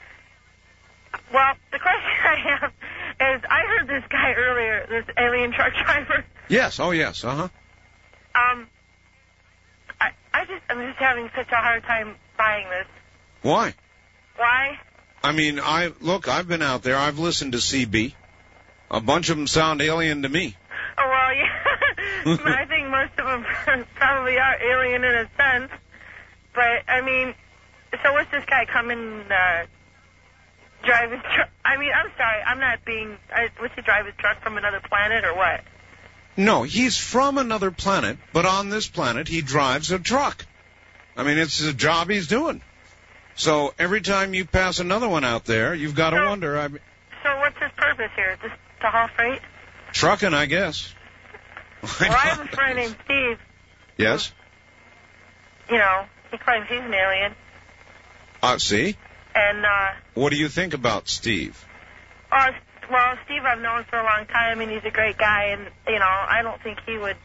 Well, the question I have is, I heard this guy earlier, this alien truck driver. Yes, oh yes, uh-huh. Um, I, I just, I'm just having such a hard time buying this. Why? Why? I mean, I look, I've been out there. I've listened to C B. A bunch of them sound alien to me. Oh, well, yeah. I think most of them probably are alien in a sense. But, I mean, so what's this guy coming, uh, drive his truck? I mean, I'm sorry, I'm not being, I, what's he drive his truck from another planet or what? No, he's from another planet, but on this planet he drives a truck. I mean, it's a job he's doing. So every time you pass another one out there, you've got to so, wonder. I mean, so what's his purpose here? Just to haul freight? Trucking, I guess. Well, I have a friend named Steve. Yes? You know, he claims he's an alien. Uh, see? And, uh... What do you think about Steve? Uh, well, Steve I've known for a long time, and he's a great guy, and, you know, I don't think he would...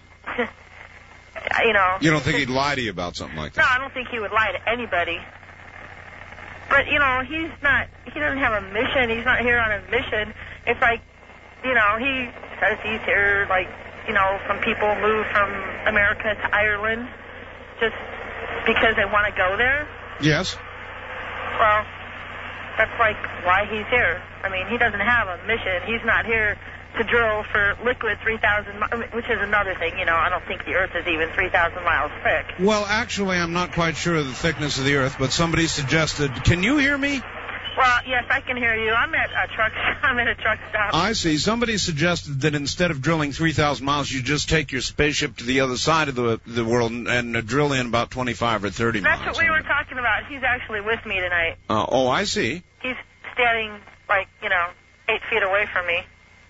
you know... You don't think he'd lie to you about something like that? No, I don't think he would lie to anybody. But, you know, he's not, he doesn't have a mission. He's not here on a mission. It's like, you know, he says he's here, like, you know, some people move from America to Ireland just because they want to go there. Yes. Well, that's like why he's here. I mean, he doesn't have a mission. He's not here to drill for liquid three thousand miles, which is another thing, you know, I don't think the Earth is even three thousand miles thick. Well, actually, I'm not quite sure of the thickness of the Earth, but somebody suggested, can you hear me? Well, yes, I can hear you. I'm at a truck, I'm at a truck stop. I see. Somebody suggested that instead of drilling three thousand miles, you just take your spaceship to the other side of the the world and, and uh, drill in about twenty-five or thirty That's miles. That's what we were talking about. He's actually with me tonight. Uh, oh, I see. He's standing, like, you know, eight feet away from me.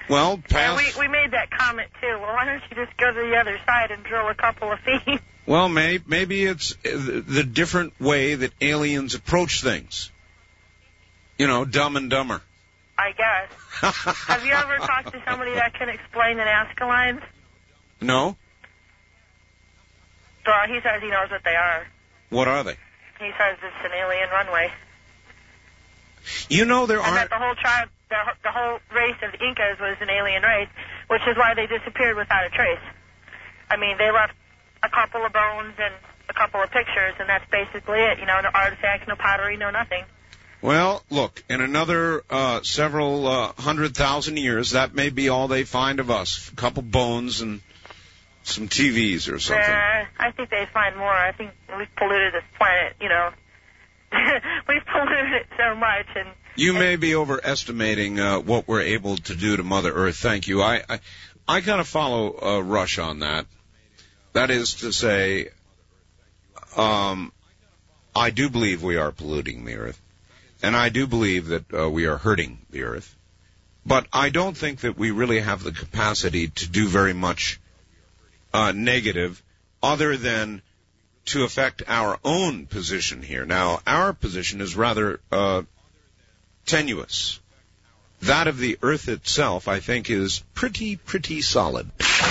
Well, pass. And we, we made that comment, too. Well, why don't you just go to the other side and drill a couple of feet? Well, may, maybe it's the different way that aliens approach things. You know, Dumb and Dumber. I guess. Have you ever talked to somebody that can explain the Nazca lines? No? Well, he says he knows what they are. What are they? He says it's an alien runway. You know, there and are... that the whole tribe, the, the whole race of the Incas was an alien race, which is why they disappeared without a trace. I mean, they left a couple of bones and a couple of pictures, and that's basically it. You know, no artifacts, no pottery, no nothing. Well, look, in another uh, several uh, hundred thousand years, that may be all they find of us. A couple bones and some T Vs or something. Uh, I think they find more. I think we've polluted this planet, you know. We've polluted it so much. and You may be overestimating uh, what we're able to do to Mother Earth. Thank you. I, I, I kind of follow uh, Rush on that. That is to say, um, I do believe we are polluting the Earth, and I do believe that uh, we are hurting the Earth. But I don't think that we really have the capacity to do very much uh, negative other than to affect our own position here. Now, our position is rather uh, tenuous. That of the Earth itself, I think, is pretty, pretty solid.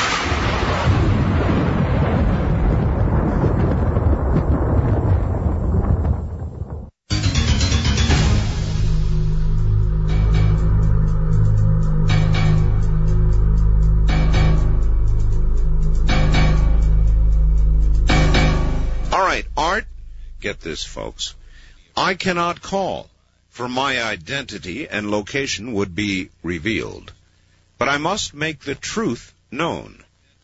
Art, get this, folks. I cannot call, for my identity and location would be revealed. But I must make the truth known.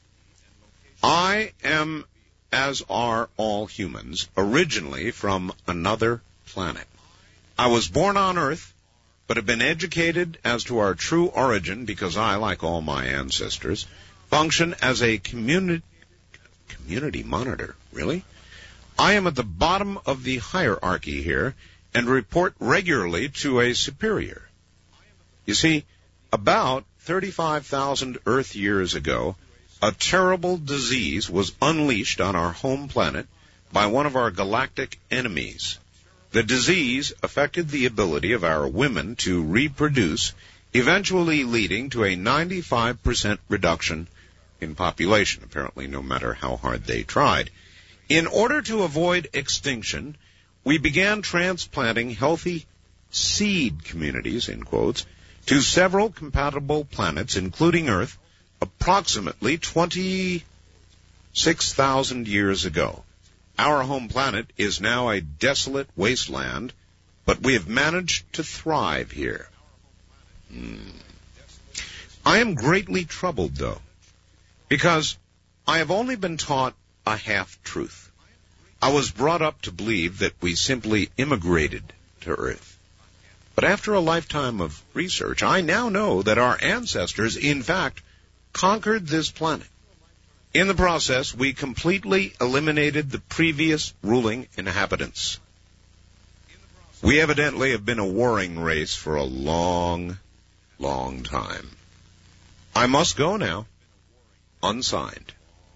I am, as are all humans, originally from another planet. I was born on Earth, but have been educated as to our true origin because I, like all my ancestors, function as a communi- community monitor. Really? I am at the bottom of the hierarchy here and report regularly to a superior. You see, about thirty-five thousand Earth years ago, a terrible disease was unleashed on our home planet by one of our galactic enemies. The disease affected the ability of our women to reproduce, eventually leading to a ninety-five percent reduction in population, apparently no matter how hard they tried. In order to avoid extinction, we began transplanting healthy seed communities, in quotes, to several compatible planets, including Earth, approximately twenty-six thousand years ago. Our home planet is now a desolate wasteland, but we have managed to thrive here. Hmm. I am greatly troubled, though, because I have only been taught a half-truth. I was brought up to believe that we simply immigrated to Earth. But after a lifetime of research, I now know that our ancestors, in fact, conquered this planet. In the process, we completely eliminated the previous ruling inhabitants. We evidently have been a warring race for a long, long time. I must go now, unsigned.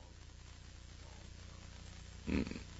Hmm.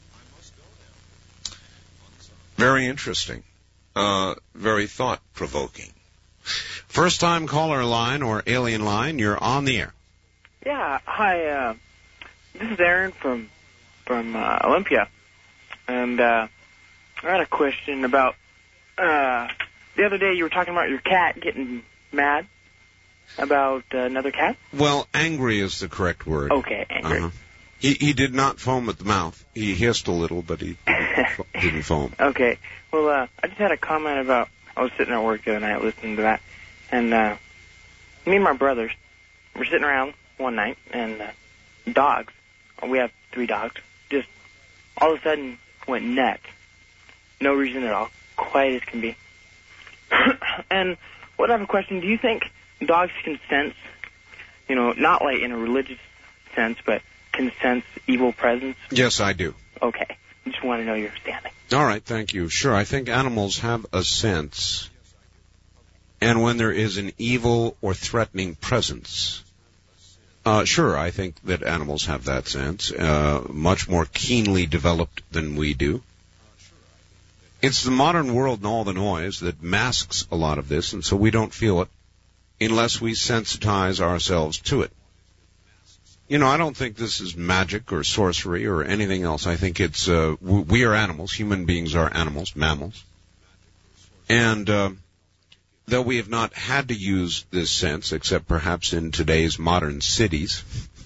Very interesting. Uh, very thought-provoking. First-time caller line or alien line, you're on the air. Yeah, hi, uh, this is Aaron from from uh, Olympia, and uh, I had a question about, uh, the other day you were talking about your cat getting mad about uh, another cat? Well, angry is the correct word. Okay, angry. Uh-huh. He, he did not foam at the mouth. He hissed a little, but he didn't foam. Okay, well, uh, I just had a comment about, I was sitting at work the other night listening to that, and uh, me and my brothers were sitting around one night, and uh, dogs, we have three dogs, just all of a sudden went nuts. No reason at all, quiet as can be. And what I have a question, do you think dogs can sense, you know, not like in a religious sense, but can sense evil presence? Yes, I do. Okay, I just want to know your standing. All right, thank you. Sure, I think animals have a sense. and when there is an evil or threatening presence. Uh, sure, I think that animals have that sense, uh, much more keenly developed than we do. It's the modern world and all the noise that masks a lot of this, and so we don't feel it unless we sensitize ourselves to it. You know, I don't think this is magic or sorcery or anything else. I think it's, uh, we are animals. Human beings are animals, mammals. And, uh, though we have not had to use this sense, except perhaps in today's modern cities,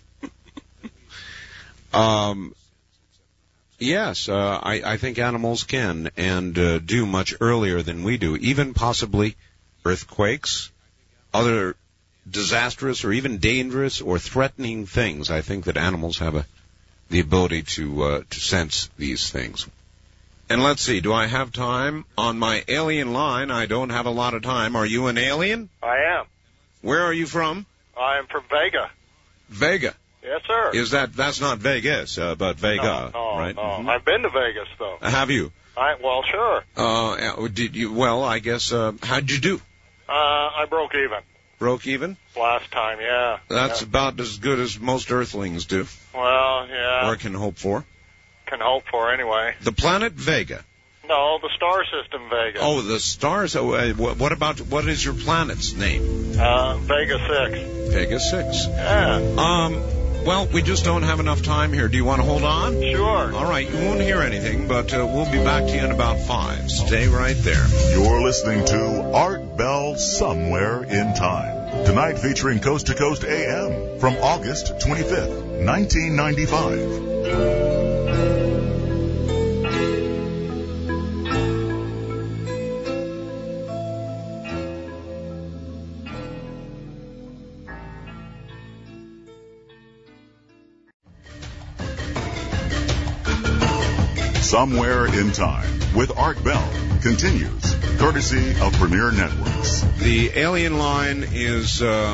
um, yes, uh, I, I think animals can and uh, do much earlier than we do, even possibly earthquakes, other disastrous or even dangerous or threatening things. I think that animals have a, the ability to uh, to sense these things. And let's see, do I have time? On my alien line, I don't have a lot of time. Are you an alien? I am. Where are you from? I am from Vega. Vega? Yes, sir. Is that, that's not Vegas, uh, but Vega, no, no, right? No, Mm-hmm. I've been to Vegas, though. Have you? I, well, sure. Uh, did you, well, I guess, uh, how'd you do? Uh, I broke even. Broke even? Last time, yeah. That's yeah. about as good as most earthlings do. Well, yeah. Or can hope for. Can hope for, anyway. The planet Vega. No, the star system Vega. Oh, the stars. Oh, uh, what about, what is your planet's name? Uh, Vega six. Vega six. Yeah. Um, well, we just don't have enough time here. Do you want to hold on? Sure. All right, you won't hear anything, but uh, we'll be back to you in about five. Stay right there. You're listening to Art Bell Somewhere in Time. Tonight featuring Coast to Coast A M from August twenty-fifth, nineteen ninety-five. Somewhere in Time with Art Bell continues, courtesy of Premier Networks. The alien line is uh,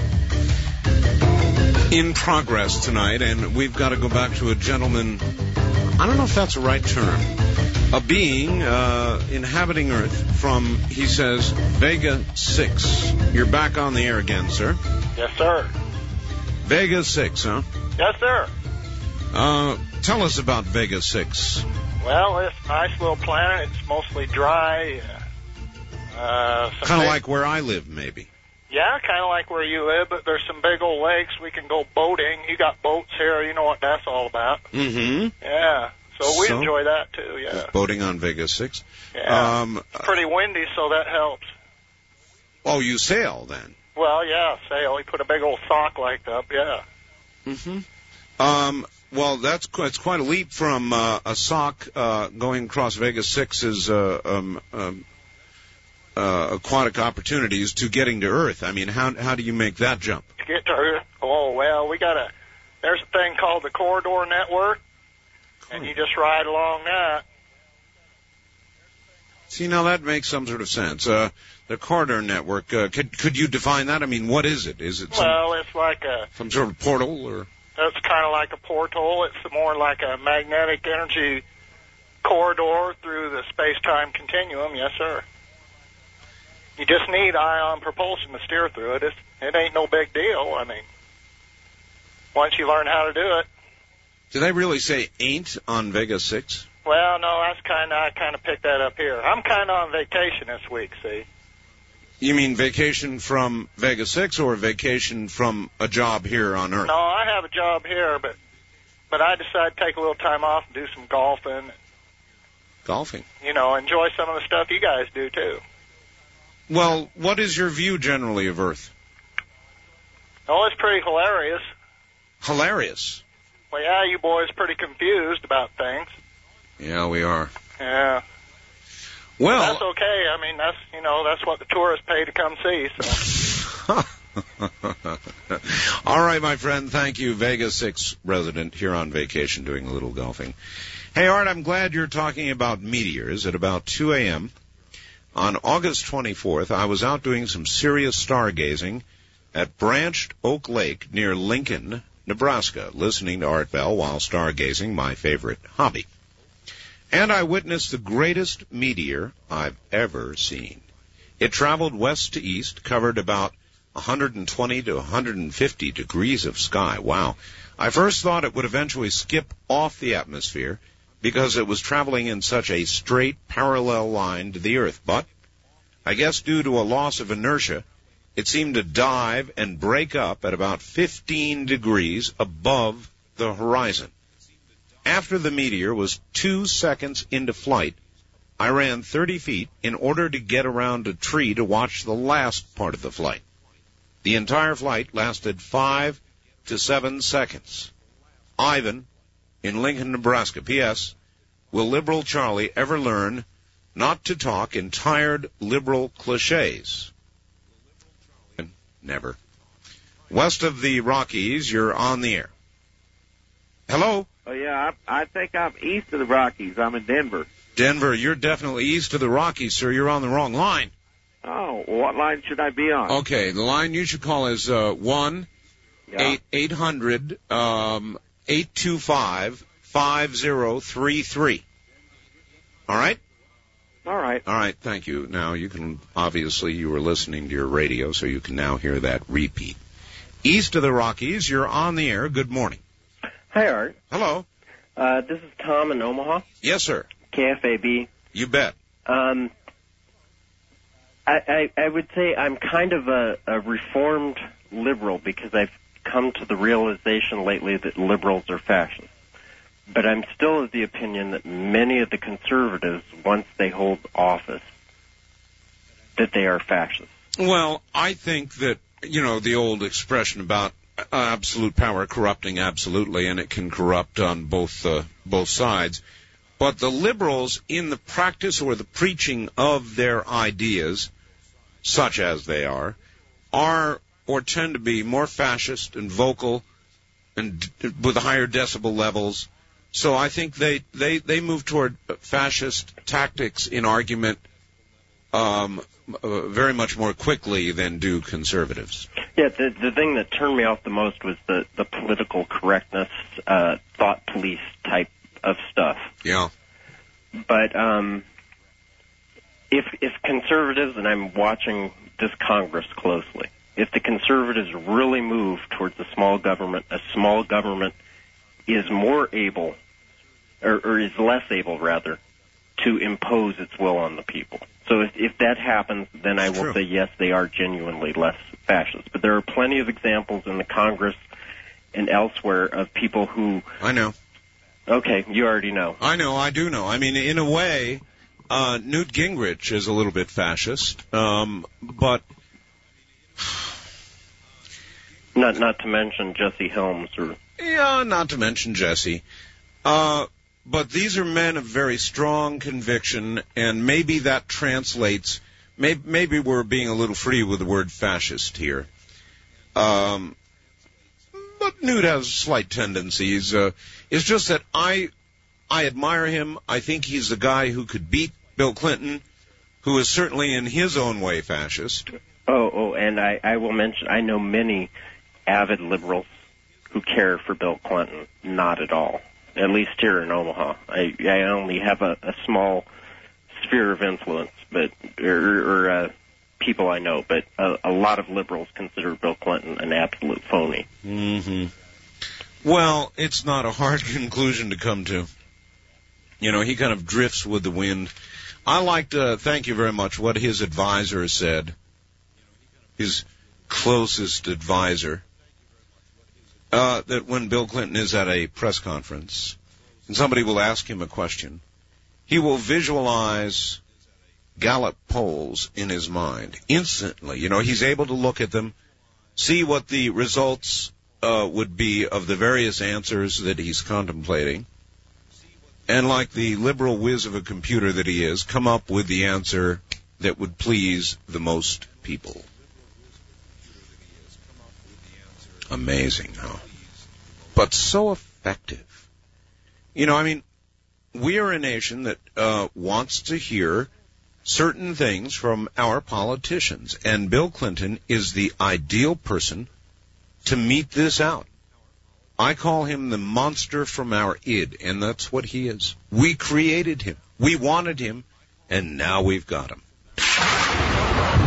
in progress tonight, and we've got to go back to a gentleman, I don't know if that's the right term, a being uh, inhabiting Earth from, he says, Vega six. You're back on the air again, sir. Yes, sir. Vega six, huh? Yes, sir. Uh, tell us about Vega six. Well, it's a nice little planet. It's mostly dry. Uh, kind of like where I live, maybe. Yeah, kind of like where you live, but there's some big old lakes. We can go boating. You got boats here. You know what that's all about. Mm-hmm. Yeah, so we so, enjoy that, too, yeah. Boating on Vega six. Yeah, um, it's pretty windy, so that helps. Oh, you sail, then? Well, yeah, sail. We put a big old sock light up, yeah. Mm-hmm. Um... Well, that's it's quite a leap from uh, a sock uh, going across Vega six's uh, um, um, uh, aquatic opportunities to getting to Earth. I mean, how how do you make that jump? To get to Earth? Oh, well, we got a, there's a thing called the Corridor Network, cool. And you just ride along that. See, now that makes some sort of sense. Uh, the Corridor Network, uh, could could you define that? I mean, what is it? Is it some, well, it's like a... some sort of portal, or... It's kind of like a portal. It's more like a magnetic energy corridor through the space-time continuum. Yes, sir. You just need ion propulsion to steer through it. It's, it ain't no big deal. I mean, once you learn how to do it. Did they really say ain't on Vega six? Well, no, that's kind of, I kind of picked that up here. I'm kind of on vacation this week, see. You mean vacation from Vega six or vacation from a job here on Earth? No, I have a job here, but but I decided to take a little time off and do some golfing. Golfing? You know, enjoy some of the stuff you guys do, too. Well, what is your view generally of Earth? Oh, it's pretty hilarious. Hilarious? Well, yeah, you boys are pretty confused about things. Yeah, we are. Yeah. Well, that's okay. I mean, that's, you know, that's what the tourists pay to come see, so. All right, my friend. Thank you. Vega six resident here on vacation doing a little golfing. Hey, Art, I'm glad you're talking about meteors. At about two a.m. on August twenty-fourth, I was out doing some serious stargazing at Branched Oak Lake near Lincoln, Nebraska, listening to Art Bell while stargazing, my favorite hobby. And I witnessed the greatest meteor I've ever seen. It traveled west to east, covered about one hundred twenty to one hundred fifty degrees of sky. Wow. I first thought it would eventually skip off the atmosphere because it was traveling in such a straight, parallel line to the Earth. But I guess due to a loss of inertia, it seemed to dive and break up at about fifteen degrees above the horizon. After the meteor was two seconds into flight, I ran thirty feet in order to get around a tree to watch the last part of the flight. The entire flight lasted five to seven seconds. Ivan, in Lincoln, Nebraska. P S. Will Liberal Charlie ever learn not to talk in tired liberal cliches? Never. West of the Rockies, you're on the air. Hello? Oh, yeah, I, I think I'm east of the Rockies. I'm in Denver. Denver, you're definitely east of the Rockies, sir. You're on the wrong line. Oh, what line should I be on? Okay, the line you should call is uh, one eight eight hundred um eight two five five zero three three. All right? All right. All right, thank you. Now, you can, obviously, you were listening to your radio, so you can now hear that repeat. East of the Rockies, you're on the air. Good morning. Hi, Art. Hello. Uh, this is Tom in Omaha. Yes, sir. K F A B. You bet. Um, I, I, I would say I'm kind of a, a reformed liberal because I've come to the realization lately that liberals are fascists. But I'm still of the opinion that many of the conservatives, once they hold office, that they are fascists. Well, I think that, you know, the old expression about absolute power corrupting absolutely, and it can corrupt on both uh, both sides. But the liberals, in the practice or the preaching of their ideas, such as they are, are or tend to be more fascist and vocal and with higher decibel levels. So I think they, they, they move toward fascist tactics in argument um, uh, very much more quickly than do conservatives. Yeah, the, the thing that turned me off the most was the, the political correctness, uh, thought police type of stuff. Yeah. But um, if if conservatives, and I'm watching this Congress closely, if the conservatives really move towards a small government, a small government is more able, or, or is less able, rather, to impose its will on the people. So if, if that happens, then I will True. say, yes, they are genuinely less fascist. But there are plenty of examples in the Congress and elsewhere of people who... I know. Okay, you already know. I know, I do know. I mean, in a way, uh, Newt Gingrich is a little bit fascist, um, but... Not not to mention Jesse Helms or... Yeah, not to mention Jesse. Uh, but these are men of very strong conviction, and maybe that translates... Maybe, maybe we're being a little free with the word fascist here. Um, but Newt has slight tendencies. Uh, it's just that I, I admire him. I think he's the guy who could beat Bill Clinton, who is certainly in his own way fascist. Oh, oh, and I, I will mention, I know many avid liberals who care for Bill Clinton. Not at all. At least here in Omaha. I, I only have a, a small sphere of influence, but or, or uh, people I know, but a, a lot of liberals consider Bill Clinton an absolute phony. Mm-hmm. Well, it's not a hard conclusion to come to. You know, he kind of drifts with the wind. I liked, uh, thank you very much, what his advisor said, his closest advisor, uh, that when Bill Clinton is at a press conference and somebody will ask him a question, he will visualize Gallup polls in his mind instantly. You know, he's able to look at them, see what the results uh, would be of the various answers that he's contemplating, and like the liberal whiz of a computer that he is, come up with the answer that would please the most people. Amazing, huh? But so effective. You know, I mean, we are a nation that uh, wants to hear certain things from our politicians, and Bill Clinton is the ideal person to mete this out. I call him the monster from our id, and that's what he is. We created him. We wanted him, and now we've got him.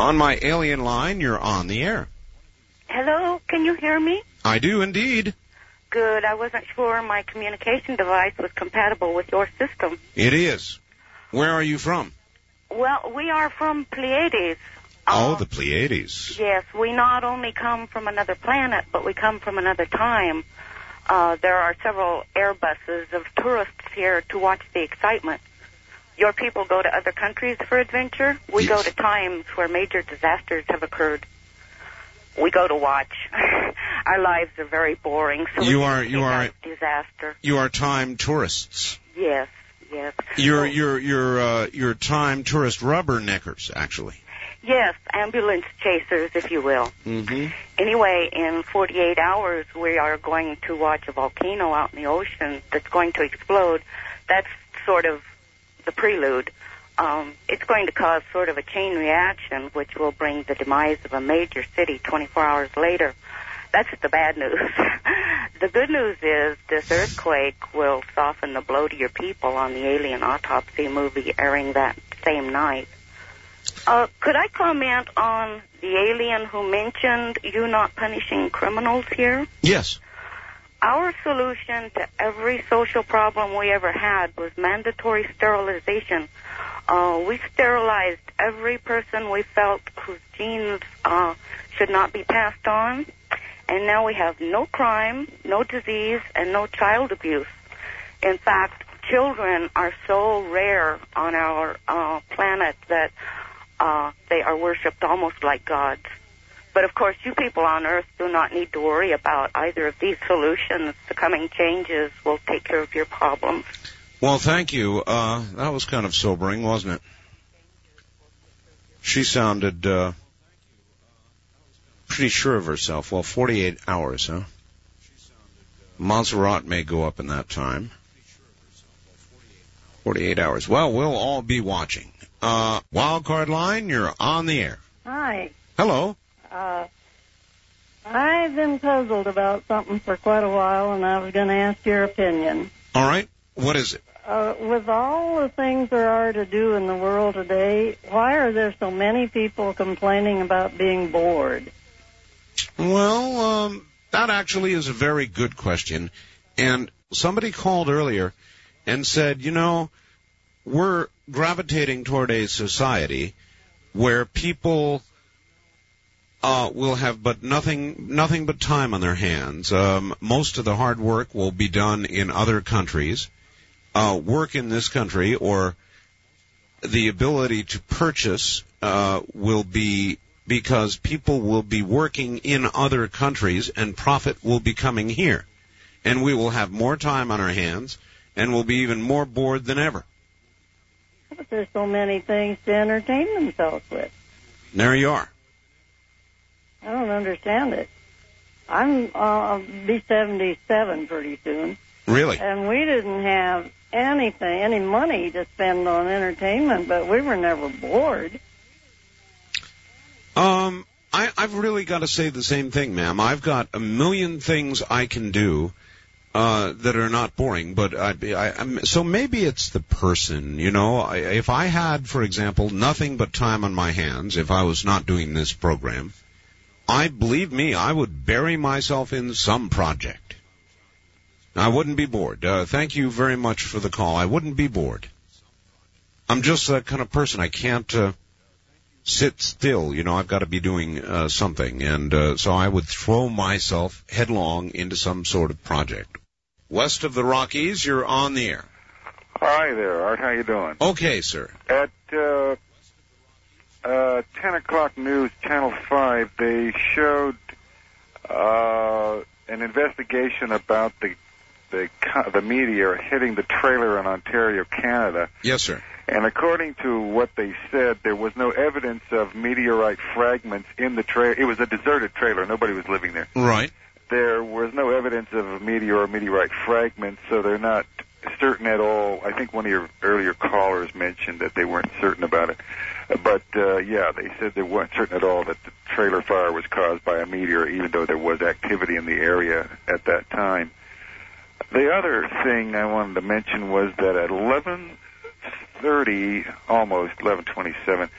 On my alien line, you're on the air. Hello, can you hear me? I do indeed. Good. I wasn't sure my communication device was compatible with your system. It is. Where are you from? Well, we are from Pleiades. Oh, the Pleiades. Yes, we not only come from another planet, but we come from another time. Uh, there are several Airbuses of tourists here to watch the excitement. Your people go to other countries for adventure. We Yes. go to times where major disasters have occurred. We go to watch. Our lives are very boring, so You we are- see you are- that disaster. You are time tourists. Yes, yes. You're you're you're uh, you're time tourist rubberneckers, actually. Yes, ambulance chasers, if you will. Mm-hmm. Anyway, in forty-eight hours, we are going to watch a volcano out in the ocean that's going to explode. That's sort of the prelude. Um, it's going to cause sort of a chain reaction, which will bring the demise of a major city twenty-four hours later. That's the bad news. The good news is this earthquake will soften the blow to your people on the Alien Autopsy movie airing that same night. Uh, could I comment on the alien who mentioned you not punishing criminals here? Yes. Our solution to every social problem we ever had was mandatory sterilization. Uh, we sterilized every person we felt whose genes uh, should not be passed on, and now we have no crime, no disease, and no child abuse. In fact, children are so rare on our uh, planet that uh, they are worshipped almost like gods. But of course, you people on Earth do not need to worry about either of these solutions. The coming changes will take care of your problems. Well, thank you. Uh, that was kind of sobering, wasn't it? She sounded uh, pretty sure of herself. Well, forty-eight hours, huh? Montserrat may go up in that time. forty-eight hours. Well, we'll all be watching. Uh, Wildcard Line, you're on the air. Hi. Hello. Uh, I've been puzzled about something for quite a while, and I was going to ask your opinion. All right. What is it? Uh, with all the things there are to do in the world today, why are there so many people complaining about being bored? Well, um, that actually is a very good question. And somebody called earlier and said, you know, we're gravitating toward a society where people uh, will have but nothing, nothing but time on their hands. Um, most of the hard work will be done in other countries. Uh, work in this country, or the ability to purchase uh, will be because people will be working in other countries and profit will be coming here. And we will have more time on our hands and will be even more bored than ever. But there's so many things to entertain themselves with. There you are. I don't understand it. I'm uh, I'll be seventy-seven pretty soon. Really? And we didn't have anything, any money to spend on entertainment, but we were never bored. Um, I, I've really got to say the same thing, ma'am. I've got a million things I can do uh, that are not boring, but I, I, I'm, so maybe it's the person, you know. I, if I had, for example, nothing but time on my hands, if I was not doing this program, I believe me, I would bury myself in some project. I wouldn't be bored. Uh, thank you very much for the call. I wouldn't be bored. I'm just that kind of person. I can't uh, sit still. You know, I've got to be doing uh, something. And uh, so I would throw myself headlong into some sort of project. West of the Rockies, you're on the air. Hi there, Art. How you doing? Okay, sir. At uh, uh, ten o'clock news, Channel five, they showed uh, an investigation about the the the meteor hitting the trailer in Ontario, Canada. Yes, sir. And according to what they said, there was no evidence of meteorite fragments in the trailer. It was a deserted trailer. Nobody was living there. Right. There was no evidence of a meteor or meteorite fragments, so they're not certain at all. I think one of your earlier callers mentioned that they weren't certain about it. But, uh, yeah, they said they weren't certain at all that the trailer fire was caused by a meteor, even though there was activity in the area at that time. The other thing I wanted to mention was that at eleven thirty, almost eleven twenty-seven,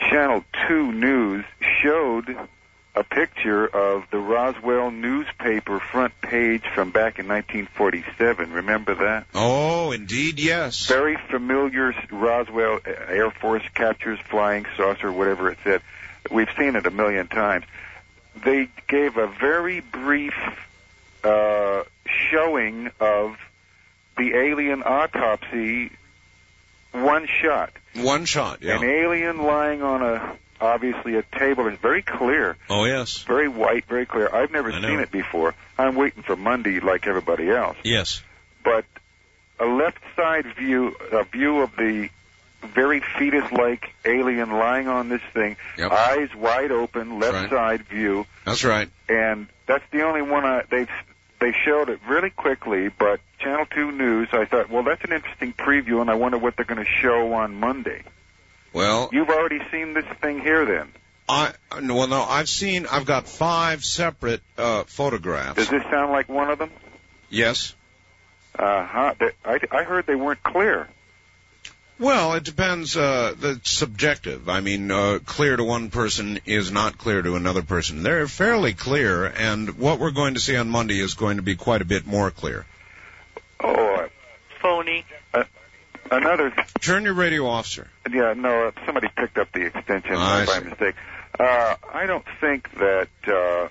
Channel two News showed a picture of the Roswell newspaper front page from back in nineteen forty-seven. Remember that? Oh, indeed, yes. Very familiar Roswell Air Force captures flying saucer, whatever it said. We've seen it a million times. They gave a very brief uh, showing of the alien autopsy, one shot. One shot, yeah. An alien lying on a, obviously a table. It's very clear. Oh, yes. Very white, very clear. I've never I seen know. it before. I'm waiting for Monday like everybody else. Yes. But a left side view, a view of the very fetus-like alien lying on this thing, Yep. eyes wide open, left Right. side view. That's right. And that's the only one I, they've, they showed it really quickly, but Channel two News, I thought, well, that's an interesting preview, and I wonder what they're going to show on Monday. Well, You've already seen this thing here, then. I no, well, no, I've seen, I've got five separate uh, photographs. Does this sound like one of them? Yes. Uh-huh. They, I, I heard they weren't clear. Well, it depends. Uh, that's subjective. I mean, uh, clear to one person is not clear to another person. They're fairly clear, and what we're going to see on Monday is going to be quite a bit more clear. Oh, Phony. uh, another... Turn your radio off, sir. Yeah, no, uh, somebody picked up the extension I by see. mistake. Uh, I don't think that... Uh,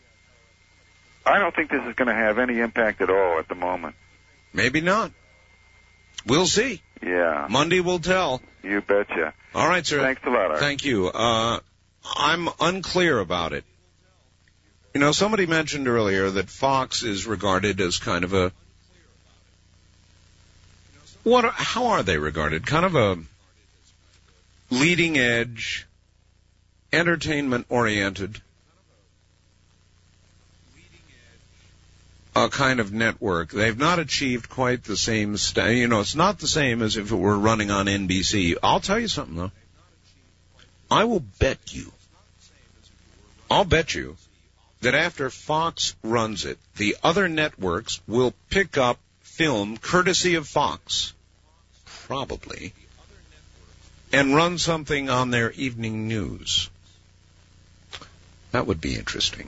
I don't think this is going to have any impact at all at the moment. Maybe not. We'll see. Yeah. Monday will tell. You betcha. All right, sir. Thanks a lot, Art. Thank you. Uh, I'm unclear about it. You know, somebody mentioned earlier that Fox is regarded as kind of a... What? Are, how are they regarded? Kind of a leading edge, entertainment-oriented, a kind of network. They've not achieved quite the same, sta- you know, it's not the same as if it were running on N B C. I'll tell you something, though. I will bet you, I'll bet you that after Fox runs it, the other networks will pick up film courtesy of Fox, probably, and run something on their evening news. That would be interesting.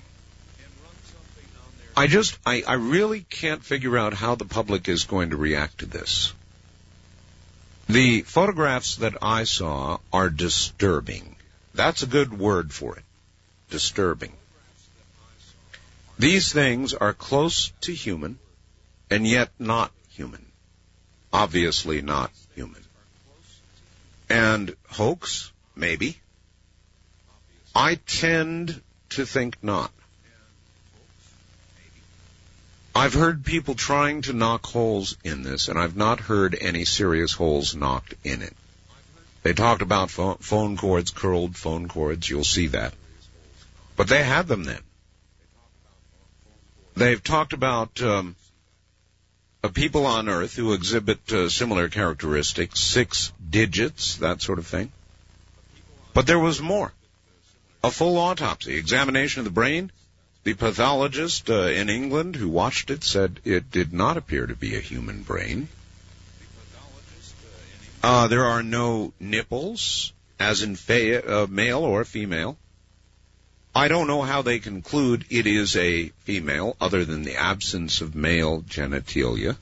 I just, I, I really can't figure out how the public is going to react to this. The photographs that I saw are disturbing. That's a good word for it. Disturbing. These things are close to human, and yet not human. Obviously not human. And hoax? Maybe. I tend to think not. I've heard people trying to knock holes in this, and I've not heard any serious holes knocked in it. They talked about phone, phone cords, curled phone cords. You'll see that. But they had them then. They've talked about um, uh, people on Earth who exhibit uh, similar characteristics, six digits, that sort of thing. But there was more. A full autopsy, examination of the brain. The pathologist uh, in England who watched it said it did not appear to be a human brain. Uh, there are no nipples, as in fa- uh, male or female. I don't know how they conclude it is a female, other than the absence of male genitalia.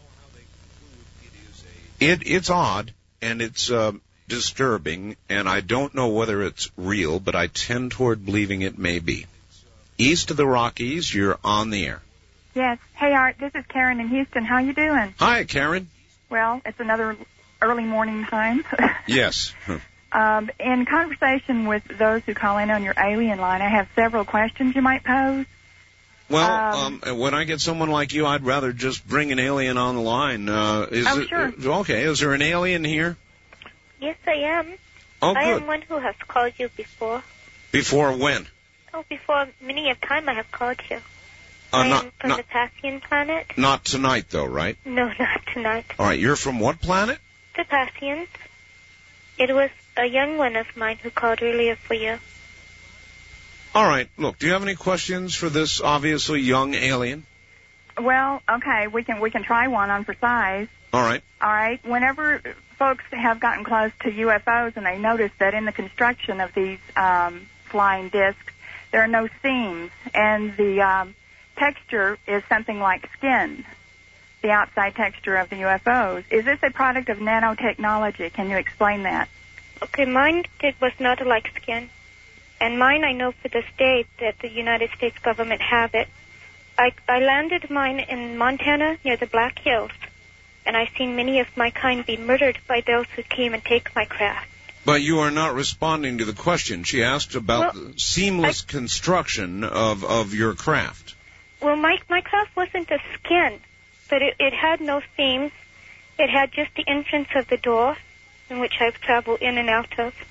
It, it's odd, and it's uh, disturbing, and I don't know whether it's real, but I tend toward believing it may be. East of the Rockies, you're on the air. Yes. Hey, Art, this is Karen in Houston. How you doing? Hi, Karen. Well, it's another early morning time. Yes. um, in conversation with those who call in on your alien line, I have several questions you might pose. Well, Um, um, when I get someone like you, I'd rather just bring an alien on the line. Uh, is Oh, it, sure. Okay, is there an alien here? Yes, I am. Oh, I good. am one who has called you before. Before when? Oh, before many a time I have called you. Uh, I not, am from not, the Passian planet. not tonight, though, right? No, not tonight. All right, you're from what planet? The Passians. It was a young one of mine who called earlier for you. All right, look, do you have any questions for this obviously young alien? Well, okay, we can we can try one on for size. All right. All right. Whenever folks have gotten close to U F Os, and they noticed that in the construction of these um, flying discs, there are no seams, and the um, texture is something like skin, the outside texture of the U F Os. Is this a product of nanotechnology? Can you explain that? Okay, mine did, was not like skin. And mine, I know for this day that the United States government have it. I, I landed mine in Montana near the Black Hills, and I've seen many of my kind be murdered by those who came and take my craft. But you are not responding to the question. She asked about well, the seamless I, construction of, of your craft. Well, my, my craft wasn't a skin, but it, it had no seams. It had just the entrance of the door in which I've traveled in and out of.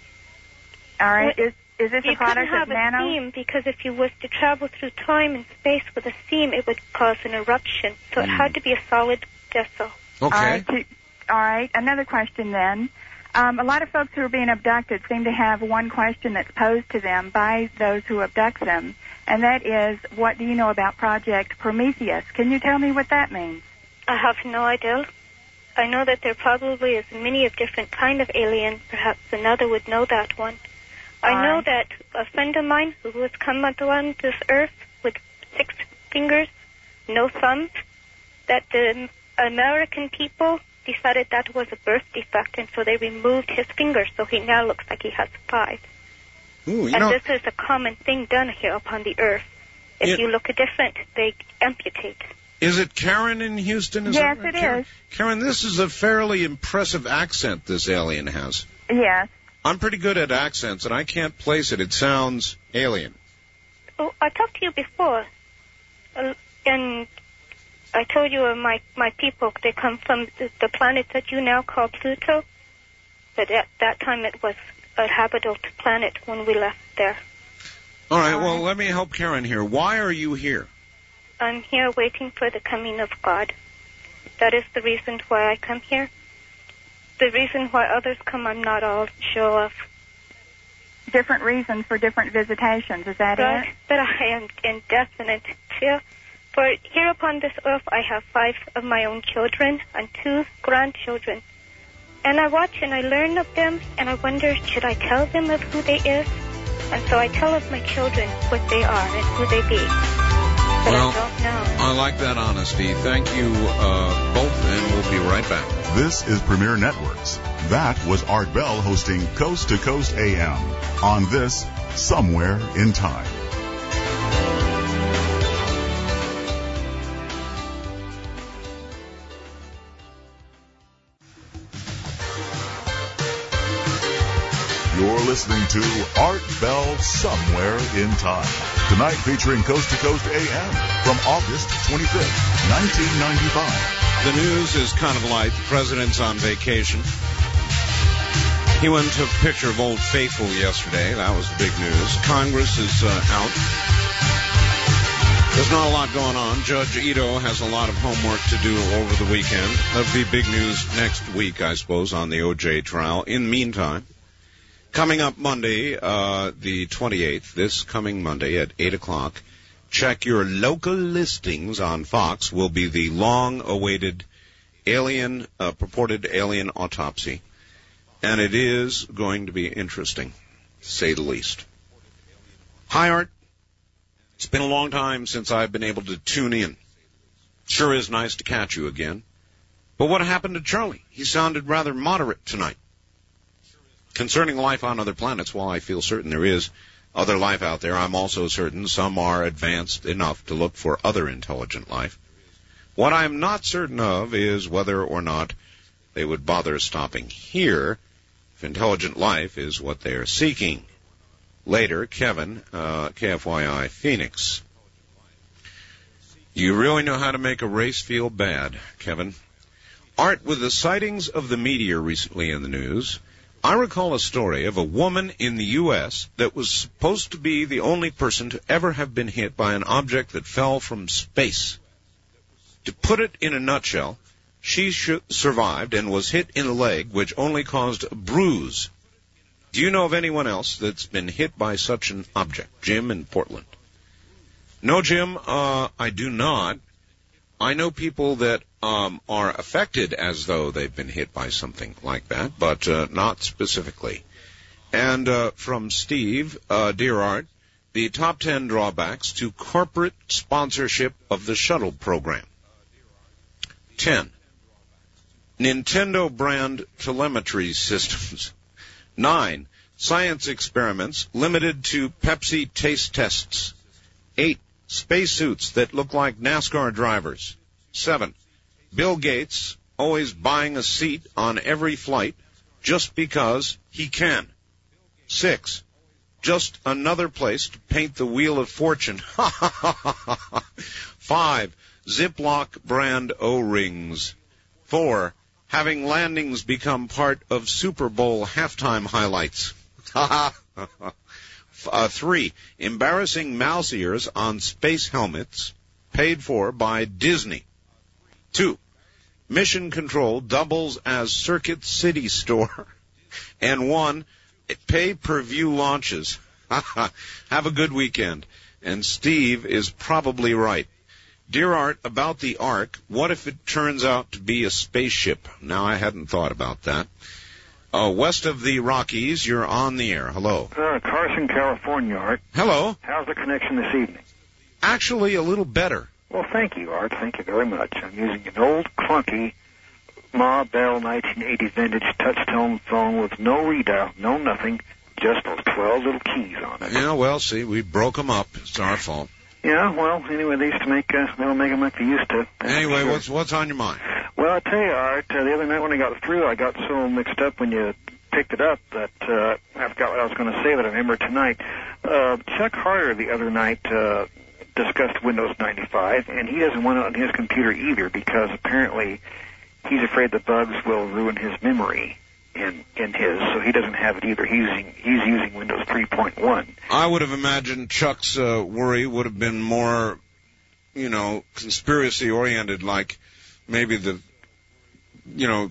All right. Well, is Is this you a product couldn't have of nano? a seam because if you was to travel through time and space with a seam, it would cause an eruption. So mm. it had to be a solid vessel. Okay. All right. To, all right. Another question then. Um, a lot of folks who are being abducted seem to have one question that's posed to them by those who abduct them, and that is, what do you know about Project Prometheus? Can you tell me what that means? I have no idea. I know that there probably is many of different kind of alien. Perhaps another would know that one. I All know right. that a friend of mine who has come on this earth with six fingers, no thumbs, that the American people decided that was a birth defect, and so they removed his fingers, so he now looks like he has five. Ooh, you and know, this is a common thing done here upon the earth. If it, you look different, they amputate. Is it Karen in Houston? Is yes, that right? it Karen? is. Karen, this is a fairly impressive accent this alien has. Yes. I'm pretty good at accents, and I can't place it. It sounds alien. Oh, I talked to you before, uh, and I told you uh, my my people, they come from the, the planet that you now call Pluto, but at that time it was a habitable planet when we left there. All right, well, let me help Karen here. Why are you here? I'm here waiting for the coming of God. That is the reason why I come here. The reason why others come, I'm not all sure of. Different reasons for different visitations, is that right? it? But I am indefinite here. For here upon this earth, I have five of my own children and two grandchildren. And I watch and I learn of them, and I wonder, should I tell them of who they is? And so I tell of my children what they are and who they be. But well, I don't know. I like that honesty. Thank you uh, both, and we'll be right back. This is Premier Networks. That was Art Bell hosting Coast to Coast A M on this Somewhere in Time. You're listening to Art Bell Somewhere in Time. Tonight featuring Coast to Coast A M from August twenty-fifth, nineteen ninety-five. The news is kind of light. The president's on vacation. He went and took a picture of Old Faithful yesterday. That was big news. Congress is uh, out. There's not a lot going on. Judge Ito has a lot of homework to do over the weekend. That'll be big news next week, I suppose, on the O J trial. In the meantime, coming up Monday, uh, the twenty-eighth, this coming Monday at eight o'clock, check your local listings on Fox, will be the long-awaited alien, uh, purported alien autopsy. And it is going to be interesting, to say the least. Hi, Art. It's been a long time since I've been able to tune in. Sure is nice to catch you again. But what happened to Charlie? He sounded rather moderate tonight. Concerning life on other planets, while I feel certain there is other life out there, I'm also certain some are advanced enough to look for other intelligent life. What I'm not certain of is whether or not they would bother stopping here if intelligent life is what they are seeking. Later, Kevin, uh, K F Y I, Phoenix. You really know how to make a race feel bad, Kevin. Art, with the sightings of the meteor recently in the news, I recall a story of a woman in the U S that was supposed to be the only person to ever have been hit by an object that fell from space. To put it in a nutshell, she sh- survived and was hit in the leg, which only caused a bruise. Do you know of anyone else that's been hit by such an object? Jim in Portland. No, Jim, uh, I do not. I know people that um, are affected as though they've been hit by something like that, but uh, not specifically. And uh, from Steve, uh, Dear Art, the top ten drawbacks to corporate sponsorship of the shuttle program. ten. Nintendo brand telemetry systems. nine. Science experiments limited to Pepsi taste tests. eight. Spacesuits that look like NASCAR drivers. seven. Bill Gates always buying a seat on every flight just because he can. six. Just another place to paint the Wheel of Fortune. five. Ziploc brand O-rings. four. Having landings become part of Super Bowl halftime highlights. uh, three. Embarrassing mouse ears on space helmets paid for by Disney. two. Mission Control doubles as Circuit City store. And one. Pay-per-view launches. Have a good weekend. And Steve is probably right. Dear Art, about the Ark, what if it turns out to be a spaceship? Now, I hadn't thought about that. Uh, west of the Rockies, you're on the air. Hello. Uh, Carson, California, Art. Hello. How's the connection this evening? Actually, a little better. Well, thank you, Art. Thank you very much. I'm using an old, clunky Ma Bell nineteen eighty vintage touch-tone phone with no readout, no nothing, just those twelve little keys on it. Yeah, well, see, we broke them up. It's our fault. Yeah, well, anyway, they used to make, uh, they don't make them like they used to. Anyway, sure. what's what's on your mind? Well, I tell you, Art, uh, the other night when I got through, I got so mixed up when you picked it up that uh, I forgot what I was going to say, but I remember tonight. Uh, Chuck Harder the other night uh, discussed Windows ninety-five, and he doesn't want it on his computer either because apparently he's afraid the bugs will ruin his memory in in his, so he doesn't have it either. He's using he's using Windows three point one. I would have imagined Chuck's uh, worry would have been more, you know, conspiracy oriented, like maybe the, you know,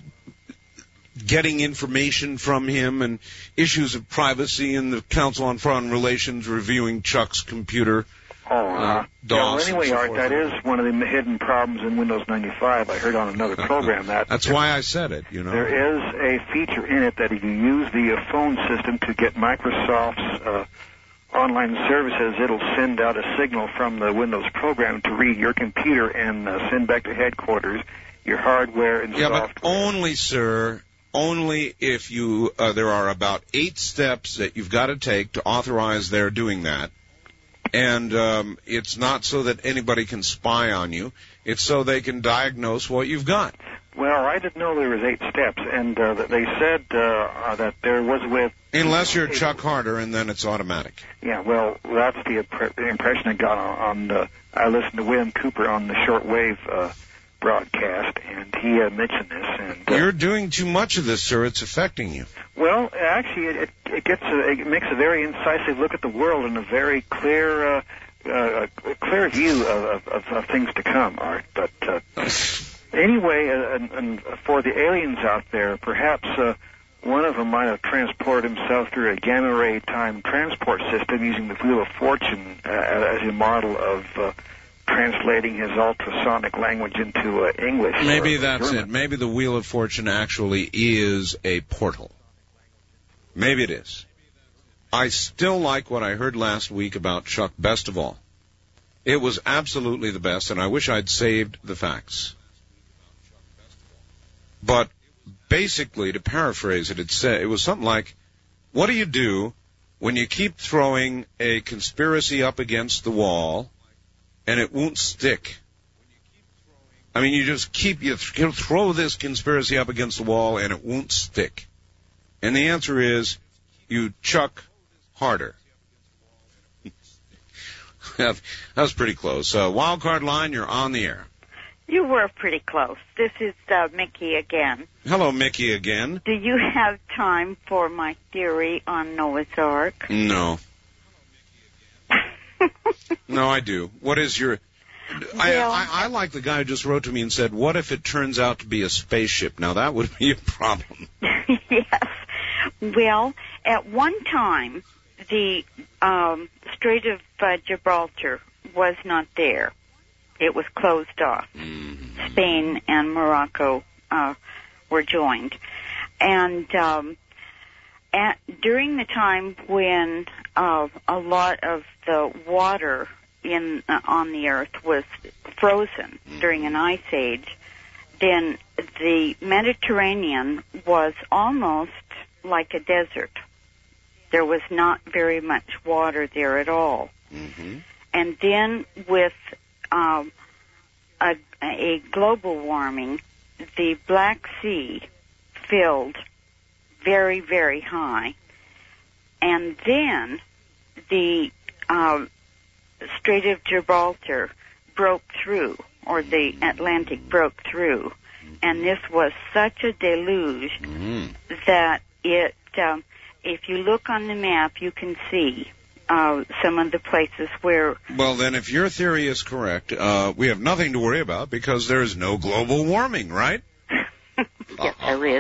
getting information from him and issues of privacy and the Council on Foreign Relations reviewing Chuck's computer. Oh, uh, uh, yeah, well, anyway, so Art, forth. that is one of the hidden problems in Windows ninety-five. I heard on another program that. That's why I said it, you know. There is a feature in it that if you use the uh, phone system to get Microsoft's uh, online services, it'll send out a signal from the Windows program to read your computer and uh, send back to headquarters your hardware and yeah, software. but only, sir, only if you, uh, there are about eight steps that you've got to take to authorize their doing that. And um, it's not so that anybody can spy on you. It's so they can diagnose what you've got. Well, I didn't know there was eight steps, and uh, that they said uh, that there was a way of... Unless you're Chuck Harder, and then it's automatic. Yeah, well, that's the, impre- the impression I got on... on uh, I listened to William Cooper on the shortwave uh, broadcast, and he uh, mentioned this. And uh, You're doing too much of this, sir. It's affecting you. Well, actually, it, it gets a, it makes a very incisive look at the world and a very clear, uh, uh, clear view of, of, of things to come, Art. But uh, anyway, uh, and, and for the aliens out there, perhaps uh, one of them might have transported himself through a gamma ray time transport system using the Wheel of Fortune uh, as a model of uh, translating his ultrasonic language into uh, English. Maybe or that's German. it. Maybe the Wheel of Fortune actually is a portal. Maybe it is. I still like what I heard last week about Chuck best of all. It was absolutely the best, and I wish I'd saved the facts. But basically, to paraphrase it, it said it was something like, what do you do when you keep throwing a conspiracy up against the wall and it won't stick? I mean, you just keep, you th- throw this conspiracy up against the wall and it won't stick. And the answer is, you Chuck Harder. That was pretty close. Uh, wild card line, you're on the air. You were pretty close. This is uh, Mickey again. Hello, Mickey again. Do you have time for my theory on Noah's Ark? No. No, I do. What is your... I, Well- I, I like the guy who just wrote to me and said, what if it turns out to be a spaceship? Now, that would be a problem. Yes. Well, at one time, the um, Strait of uh, Gibraltar was not there. it was closed off. Mm-hmm. Spain and Morocco uh, were joined. And um, at, during the time when uh, a lot of the water in uh, on the earth was frozen during an ice age, then the Mediterranean was almost like a desert. There was not very much water there at all. Mm-hmm. And then with um, a, a global warming, the Black Sea filled very, very high. And then the uh, Strait of Gibraltar broke through, or the Atlantic broke through. And this was such a deluge mm-hmm. that it, um, if you look on the map, you can see uh, some of the places where... Well, then, if your theory is correct, uh, we have nothing to worry about because there is no global warming, right? Yes, there is.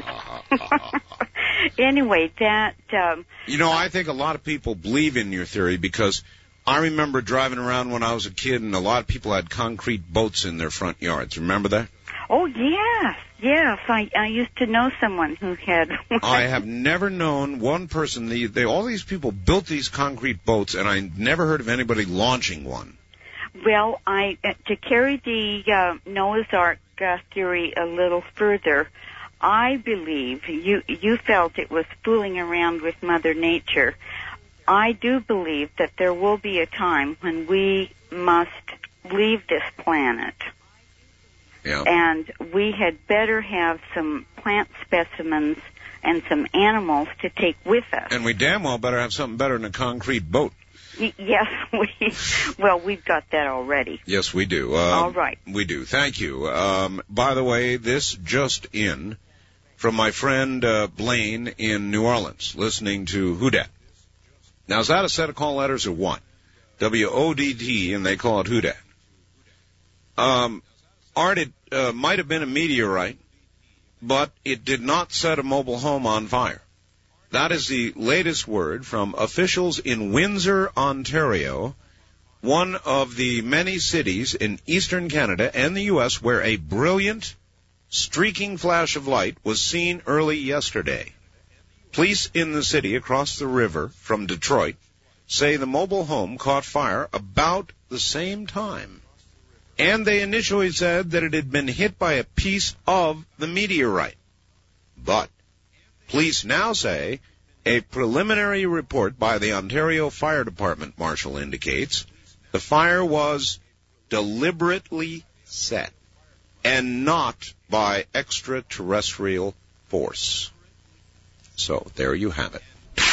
Anyway, that... Um, you know, I think a lot of people believe in your theory because I remember driving around when I was a kid and a lot of people had concrete boats in their front yards. Remember that? Oh, yes, yes. I, I used to know someone who had one. I have never known one person. The, they, all these people built these concrete boats, and I never heard of anybody launching one. Well, I uh, to carry the uh, Noah's Ark uh, theory a little further, I believe you you felt it was fooling around with Mother Nature. I do believe that there will be a time when we must leave this planet. Yeah. And we had better have some plant specimens and some animals to take with us. And we damn well better have something better than a concrete boat. Y- yes, we, well, we've got that already. Yes, we do. Um, All right. We do. Thank you. Um, by the way, this just in from my friend uh, Blaine in New Orleans, listening to Who Dat. Now, is that a set of call letters or what? W O D T, and they call it Who Dat. Um, Art, it uh, might have been a meteorite, but it did not set a mobile home on fire. That is the latest word from officials in Windsor, Ontario, one of the many cities in eastern Canada and the U S where a brilliant, streaking flash of light was seen early yesterday. Police in the city across the river from Detroit say the mobile home caught fire about the same time. And they initially said that it had been hit by a piece of the meteorite. But police now say a preliminary report by the Ontario Fire Department marshal indicates the fire was deliberately set and not by extraterrestrial force. So there you have it.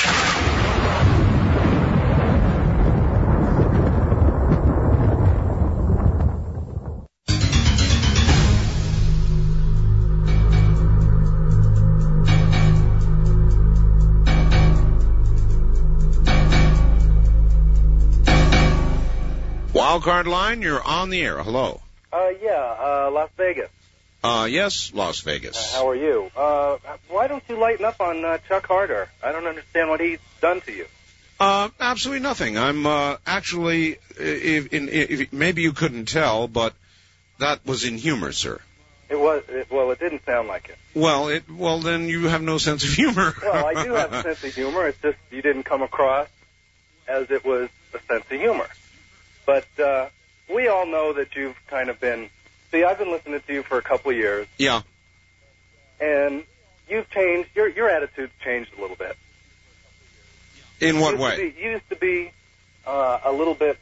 Wildcard line, you're on the air. Hello. Uh, yeah, uh, Las Vegas. Uh, yes, Las Vegas. Uh, how are you? Uh, why don't you lighten up on uh, Chuck Harder? I don't understand what he's done to you. Uh, absolutely nothing. I'm, uh, actually, if, in, if, maybe you couldn't tell, but that was in humor, sir. It was, it, well, it didn't sound like it. Well, it, well, then you have no sense of humor. Well, I do have a sense of humor. It's just you didn't come across as it was a sense of humor. But, uh, we all know that you've kind of been, see, I've been listening to you for a couple of years. Yeah. And you've changed, your, your attitude's changed a little bit. In what you way? Be, you used to be, uh, a little bit,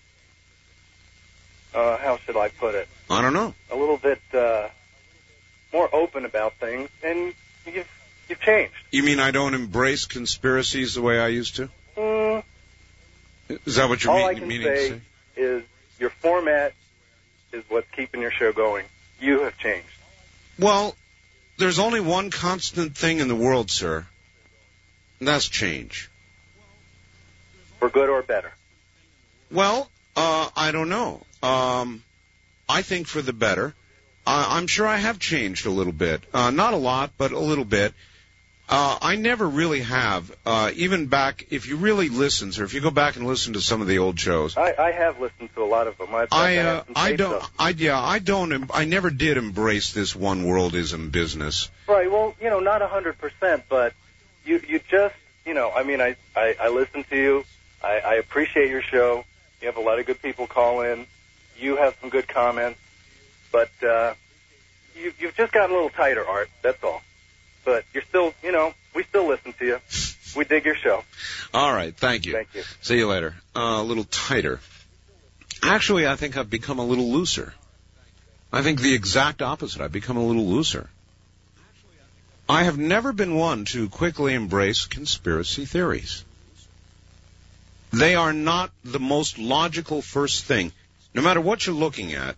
uh, how should I put it? I don't know. A little bit, uh, more open about things, and you've, you've changed. You mean I don't embrace conspiracies the way I used to? Mm. Is that what you're All mean, I can meaning say to say? is your format is what's keeping your show going. You have changed. Well, there's only one constant thing in the world, sir, and that's change. For good or better? Well, uh, I don't know. Um, I think for the better. Uh, I'm sure I have changed a little bit. Uh, not a lot, but a little bit. Uh, I never really have. Uh, even back, if you really listen, sir, if you go back and listen to some of the old shows. I, I have listened to a lot of them. I've, I, I've uh, I don't, I, yeah, I don't, em- I never did embrace this one worldism business. Right, well, you know, not a hundred percent, but you, you just, you know, I mean, I, I, I listen to you. I, I appreciate your show. You have a lot of good people call in. You have some good comments, but, uh, you, you've just gotten a little tighter, Art. That's all. But you're still, you know, we still listen to you. We dig your show. All right, thank you. Thank you. See you later. Uh, a little tighter. Actually, I think I've become a little looser. I think the exact opposite. I've become a little looser. I have never been one to quickly embrace conspiracy theories. They are not the most logical first thing. No matter what you're looking at,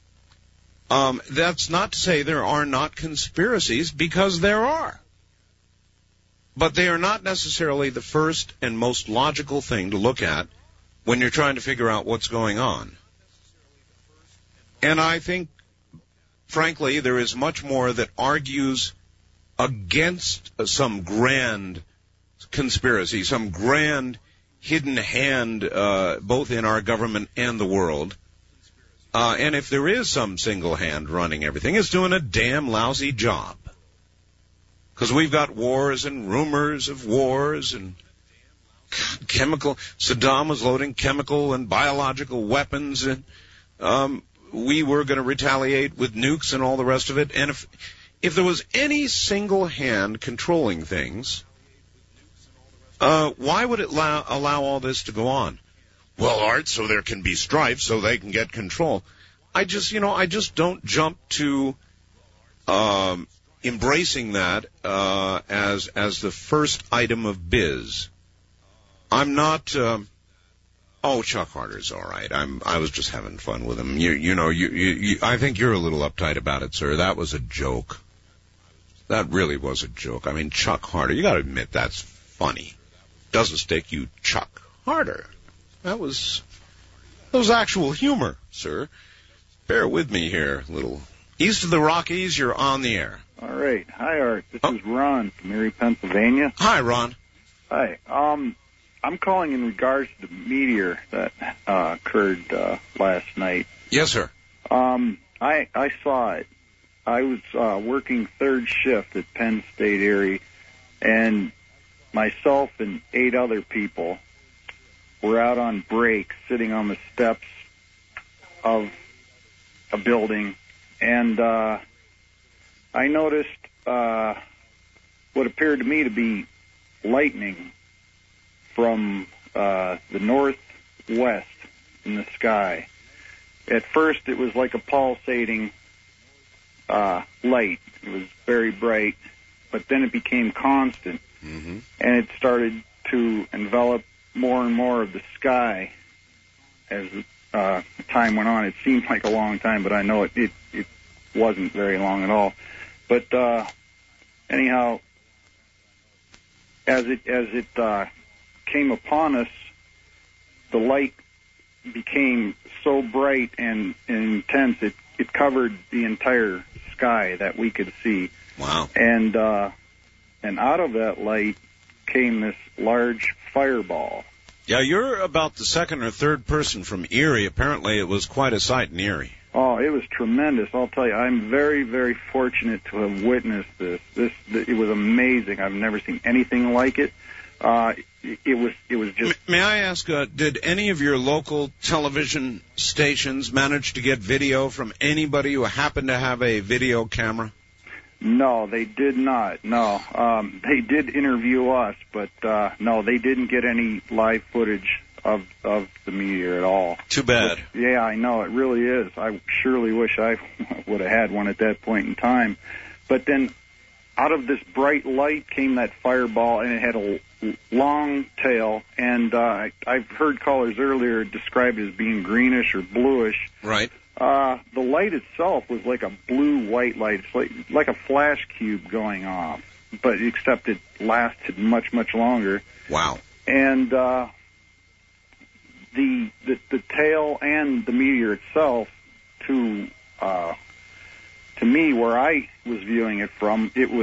Um, that's not to say there are not conspiracies, because there are. But they are not necessarily the first and most logical thing to look at when you're trying to figure out what's going on. And I think, frankly, there is much more that argues against some grand conspiracy, some grand hidden hand, uh, both in our government and the world. Uh, and if there is some single hand running everything, it's doing a damn lousy job. Because we've got wars and rumors of wars and chemical. Saddam was loading chemical and biological weapons, and um, we were going to retaliate with nukes and all the rest of it. And if if there was any single hand controlling things, uh, why would it allow, allow all this to go on? Well, Art, so there can be strife, so they can get control. I just, you know, I just don't jump to um, embracing that uh, as as the first item of biz. I'm not. Um, oh, Chuck Harder's all right. I'm. I was just having fun with him. You, you know, you, you, you. I think you're a little uptight about it, sir. That was a joke. That really was a joke. I mean, Chuck Harder. You got to admit that's funny. Doesn't stick, you Chuck Harder. That was, that was actual humor, sir. Bear with me here, little. East of the Rockies, you're on the air. All right. Hi, Art. This oh. is Ron from Erie, Pennsylvania. Hi, Ron. Hi. Um, I'm calling in regards to the meteor that uh, occurred uh, last night. Yes, sir. Um, I I saw it. I was uh, working third shift at Penn State Erie, and myself and eight other people were out on break, sitting on the steps of a building, and uh, I noticed uh, what appeared to me to be lightning from uh, the northwest in the sky. At first, it was like a pulsating uh, light. It was very bright, but then it became constant, mm-hmm. and it started to envelop more and more of the sky as uh, time went on. It seemed like a long time, but I know it, it, it wasn't very long at all. But uh, anyhow, as it as it uh, came upon us, the light became so bright and, and intense it, it covered the entire sky that we could see. Wow! And uh, and out of that light came this large fireball. Yeah, you're about the second or third person from Erie. Apparently, it was quite a sight in Erie. Oh, it was tremendous. I'll tell you, I'm very, very fortunate to have witnessed this. This, it was amazing. I've never seen anything like it. Uh, it, it was, it was just. May I ask, uh, did any of your local television stations manage to get video from anybody who happened to have a video camera? No, they did not. No, um, they did interview us, but uh, no, they didn't get any live footage of of the meteor at all. Too bad. But, yeah, I know, it really is. I surely wish I would have had one at that point in time. But then, out of this bright light came that fireball, and it had a long tail. And uh, I've heard callers earlier described as being greenish or bluish. Right. Uh, the light itself was like a blue-white light. It's like, like a flash cube going off, but except it lasted much, much longer. Wow. And uh, the, the the tail and the meteor itself, to uh, to me, where I was viewing it from, it was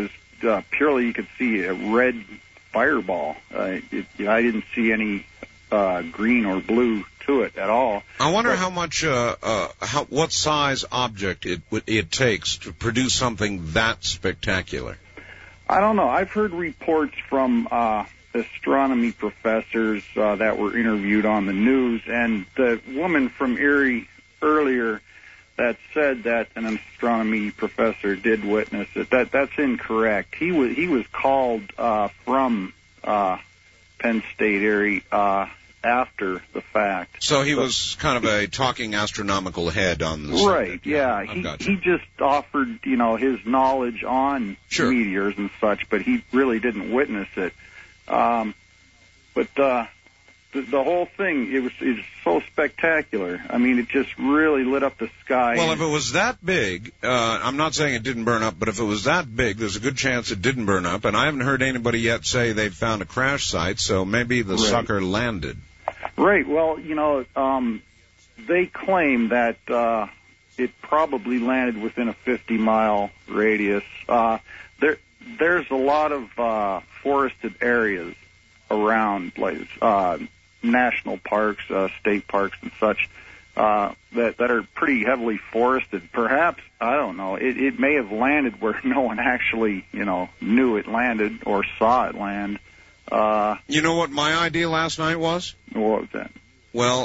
uh, purely you could see a red fireball. Uh, it, you know, I didn't see any uh, green or blue to it at all. I wonder but, how much, uh, uh, how, what size object it it takes to produce something that spectacular. I don't know. I've heard reports from uh, astronomy professors uh, that were interviewed on the news, and the woman from Erie earlier that said that an astronomy professor did witness it. That that's incorrect. He was he was called uh, from uh, Penn State Erie uh, after the fact. So he was kind of a talking astronomical head on the right. subject. Yeah, he he just offered you know his knowledge on sure. meteors and such, but he really didn't witness it. Um, but uh, the, the whole thing, it was, it was so spectacular. I mean, it just really lit up the sky. Well, if it was that big, uh, I'm not saying it didn't burn up, but if it was that big, there's a good chance it didn't burn up. And I haven't heard anybody yet say they've found a crash site, so maybe the right. sucker landed. Right. Well, you know, um, they claim that uh, it probably landed within a fifty mile radius. Uh, there, there's a lot of uh, forested areas around, like uh, national parks, uh, state parks, and such, uh, that that are pretty heavily forested. Perhaps, I don't know, it, it may have landed where no one actually, you know, knew it landed or saw it land. Uh, you know what my idea last night was? What was that? Well,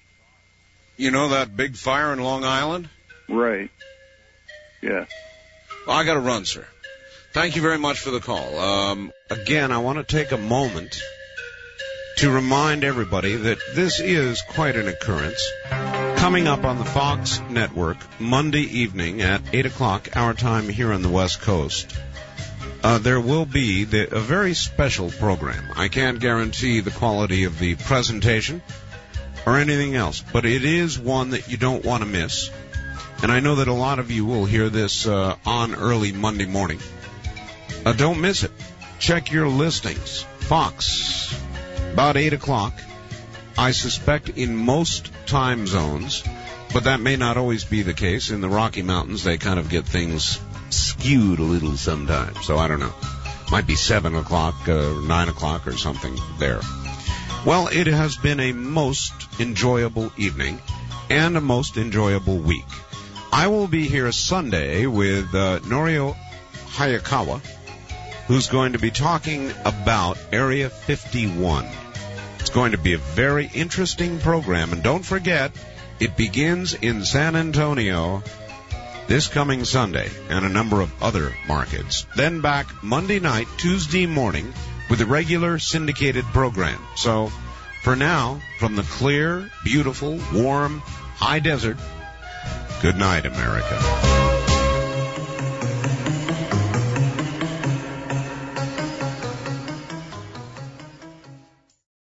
you know that big fire in Long Island? Right. Yeah. Well, I got to run, sir. Thank you very much for the call. Um, again, I want to take a moment to remind everybody that this is quite an occurrence. Coming up on the Fox Network Monday evening at eight o'clock our time here on the West Coast, uh, there will be the, a very special program. I can't guarantee the quality of the presentation or anything else, but it is one that you don't want to miss. And I know that a lot of you will hear this uh, on early Monday morning. Uh, don't miss it. Check your listings. Fox, about eight o'clock. I suspect in most time zones, but that may not always be the case. In the Rocky Mountains, they kind of get things skewed a little sometimes. So I don't know. Might be seven o'clock, uh, nine o'clock or something there. Well, it has been a most enjoyable evening and a most enjoyable week. I will be here Sunday with uh, Norio Hayakawa, who's going to be talking about Area fifty-one. It's going to be a very interesting program, and don't forget, it begins in San Antonio this coming Sunday and a number of other markets. Then back Monday night, Tuesday morning, with a regular syndicated program. So, for now, from the clear, beautiful, warm, high desert, good night, America.